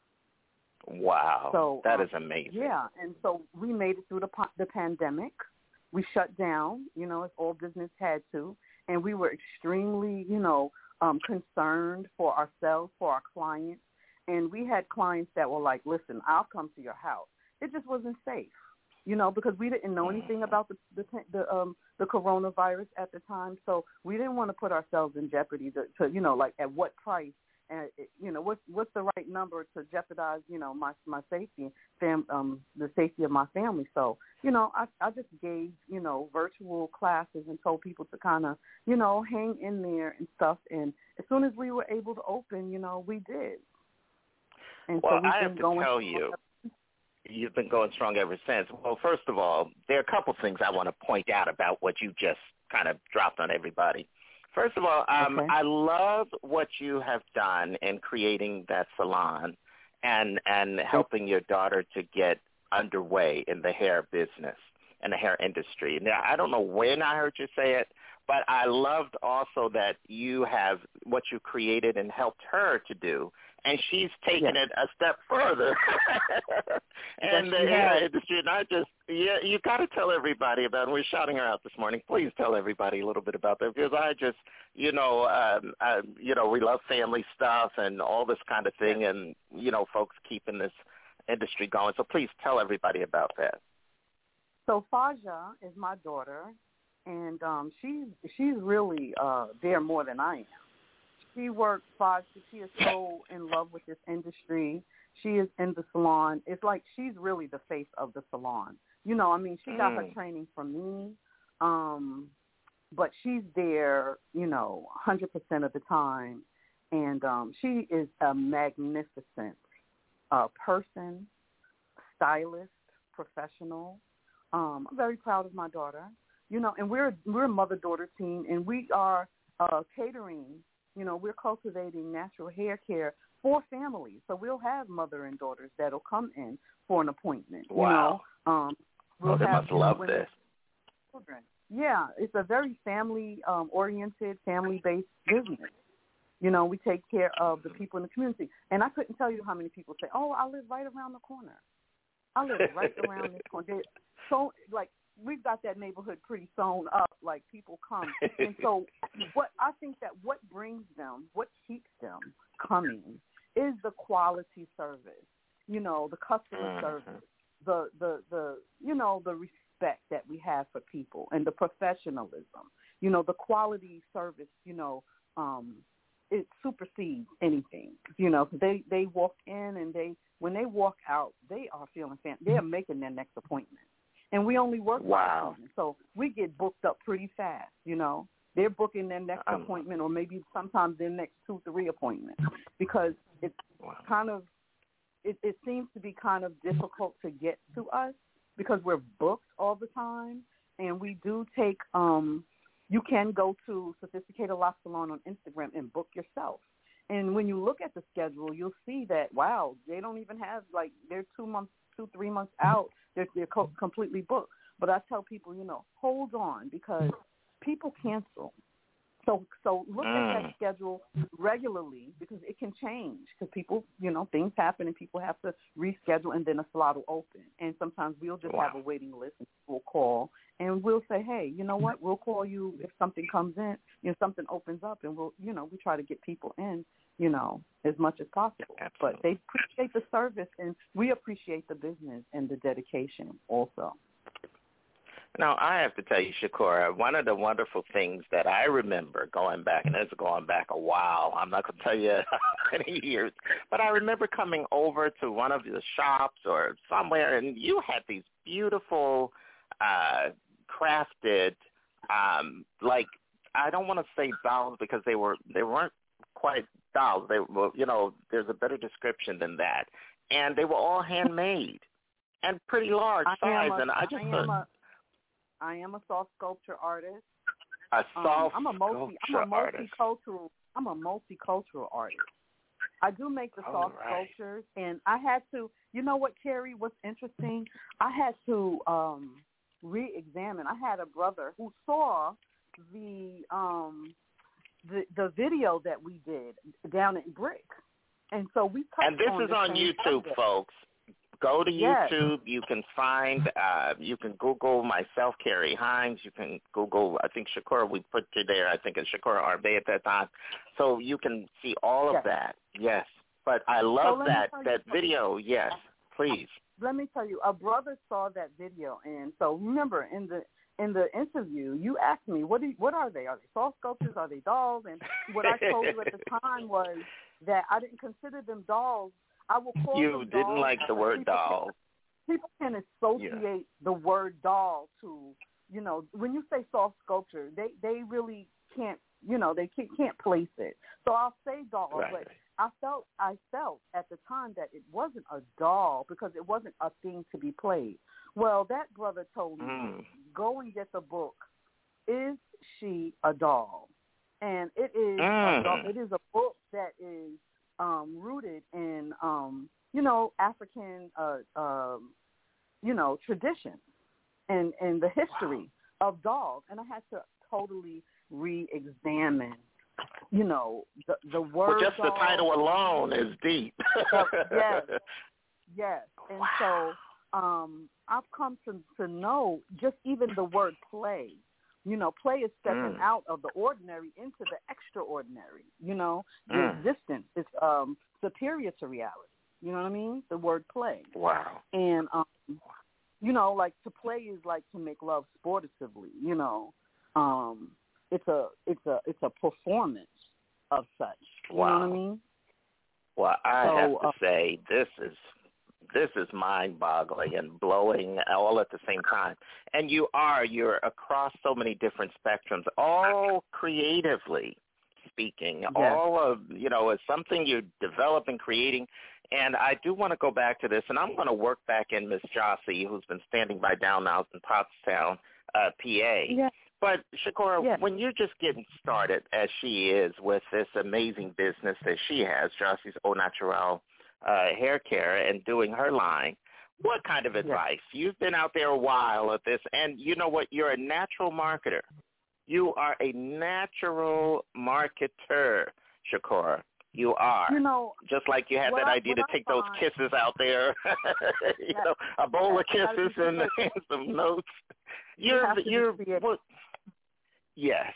Wow. So, that um, is amazing. Yeah. And so we made it through the, the pandemic. We shut down, you know, as all business had to. And we were extremely, you know, um, concerned for ourselves, for our clients. And we had clients that were like, listen, I'll come to your house. It just wasn't safe, you know, because we didn't know anything about the the, the, um, the coronavirus at the time. So we didn't want to put ourselves in jeopardy to, to you know, like at what price. And, you know, what's, what's the right number to jeopardize, you know, my, my safety, fam, um, the safety of my family. So, you know, I, I just gave, you know, virtual classes and told people to kind of, you know, hang in there and stuff. And as soon as we were able to open, you know, we did. And well, so I have to tell you, you've been going strong ever since. Well, first of all, there are a couple things I want to point out about what you just kind of dropped on everybody. First of all, um, okay. I love what you have done in creating that salon and and helping your daughter to get underway in the hair business and the hair industry. Now, I don't know when I heard you say it, but I loved also that you have what you created and helped her to do, and she's taken yes. it a step further. and yes, the hair industry, and I just, yeah, you got to tell everybody about it. We're shouting her out this morning. Please tell everybody a little bit about that, because I just, you know, um, uh, you know, we love family stuff and all this kind of thing, yes. and, you know, folks keeping this industry going. So please tell everybody about that. So Faja is my daughter, and um, she's she's really uh, there more than I am. She works five. She is so in love with this industry. She is in the salon. It's like she's really the face of the salon. You know, I mean, she got mm. her training from me, um, but she's there, you know, one hundred percent of the time, and um, she is a magnificent uh, person, stylist, professional. Um, I'm very proud of my daughter, you know, and we're we're a mother-daughter team, and we are uh, catering, you know, we're cultivating natural hair care for families. So we'll have mother and daughters that'll come in for an appointment. Wow. You know, um, we'll oh, they have, must love you know, this. Children. Yeah, it's a very family-oriented, um, family-based business. You know, we take care of the people in the community. And I couldn't tell you how many people say, oh, I live right around the corner. I live right around this corner. They're so like we've got that neighborhood pretty sewn up. Like people come, and so what I think that what brings them, what keeps them coming, is the quality service. You know, the customer mm-hmm. service, the the the you know the respect that we have for people, and the professionalism. You know, the quality service. You know. Um, it supersedes anything, you know, because they, they walk in and they, when they walk out, they are feeling fan. They are making their next appointment. And we only work wow. one appointment, so we get booked up pretty fast, you know. They're booking their next um, appointment or maybe sometimes their next two, three appointments because it's wow. kind of, it, it seems to be kind of difficult to get to us because we're booked all the time. And we do take, um, you can go to Sophisticated Lock Salon on Instagram and book yourself. And when you look at the schedule, you'll see that, wow, they don't even have, like, they're two months, two, three months out. They're, they're co- completely booked. But I tell people, you know, hold on because people cancel. So so look mm. at that schedule regularly because it can change because people, you know, things happen and people have to reschedule and then a slot will open. And sometimes we'll just wow. have a waiting list and we'll call and we'll say, hey, you know what, we'll call you if something comes in, you know, something opens up and we'll, you know, we try to get people in, you know, as much as possible. Absolutely. But they appreciate the service and we appreciate the business and the dedication also. Now, I have to tell you, Shakura, one of the wonderful things that I remember going back, and it's going back a while, I'm not going to tell you how many years, but I remember coming over to one of the shops or somewhere, and you had these beautiful, uh, crafted, um, like, I don't want to say dolls because they were they weren't quite dolls. They were, you know, there's a better description than that. And they were all handmade and pretty large I size. A, and I just I am, a, I am a soft sculpture artist. A soft um, I'm a multi, I'm a multicultural. I'm a multicultural artist. I do make the soft right. sculptures, and I had to. You know what, Carrie? What's interesting? I had to um, re-examine. I had a brother who saw the um, the the video that we did down at Brick, and so we touched and this on is the on same YouTube, subject. folks. Go to yes. YouTube. You can find, uh, you can Google myself, Carrie Hines. You can Google, I think Shakura, we put you there. I think it's Shakura Arbe at that time. So you can see all of yes. that. Yes. But I love so that, that you, video. Yes, please. Let me tell you, a brother saw that video. And so remember, in the in the interview, you asked me, what, do you, what are they? Are they soft sculptures? Are they dolls? And what I told you at the time was that I didn't consider them dolls. I will call you them didn't dolls. like the word people doll. Can, people can associate yeah. the word doll to, you know, when you say soft sculpture, they, they really can't, you know, they can't, can't place it. So I'll say doll, right. but I felt I felt at the time that it wasn't a doll because it wasn't a thing to be played. Well, that brother told me, mm. go and get the book. Is She a Doll? And it is mm. a doll. It is a book that is Um, rooted in, um, you know, African, uh, um, you know, tradition and, and the history wow. of dolls. And I had to totally re-examine, you know, the, the word Well, just doll. the title alone is deep. yes, yes. And wow. so um, I've come to, to know just even the word play. You know, play is stepping mm. out of the ordinary into the extraordinary, you know, the mm. existence is um, superior to reality. You know what I mean? The word play. Wow. And, um, you know, like to play is like to make love sportively, you know. Um, it's a it's a, it's a performance of such. You wow. know what I mean? Well, I so, have to uh, say this is This is mind-boggling and blowing all at the same time. And you are, you're across so many different spectrums, all creatively speaking, yes. all of, you know, it's something you're developing, creating. And I do want to go back to this, and I'm going to work back in Miss Jossie, who's been standing by down out in Pottstown, uh, P A. Yes. But, Shakura, yes. when you're just getting started, as she is, with this amazing business that she has, Jossie's Au Naturel, Uh, hair care and doing her line, what kind of advice? Yes. You've been out there a while at this, and you know what? You're a natural marketer. You are a natural marketer, Shakura. You are. You know, just like you had that I, idea to I take find, those kisses out there, you that, know, a bowl of that, kisses and, and some notes. You're, you you're, well, yes.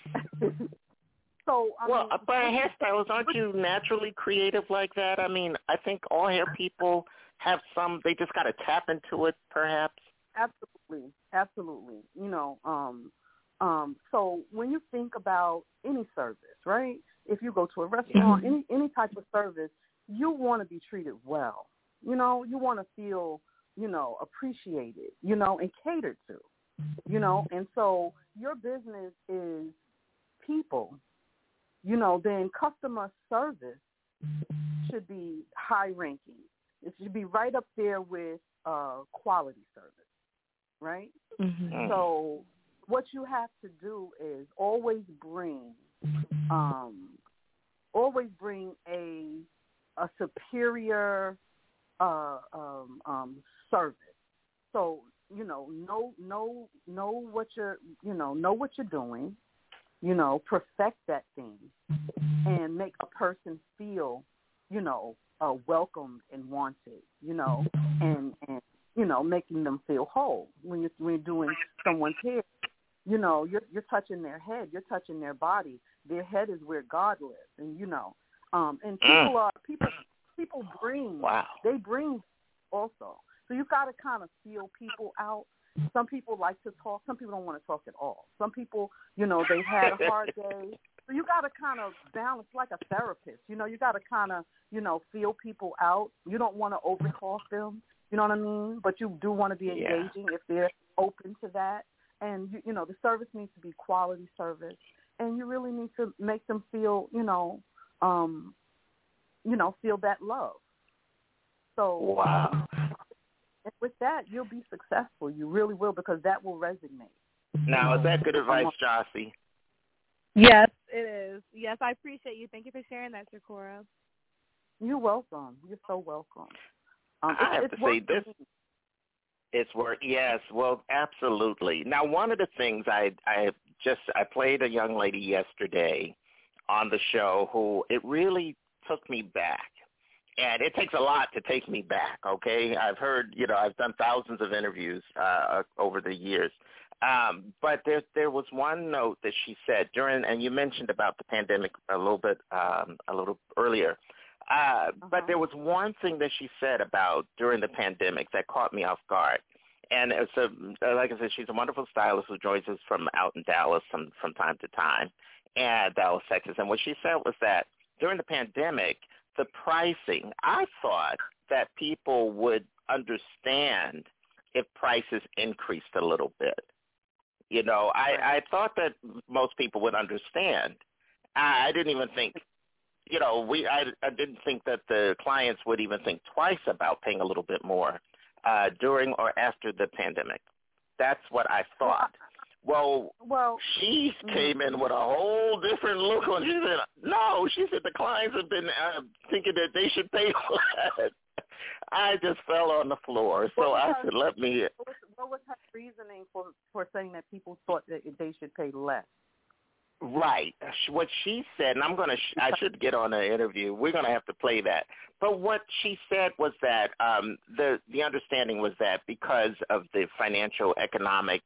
so, I well, mean, but hairstylists, aren't you naturally creative like that? I mean, I think all hair people have some. They just got to tap into it, perhaps. Absolutely, absolutely. You know, um, um, so when you think about any service, right? If you go to a restaurant, Yeah. any any type of service, you want to be treated well. You know, you want to feel, you know, appreciated, you know, and catered to, you know. And so your business is people, you know, then customer service should be high ranking. It should be right up there with uh, quality service, right? Mm-hmm. So what you have to do is always bring, um, always bring a a superior uh, um, um, service. So you know, know know know what you're you know know what you're doing. You know, perfect that thing and make a person feel, you know, uh, welcomed and wanted. You know, and and you know, making them feel whole when you're when you're doing someone's hair. You know, you're you're touching their head, you're touching their body. Their head is where God lives, and you know, um, and people are people people bring wow. they bring also. So you got to kind of feel people out. Some people like to talk. Some people don't want to talk at all. Some people, you know, they had a hard day. So you got to kind of balance like a therapist. You know, you got to kind of, you know, feel people out. You don't want to overtalk them. You know what I mean? But you do want to be engaging yeah. if they're open to that. And, you, you know, the service needs to be quality service. And you really need to make them feel, you know, um, you know, feel that love. So wow. And with that, you'll be successful. You really will, because that will resonate. Now, is that good advice, Jossie? Yes, it is. Yes, I appreciate you. Thank you for sharing that, Shakura. You're welcome. You're so welcome. Um, I have it's to say this. It's work. Yes, well, absolutely. Now, one of the things I I just I played a young lady yesterday on the show who it really took me back. And it takes a lot to take me back, okay? I've heard, you know, I've done thousands of interviews uh, over the years. Um, but there there was one note that she said during, and you mentioned about the pandemic a little bit, um, a little earlier. Uh, uh-huh. But there was one thing that she said about during the pandemic that caught me off guard. And it's a, like I said, she's a wonderful stylist who joins us from out in Dallas from, from time to time, and Dallas, Texas. And what she said was that during the pandemic, the pricing, I thought that people would understand if prices increased a little bit. You know, I, I thought that most people would understand. I, I didn't even think, you know, we I, I didn't think that the clients would even think twice about paying a little bit more uh, during or after the pandemic. That's what I thought. Well, well, she came in with a whole different look on. She said, "No," she said, "the clients have been uh, thinking that they should pay less." I just fell on the floor. So I her, said, "Let me." What was, what was her reasoning for for saying that people thought that they should pay less? Right. What she said, and I'm gonna, sh- I should get on an interview. We're gonna have to play that. But what she said was that um, the the understanding was that because of the financial economic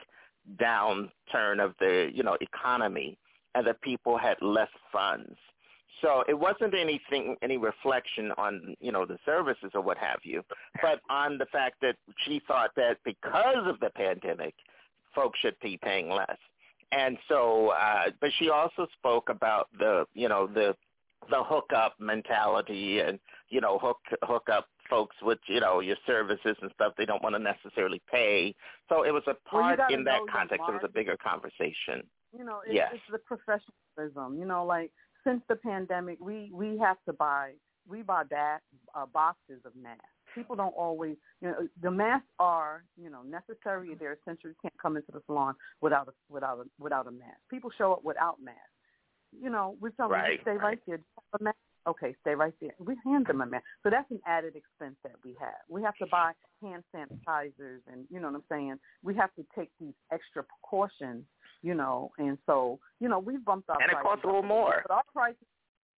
downturn of the, you know, economy, and that people had less funds. So it wasn't anything, any reflection on, you know, the services or what have you, but on the fact that she thought that because of the pandemic, folks should be paying less. And so, uh, but she also spoke about the, you know, the the hookup mentality and, you know, hook hook up folks with, you know, your services and stuff they don't want to necessarily pay. So it was a part well, in that context. It was a bigger conversation. You know, it's, yes. it's the professionalism. You know, like since the pandemic, we, we have to buy, we buy back uh, boxes of masks. People don't always, you know, the masks are, you know, necessary. They're essential. You can't come into the salon without a, without a, without a mask. People show up without masks. You know, we tell them, right, stay right. right there. A mask. Okay, stay right there. We hand them a mask. So that's an added expense that we have. We have to buy hand sanitizers and, you know what I'm saying, we have to take these extra precautions, you know, and so, you know, we've bumped our and prices. And it costs a little more. But our prices,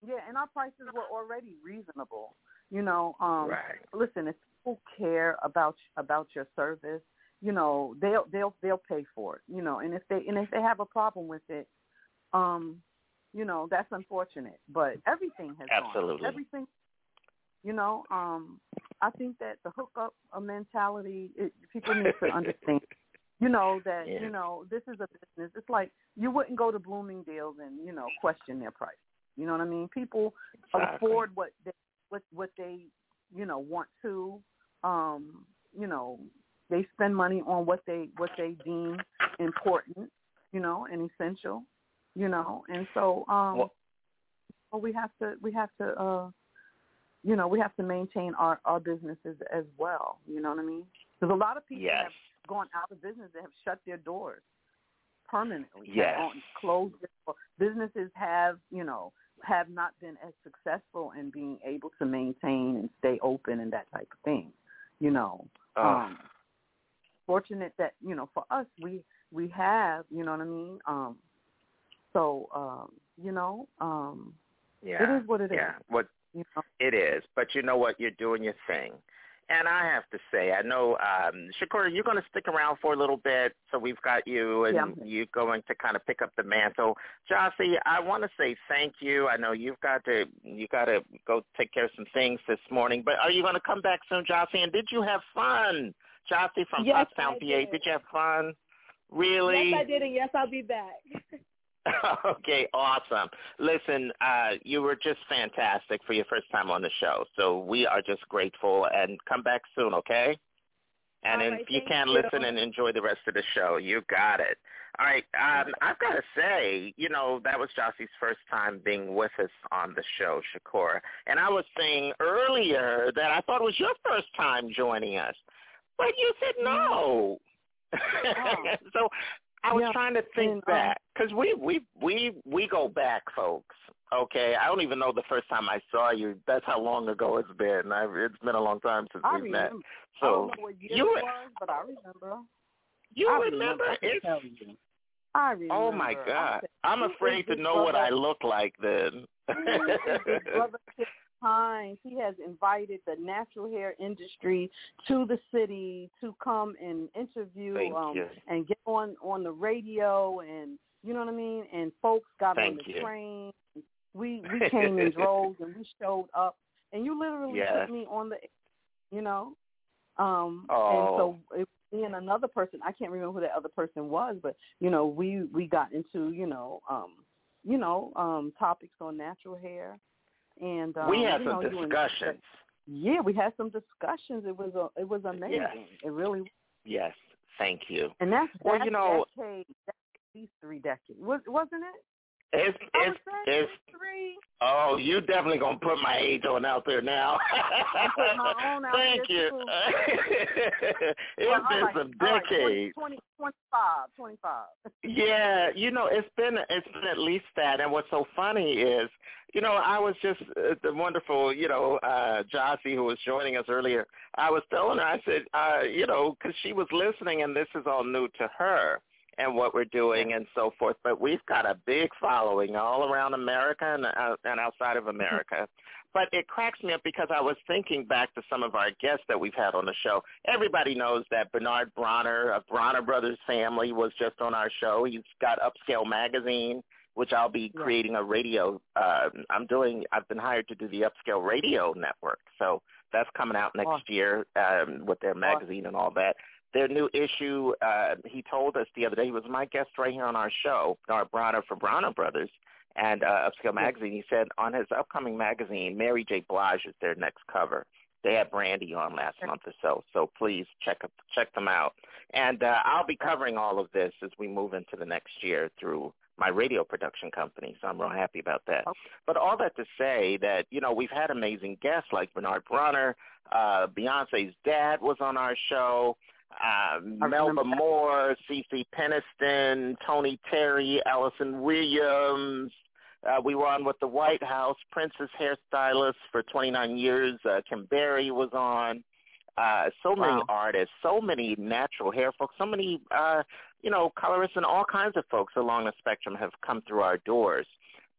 Yeah, and our prices were already reasonable. You know, um, right. listen, if people care about about your service, you know, they'll they'll they'll pay for it. You know, and if they and if they have a problem with it, um, you know, that's unfortunate. But everything has Absolutely. gone. Everything. You know, um, I think that the hookup mentality, it, people need to understand. You know that yeah. you know this is a business. It's like you wouldn't go to Bloomingdale's and you know question their price. You know what I mean? People exactly. afford what they what what they you know want to. Um, you know, they spend money on what they what they deem important. You know, and essential. You know, and so um, well, well, we have to we have to uh, you know we have to maintain our our businesses as well. You know what I mean? Because a lot of people yes. have gone out of business. They have shut their doors permanently. Yes. Have closed their, businesses have, you know, have not been as successful in being able to maintain and stay open and that type of thing. You know, oh. um, fortunate that, you know, for us, we, we have, you know what I mean? Um, so, um, you know, um, yeah. it is what it yeah. is. What you know? It is. But you know what? You're doing your thing. And I have to say, I know, um, Shakura, you're going to stick around for a little bit, so we've got you, and yeah. you're going to kind of pick up the mantle. Jossie, I want to say thank you. I know you've got to you got to go take care of some things this morning, but are you going to come back soon, Jossie? And did you have fun? Jossie from yes, Pottstown, P A, did. did you have fun? Really? Yes, I did, and yes, I'll be back. Okay, awesome. Listen, uh, you were just fantastic for your first time on the show, so we are just grateful, and come back soon, okay? And right, if you can, you. listen and enjoy the rest of the show. You got it. All right, um, I've got to say, you know, that was Jossie's first time being with us on the show, Shakura, and I was saying earlier that I thought it was your first time joining us, but you said no. Oh. So I was yeah. trying to think and, back, because we, we, we, we go back, folks, okay? I don't even know the first time I saw you. That's how long ago it's been. I, it's been a long time since I we've remember. met. So, I don't know what year you, it was, but I remember. You I remember? remember. I It's, tell you. I remember. oh, my God. Said, I'm afraid to know what I look like then. Brother Hines, he has invited the natural hair industry to the city to come and interview Thank um, you. and get on, on the radio, and you know what I mean? And folks got Thank on the you. train. We we came in droves and we showed up, and you literally yes. put me on the, you know. Um, oh. And so it, me and another person, I can't remember who that other person was, but, you know, we, we got into, you know, um, you know, um, topics on natural hair. And um, we had you some know, discussions. Yeah, we had some discussions. It was a, it was amazing. Yes. It really. Yes, thank you. And that's well, that's you know, decade, that's at least three decades, was, wasn't it? It's I it's would say it's three. Oh, you definitely gonna put my age on out there now. I put my own out Thank there you. too. It's well, been right, some right, decades. twenty, twenty, twenty-five, twenty-five. Yeah, you know, it's been it's been at least that. And what's so funny is, you know, I was just uh, the wonderful, you know, uh, Jossie, who was joining us earlier. I was telling her, I said, uh, you know, because she was listening, and this is all new to her and what we're doing and so forth. But we've got a big following all around America and, uh, and outside of America. But it cracks me up because I was thinking back to some of our guests that we've had on the show. Everybody knows that Bernard Bronner of Bronner Brothers Family was just on our show. He's got Upscale Magazine, which I'll be yeah. creating a radio. Uh, I'm doing, I've been hired to do the Upscale Radio Network. So that's coming out next awesome. year um, with their magazine awesome. and all that. Their new issue, uh, he told us the other day, he was my guest right here on our show, Bernard Bronner for Bronner Brothers and uh, Upscale Magazine. He said on his upcoming magazine, Mary J. Blige is their next cover. They had Brandy on last month or so, so please check check them out. And uh, I'll be covering all of this as we move into the next year through my radio production company, so I'm real happy about that. Okay. But all that to say that, you know, we've had amazing guests like Bernard Bronner. Uh, Beyonce's dad was on our show. Uh, Melba Moore, Cece Peniston, Tony Terry, Allison Williams. Uh, we were on with the White House, Prince's hairstylist for twenty-nine years. Uh, Kim Berry was on. Uh, so many wow. artists, so many natural hair folks, so many, uh, you know, colorists and all kinds of folks along the spectrum have come through our doors.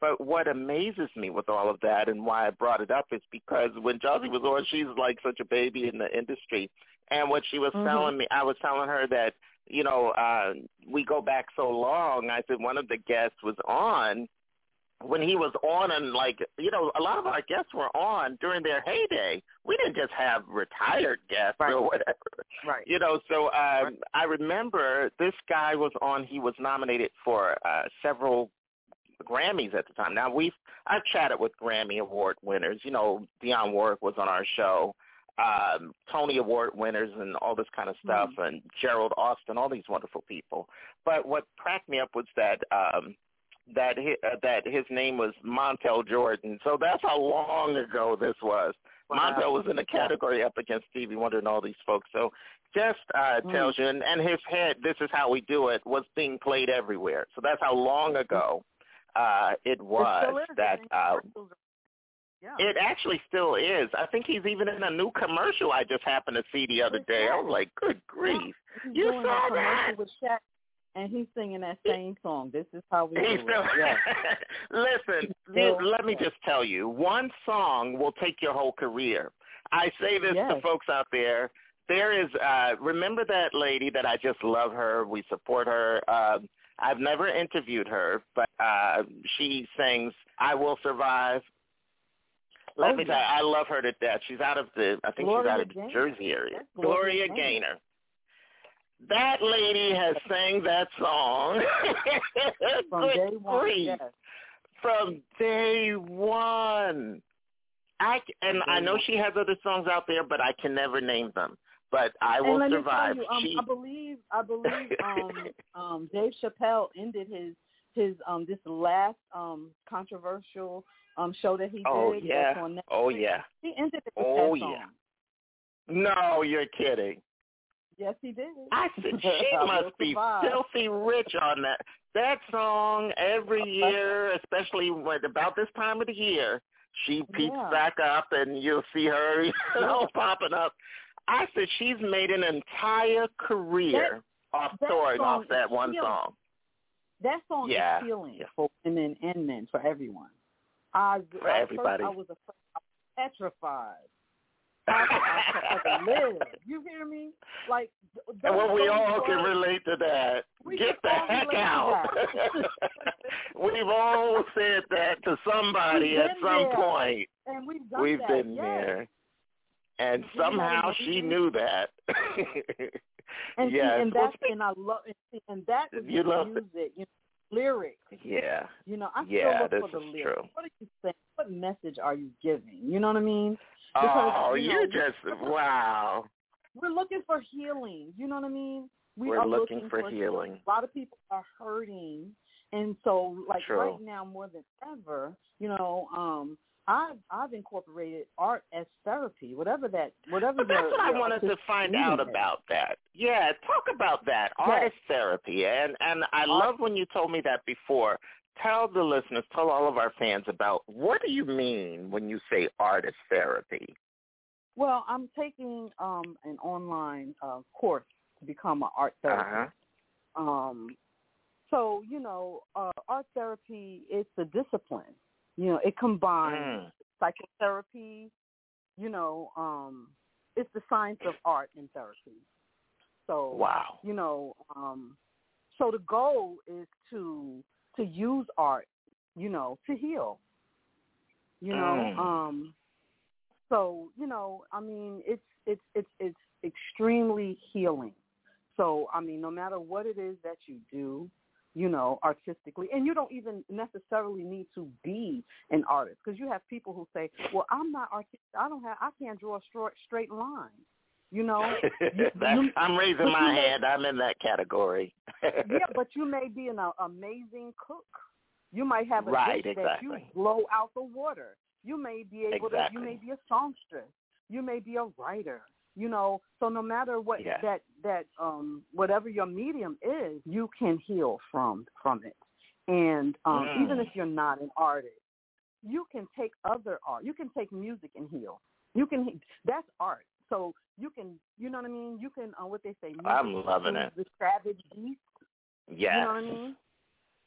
But what amazes me with all of that and why I brought it up is because when Josie was on, she's like such a baby in the industry. And what she was Mm-hmm. telling me, I was telling her that, you know, uh, we go back so long. I said one of the guests was on when he was on, and like, you know, a lot of our guests were on during their heyday. We didn't just have retired guests Right. or whatever. Right. You know, so um, right. I remember this guy was on, he was nominated for uh, several Grammys at the time. Now, we've, I've chatted with Grammy Award winners. You know, Dionne Warwick was on our show, um, Tony Award winners and all this kind of stuff, mm-hmm. and Gerald Austin, all these wonderful people. But what cracked me up was that um, that his, uh, that his name was Montel Jordan. So that's how long ago this was. Wow. Montel was in the category up against Stevie Wonder and all these folks. So just uh, mm. tells you, and, and his head, This Is How We Do It, was being played everywhere. So that's how long ago uh, it was it that uh, yeah. It actually still is. I think he's even in a new commercial I just happened to see the other day. I was like, good grief. Yeah. You doing saw a that? With Shaq, and he's singing that same song. This is how we He's do still, it. Yeah. Listen, Still, dude, let me just tell you, one song will take your whole career. I say this yes. to folks out there. There is, uh, remember that lady that I just love her, we support her. Um, I've never interviewed her, but uh, she sings I Will Survive. Let oh, me yeah. tell you, I love her to death. She's out of the, I think Gloria she's out of the Gaynor. Jersey area. That's Gloria, Gloria Gaynor. Gaynor. That lady has sang that song From Good day one, grief. yes. From day one. I, and I know she has other songs out there, but I can never name them. But I and Will let Survive. Me tell you, um, she... I believe, I believe, um, um, Dave Chappelle ended his his um this last um controversial um show that he did. Oh yeah. That's on Netflix. Oh yeah. He ended it with Oh that song. yeah. No, you're kidding. Yes, he did. I said she must be filthy rich on that. That song every year, especially when about this time of the year, she peeps yeah. back up and you'll see her you know, popping up. I said she's made an entire career that, off that touring off that is one healing. song. That song yeah. is healing yeah. for women and men, for everyone. I, for I everybody. First, I was afraid, I was petrified. I could live. You hear me? Like, and well, we all can relate to that. We Get the heck out. We've all said that to somebody at some there. point. And we've done We've that. been yes. there. And you somehow know, she knew that. and yes. see, and well, that's speak, and I love and, and that is you love music, it. you know, lyrics. Yeah. You know, I yeah, still look this for the is lyrics. true. What are you saying? What message are you giving? You know what I mean? Because, oh, you you know, just wow. We're looking for healing. You know what I mean? We We're are looking, looking for, for healing. healing. A lot of people are hurting, and so like True. right now more than ever, you know, um, I've I've incorporated art as therapy, whatever that, whatever. But that's your, what I your wanted to find meaning out is. about that. Yeah, talk about that. Yes. Art as therapy, and and I Art. love when you told me that before. Tell the listeners, tell all of our fans about what do you mean when you say art as therapy? Well, I'm taking um, an online uh, course to become an art therapist. Uh-huh. Um, so, you know, uh, art therapy is a discipline. You know, it combines mm. psychotherapy, you know, um, it's the science of art and therapy. So, wow. you know, um, so the goal is to to use art, you know, to heal. You know, mm. um, so, you know, I mean, it's it's it's it's extremely healing. So, I mean, no matter what it is that you do, you know, artistically, and you don't even necessarily need to be an artist, because you have people who say, well, I'm not artistic. I don't have, I can't draw a straight, straight line. You know, you, that, you, I'm raising my may, hand. I'm in that category. yeah, but you may be an uh, amazing cook. You might have a right, dish exactly. that you blow out the water. You may be able exactly. to. You may be a songstress. You may be a writer. You know, so no matter what yeah. that that um whatever your medium is, you can heal from from it. And um mm. even if you're not an artist, you can take other art. You can take music and heal. You can. That's art. So you can, you know what I mean? You can, uh, what they say, music I'm loving it. The savage beast. Yeah. You know what I mean?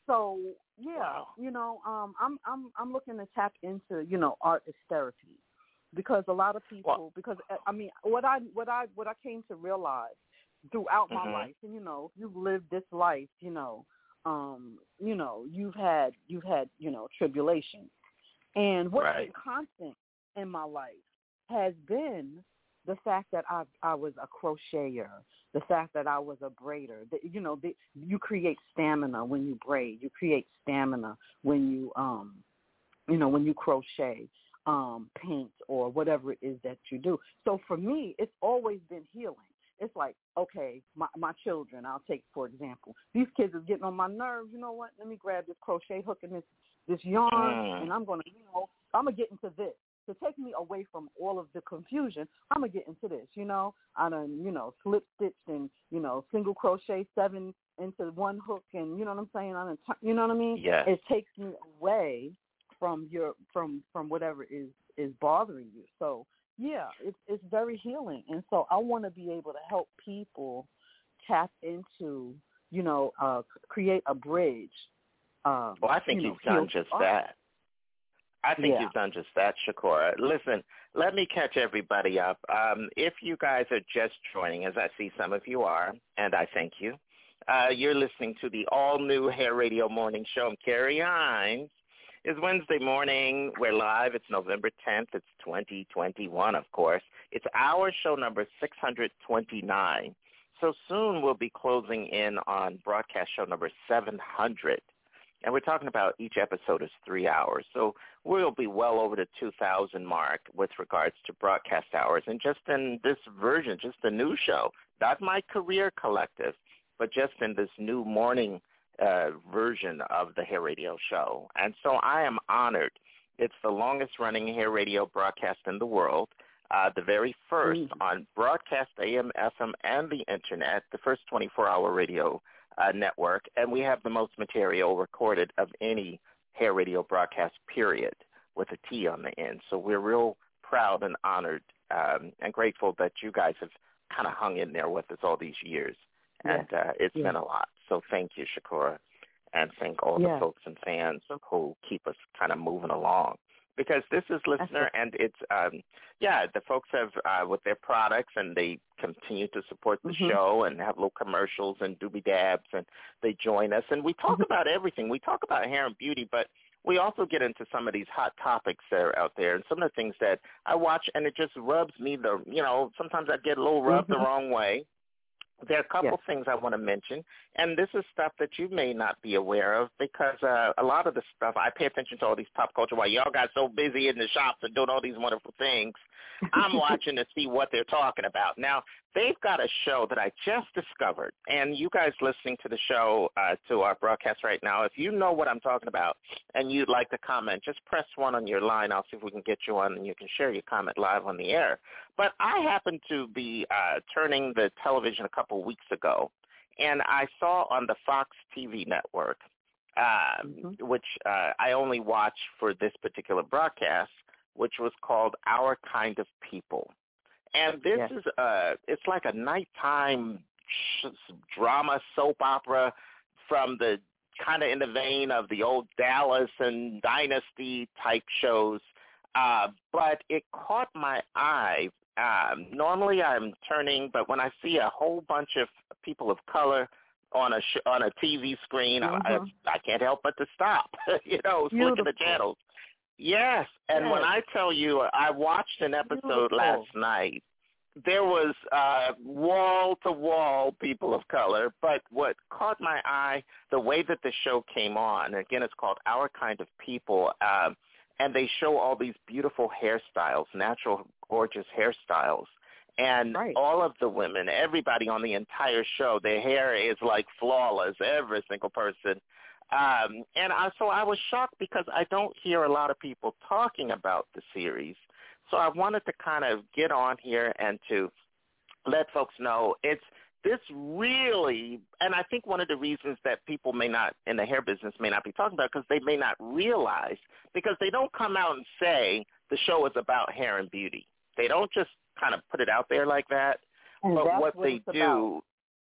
so yeah, wow. you know, um, I'm I'm I'm looking to tap into, you know, art as therapy, because a lot of people, well, because I mean, what I what I what I came to realize throughout my mm-hmm. life, and you know, you've lived this life, you know, um, you know, you've had you've had you know tribulation, and what's right. been constant in my life has been the fact that I I was a crocheter, the fact that I was a braider. The, you know, the, you create stamina when you braid. You create stamina when you um, you know, when you crochet, um, paint, or whatever it is that you do. So for me, it's always been healing. It's like, okay, my my children, I'll take for example, these kids is getting on my nerves. You know what? Let me grab this crochet hook and this this yarn, mm. and I'm gonna, you know, I'm gonna get into this. To take me away from all of the confusion, I'm going to get into this, you know. I done, you know, slip stitched and, you know, single crochet seven into one hook, and, you know what I'm saying? I done, you know what I mean? Yes. It takes me away from your from from whatever is, is bothering you. So, yeah, it's it's very healing. And so I want to be able to help people tap into, you know, uh, create a bridge. Um, well, I think you you've know, done just art. that. I think yeah. you've done just that, Shakora. Listen, let me catch everybody up. Um, if you guys are just joining, as I see some of you are, and I thank you, uh, you're listening to the all-new Hair Radio Morning Show. I'm Carrie Hines. It's Wednesday morning. We're live. It's November tenth. It's twenty twenty-one, of course. It's our show number six hundred twenty-nine. So soon we'll be closing in on broadcast show number seven hundred. And we're talking about each episode is three hours. So we'll be well over the two thousand mark with regards to broadcast hours. And just in this version, just the new show, not my career collective, but just in this new morning uh, version of the Hair Radio Show. And so I am honored. It's the longest-running hair radio broadcast in the world, uh, the very first mm. on broadcast A M, F M, and the Internet, the first twenty-four hour radio Uh, network, and we have the most material recorded of any hair radio broadcast, period, with a T on the end. So we're real proud and honored um, and grateful that you guys have kind of hung in there with us all these years. Yeah. And uh, it's yeah. been a lot. So thank you, Shakora, and thank all yeah. the folks and fans who keep us kind of moving along. Because this is listener, and it's, um, yeah, the folks have, uh, with their products, and they continue to support the mm-hmm. show and have little commercials and doobie dabs, and they join us. And we talk mm-hmm. about everything. We talk about hair and beauty, but we also get into some of these hot topics that are out there and some of the things that I watch, and it just rubs me the, you know, sometimes I get a little rubbed mm-hmm. the wrong way. There are a couple yes. things I want to mention, and this is stuff that you may not be aware of because uh, a lot of the stuff, I pay attention to all these pop culture. While y'all got so busy in the shops and doing all these wonderful things, I'm watching to see what they're talking about. Now, they've got a show that I just discovered, and you guys listening to the show, uh, to our broadcast right now, if you know what I'm talking about and you'd like to comment, just press one on your line. I'll see if we can get you on, and you can share your comment live on the air. But I happened to be uh, turning the television a couple weeks ago, and I saw on the Fox T V network, uh, mm-hmm. which uh, I only watch for this particular broadcast, which was called Our Kind of People. And this yes. is uh it's like a nighttime sh- drama soap opera from the kind of in the vein of the old Dallas and Dynasty type shows. Uh, but it caught my eye. Um, normally I'm turning, but when I see a whole bunch of people of color on a sh- on a T V screen, mm-hmm. I, I can't help but to stop, you know, flicking the channels. Yes, and yes. when I tell you, I watched an episode Beautiful. last night. There was uh, wall-to-wall people of color, but what caught my eye, the way that the show came on, again, it's called Our Kind of People, um, and they show all these beautiful hairstyles, natural, gorgeous hairstyles. And right. all of the women, everybody on the entire show, their hair is like flawless, every single person. Um, and I, so I was shocked because I don't hear a lot of people talking about the series. So I wanted to kind of get on here and to let folks know it's this really, and I think one of the reasons that people may not, in the hair business, may not be talking about because they may not realize, because they don't come out and say the show is about hair and beauty. They don't just kind of put it out there like that. And but that's what, what they it's do, about.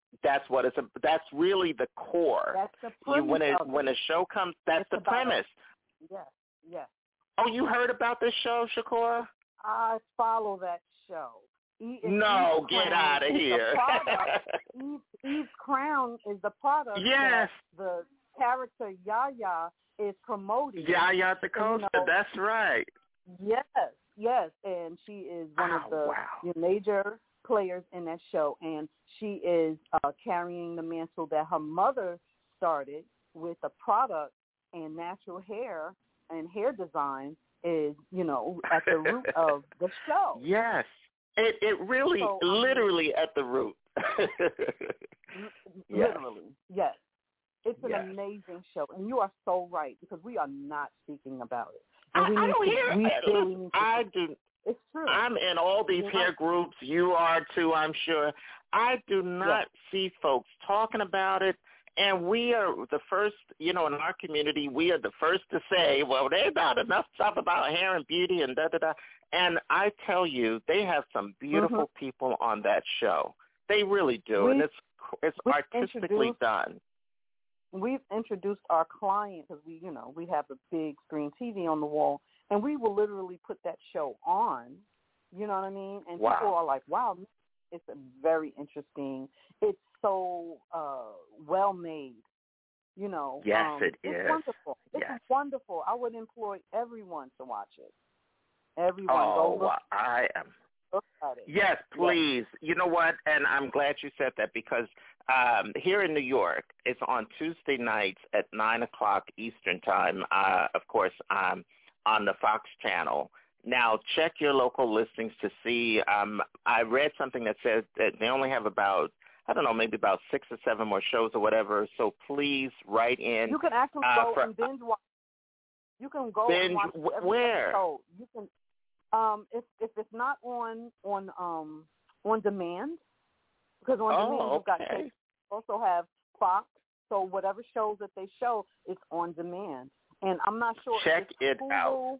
That's what it's. A, that's really the core. That's the premise. You, when it, of when it. a show comes, that's it's the premise. Yes, yes. Oh, you heard about this show, Shakora? I follow that show. E- no, Eve get Crown out of here. Eve, Eve Crown is the product yes. that the character Yaya is promoting. Yaya DaCosta, you know, that's right. Yes, yes, and she is one oh, of the wow. major players in that show, and she is uh, carrying the mantle that her mother started with a product, and natural hair and hair design is, you know, at the root of the show. Yes. It it really, so, literally um, at the root. literally, yes. It's an yes. amazing show, and you are so right, because we are not speaking about it. And I, we I need don't to, hear we it. really need to, I do. It's true. I'm in all these You're hair right. groups. You are too, I'm sure. I do not yes. see folks talking about it. And we are the first, you know, in our community, we are the first to say, well, there's not enough stuff about hair and beauty and da-da-da. And I tell you, they have some beautiful mm-hmm. people on that show. They really do. We, and it's it's artistically done. We've introduced our client, because we, you know, we have a big screen T V on the wall, and we will literally put that show on, you know what I mean? And wow. people are like, wow, it's a very interesting. It's so uh, well made, you know. Yes, um, it it's is. It's wonderful. It's yes. wonderful. I would employ everyone to watch it. Everyone. Oh, go look, I am. look at it. Yes, please. Yes. You know what? And I'm glad you said that, because um, here in New York, it's on Tuesday nights at nine o'clock Eastern time, uh, of course, um, on the Fox channel. Now, check your local listings to see. Um, I read something that says that they only have about, I don't know, maybe about six or seven more shows or whatever. So please write in. You can actually uh, go for, and binge watch. You can go binge, and watch every where? episode. You can, um, if if it's not on on um on demand, because on oh, demand you've got okay. you also have Fox. So whatever shows that they show, it's on demand. And I'm not sure. Check if it's it Hulu. out.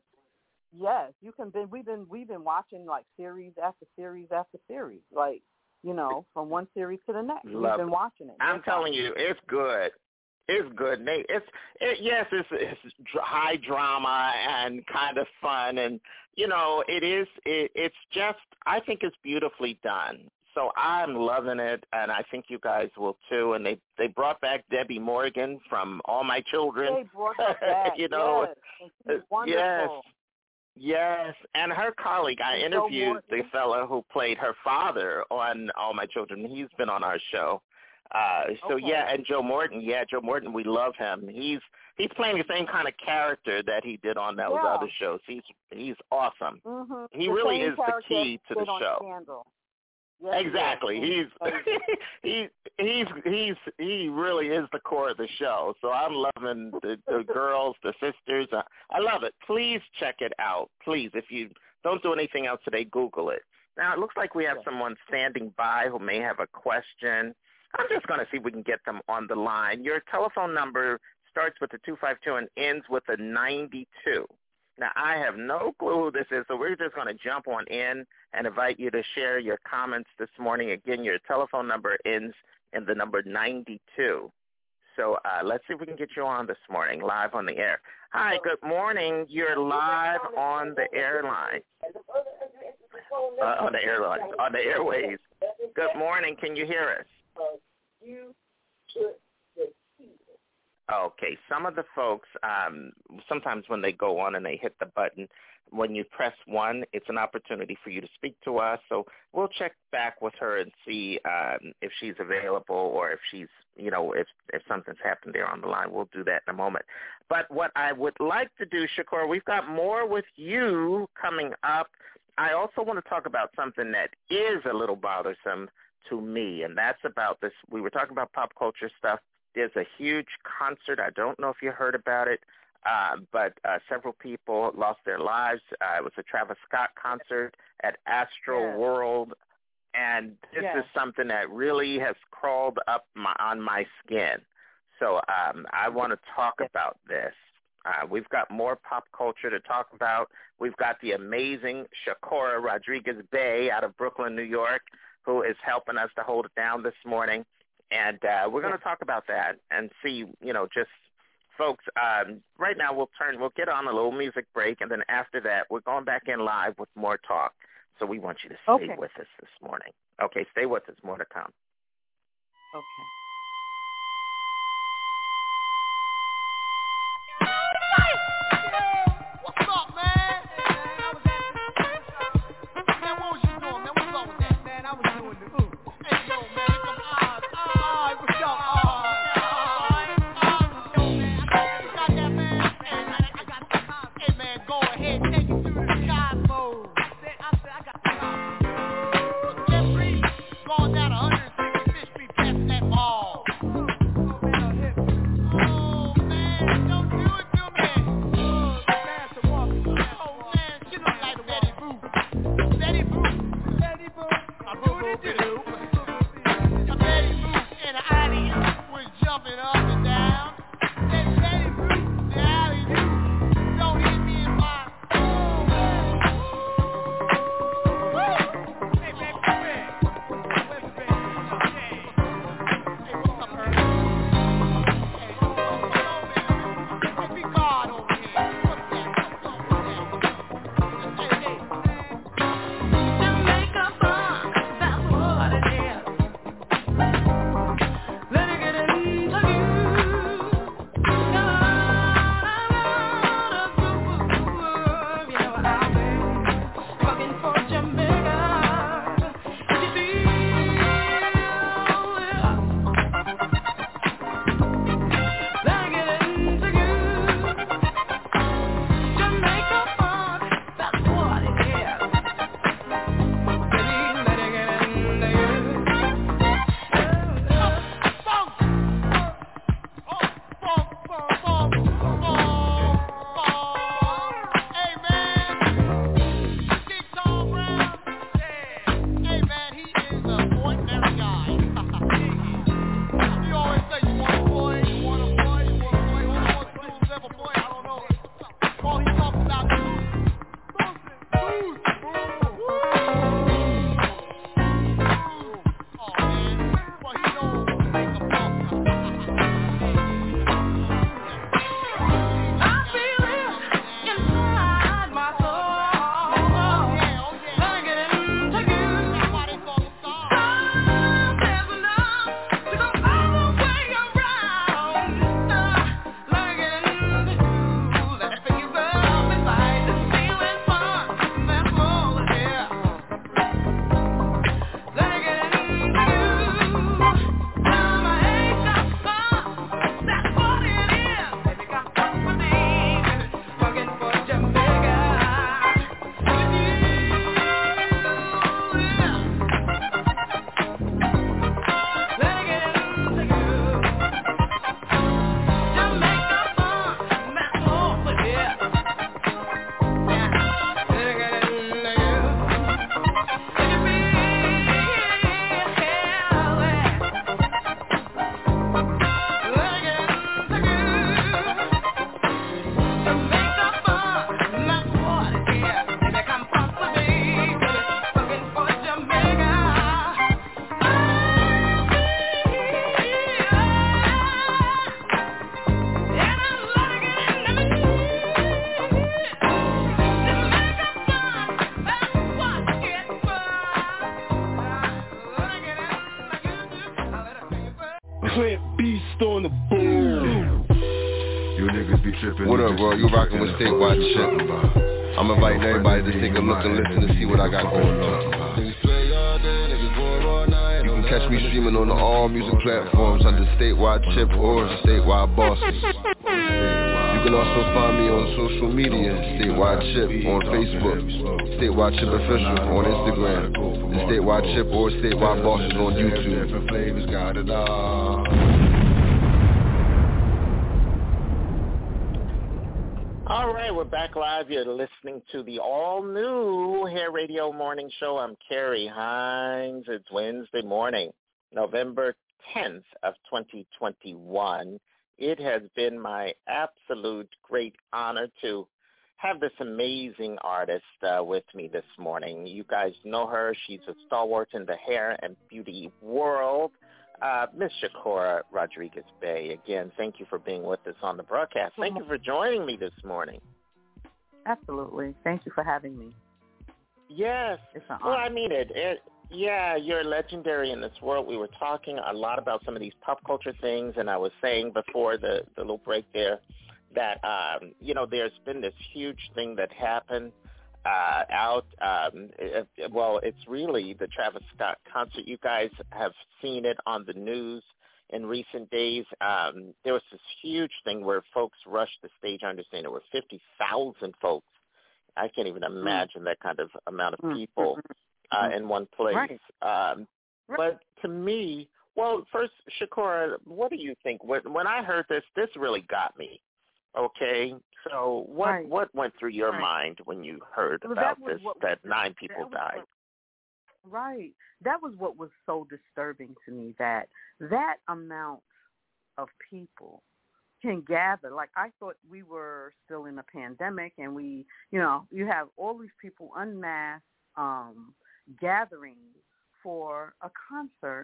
Yes, you can. Be, we've been we've been watching like series after series after series, like you know, from one series to the next. Love we've been it. watching it. I'm It's telling you, it's good. It's good, Nate. It's it, yes, it's, it's high drama and kind of fun, and you know, it is. It, it's just, I think it's beautifully done. So I'm loving it, and I think you guys will too. And they they brought back Debbie Morgan from All My Children. They brought her back. you know, yes. And she's wonderful. yes. Yes, and her colleague, I and interviewed so the fellow who played her father on All My Children. He's been on our show. Uh, so okay. yeah, and Joe Morton, yeah, Joe Morton, we love him. He's he's playing the same kind of character that he did on those yeah. other shows. He's he's awesome. Mm-hmm. He the really is the key to the show. Scandal. Yes, exactly. He he's he he's he's he really is the core of the show. So I'm loving the, the girls, the sisters. I, I love it. Please check it out. Please, if you don't do anything else today, Google it. Now it looks like we have yes. someone standing by who may have a question. I'm just going to see if we can get them on the line. Your telephone number starts with a two five two and ends with a ninety-two. Now, I have no clue who this is, so we're just going to jump on in and invite you to share your comments this morning. Again, your telephone number ends in the number ninety-two. So uh, let's see if we can get you on this morning, live on the air. Hi, good morning. You're live on the airline. Uh, on the airline, on the airways. Good morning. Can you hear us? Okay, some of the folks, um, sometimes when they go on and they hit the button, when you press one, it's an opportunity for you to speak to us. So we'll check back with her and see um, if she's available or if she's, you know, if, if something's happened there on the line. We'll do that in a moment. But what I would like to do, Shakora, we've got more with you coming up. I also want to talk about something that is a little bothersome to me, and that's about this. We were talking about pop culture stuff. There's a huge concert. I don't know if you heard about it, uh, but uh, several people lost their lives. Uh, it was a Travis Scott concert at Astro yes. World, and this yes. is something that really has crawled up my, on my skin. So um, I want to talk yes. about this. Uh, we've got more pop culture to talk about. We've got the amazing Shakora Rodriguez Bey out of Brooklyn, New York, who is helping us to hold it down this morning. And uh, we're going to talk about that and see, you know, just folks, um, right now we'll turn, we'll get on a little music break, and then after that we're going back in live with more talk. So we want you to stay okay. with us this morning. Okay, stay with us. More to come. Okay. What's up, man? I was at man, what was you doing, man? What's up with that, man? I was doing the ooh. Hey, yo, man, here come Oz. Oz, what's up, Oz? Yo, man, I got that, man. Hey, man, I got the Oz. Hey, man, go ahead, take it through the cosmos. I said, I said, I got the Cosmos. Jeffrey, going down one hundred sixty-fifth Street, passing that ball. What up, bro? You rocking with Statewide Chip. I'm inviting everybody to take a look and listen to see what I got going on. You can catch me streaming on all music platforms under Statewide Chip or Statewide Boston. You can also find me on social media, Statewide Chip on Facebook, Statewide Chip Official on Instagram, and Statewide Chip or Statewide Boston on YouTube. All right, we're back live. You're listening to the all-new Hair Radio Morning Show. I'm Carrie Hines. It's Wednesday morning, November tenth of twenty twenty-one. It has been my absolute great honor to have this amazing artist uh, with me this morning. You guys know her. She's a stalwart in the hair and beauty world. Uh, Miss Shakora Rodriguez-Bey, again, thank you for being with us on the broadcast. Thank you for joining me this morning. Absolutely. Thank you for having me. Yes. It's an well, honor. I mean it. it. Yeah, you're legendary in this world. We were talking a lot about some of these pop culture things, and I was saying before the, the little break there that, um, you know, there's been this huge thing that happened uh, out. Um, it, well, it's really the Travis Scott concert. You guys have seen it on the news in recent days. Um, there was this huge thing where folks rushed the stage. I understand there were fifty thousand folks. I can't even imagine mm. that kind of amount of people uh, in one place. Right. Um, right. But to me, well, first, Shakora, what do you think? When, when I heard this, this really got me. Okay, so what right. what went through your right. mind when you heard well, about that this, what, that nine people that died? What, right. That was what was so disturbing to me, that that amount of people can gather. Like, I thought we were still in a pandemic, and we, you know, you have all these people unmasked, um, gathering for a concert.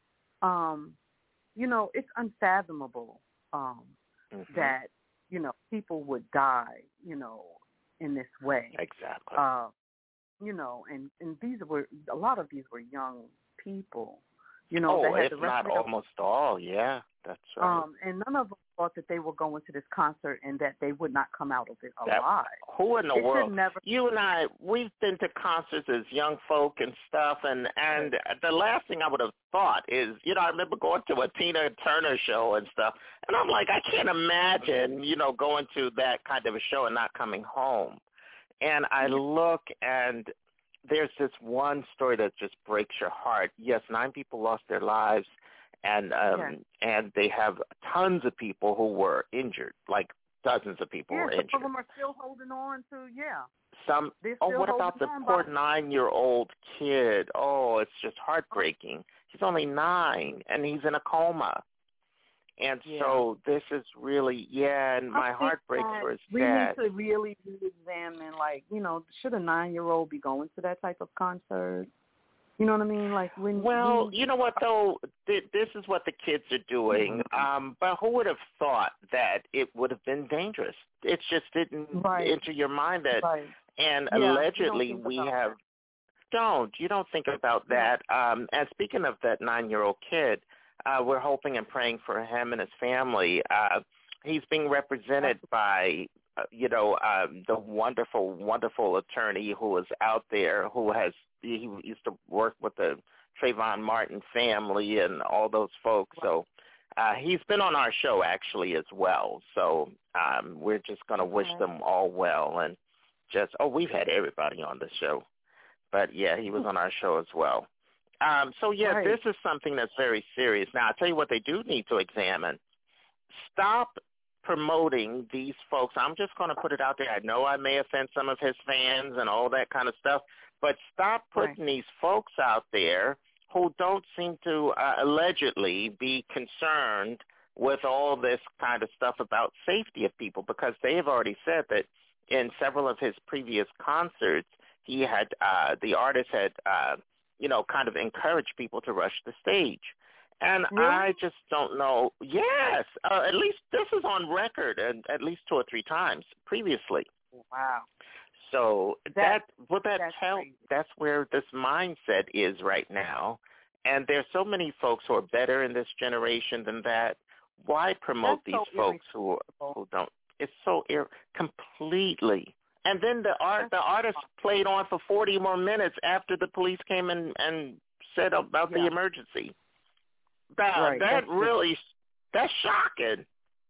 Um, you know, it's unfathomable um, mm-hmm. that, you know, people would die, you know, in this way. Exactly. Uh, you know, and, and these were, a lot of these were young people, you know. Oh, that had if the rest not of almost all, yeah, that's right. Um, and none of them thought that they were going to this concert and that they would not come out of it that, alive. Who in the it world? Never... You and I, we've been to concerts as young folk and stuff, and, and the last thing I would have thought is, you know, I remember going to a Tina Turner show and stuff, and I'm like, I can't imagine, you know, going to that kind of a show and not coming home. And I look, and there's this one story that just breaks your heart. Yes, nine people lost their lives, and um, yeah. and they have tons of people who were injured, like dozens of people yeah, were some injured. Some of them are still holding on to, yeah. Some. Oh, what about the poor nine-year-old kid? Oh, it's just heartbreaking. He's only nine, and he's in a coma. And yeah. so this is really, yeah, and my heart breaks for his we dad. We need to really re-examine, like, you know, should a nine-year-old be going to that type of concert? You know what I mean? Like when. Well, we, you know what though, Th- this is what the kids are doing. Mm-hmm. Um, but who would have thought that it would have been dangerous? It just didn't right. enter your mind that. Right. And yeah, allegedly, we have. That. Don't you don't think about that? Yeah. Um, and speaking of that nine-year-old kid, uh, we're hoping and praying for him and his family. Uh, he's being represented by. Uh, you know, um, the wonderful, wonderful attorney who is out there, who has, he used to work with the Trayvon Martin family and all those folks. So uh, he's been on our show actually as well. So um, we're just going to wish okay. them all well. And just, oh, we've had everybody on the show. But, yeah, he was on our show as well. Um, so, yeah, right. this is something that's very serious. Now, I'll tell you what they do need to examine. Stop promoting these folks. I'm just going to put it out there. I know I may offend some of his fans and all that kind of stuff, but stop putting right. these folks out there who don't seem to uh, allegedly be concerned with all this kind of stuff about safety of people, because they have already said that in several of his previous concerts, he had, uh, the artist had, uh, you know, kind of encouraged people to rush the stage. And really? I just don't know. Yes, uh, at least this is on record, and at least two or three times previously. Wow. So that, that what that that's tells, crazy. that's where this mindset is right now. And there's so many folks who are better in this generation than that. Why promote that's these so folks who who don't? It's so ir- completely. And then the art, the artist played on for forty more minutes after the police came in and said about yeah. the emergency. That, right. that that's really, that's shocking.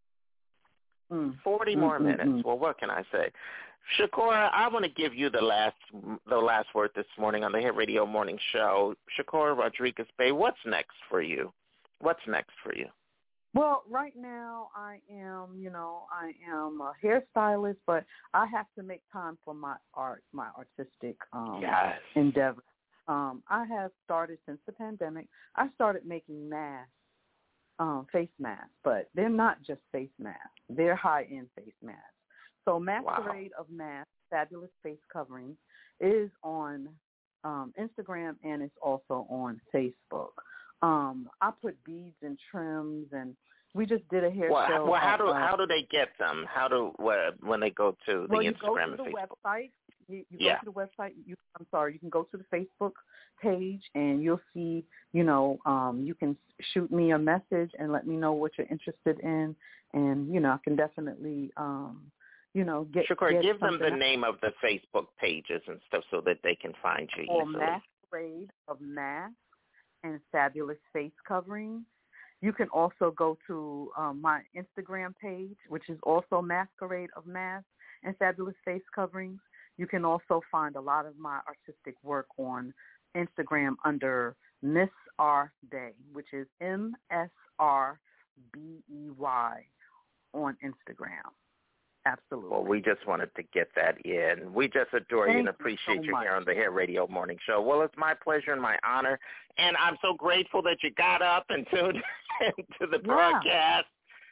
Mm. Forty mm, more mm, minutes. Mm. Well, what can I say? Shakora, I want to give you the last the last word this morning on the Hair Radio Morning Show. Shakora Rodriguez-Bey, what's next for you? What's next for you? Well, right now I am, you know, I am a hairstylist, but I have to make time for my art, my artistic um, yes. endeavor. Um, I have started since the pandemic. I started making masks, um, face masks, but they're not just face masks. They're high-end face masks. So Masquerade wow. of Masks, Fabulous Face Coverings, is on um, Instagram, and it's also on Facebook. um, I put beads and trims, and we just did a hair well, show. Well, how at, do uh, how do they get them? How do uh, when they go to the well, you Instagram go to and the Facebook? website. You, you yeah. go to the website. You, I'm sorry. You can go to the Facebook page, and you'll see. You know, um, you can shoot me a message and let me know what you're interested in, and you know, I can definitely, um, you know, get. Shakur, get give them the out. name of the Facebook pages and stuff so that they can find you Or easily. Masquerade of Mask and Fabulous Face Coverings. You can also go to um, my Instagram page, which is also Masquerade of Mask and Fabulous Face Coverings. You can also find a lot of my artistic work on Instagram under Miss R Day, which is M S R B E Y on Instagram. Absolutely. Well, we just wanted to get that in. We just adore Thank you and appreciate you, so you much. here on the Hair Radio Morning Show. Well, it's my pleasure and my honor, and I'm so grateful that you got up and tuned into the broadcast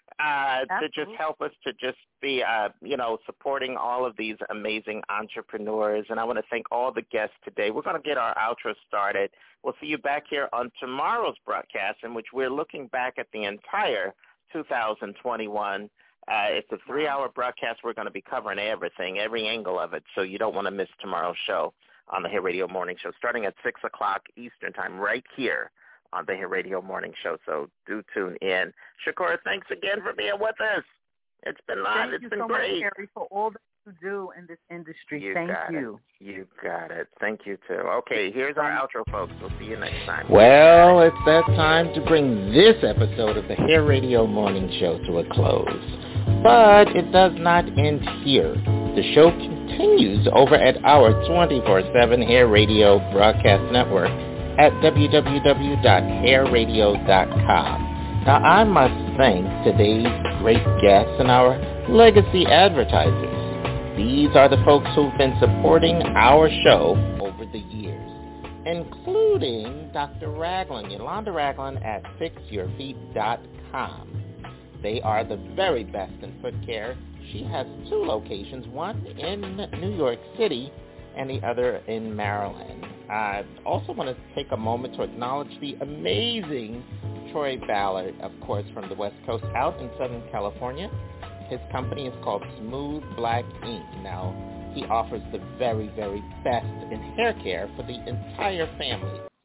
uh, to just help us to just be, uh, you know, supporting all of these amazing entrepreneurs. And I want to thank all the guests today. We're going to get our outro started. We'll see you back here on tomorrow's broadcast, in which we're looking back at the entire two thousand twenty-one. Uh, it's a three-hour broadcast. We're going to be covering everything, every angle of it, so you don't want to miss tomorrow's show on the Hair Radio Morning Show, starting at six o'clock Eastern Time, right here on the Hair Radio Morning Show. So do tune in. Shakur, thanks again for being with us. It's been live. Thank It's you been so great. much, Carrie, for all that you do in this industry. You Thank got you. It. You got it. Thank you, too. Okay, here's our outro, folks. We'll see you next time. Well, it's that time to bring this episode of the Hair Radio Morning Show to a close. But it does not end here. The show continues over at our twenty-four seven Hair Radio broadcast network at w w w dot hair radio dot com. Now, I must thank today's great guests and our legacy advertisers. These are the folks who've been supporting our show over the years, including Doctor Ragland, Yolanda Ragland at fix your feet dot com. They are the very best in foot care. She has two locations, one in New York City and the other in Maryland. I also want to take a moment to acknowledge the amazing Troy Ballard, of course, from the West Coast out in Southern California. His company is called Smooth Black Ink. Now, he offers the very, very best in hair care for the entire family.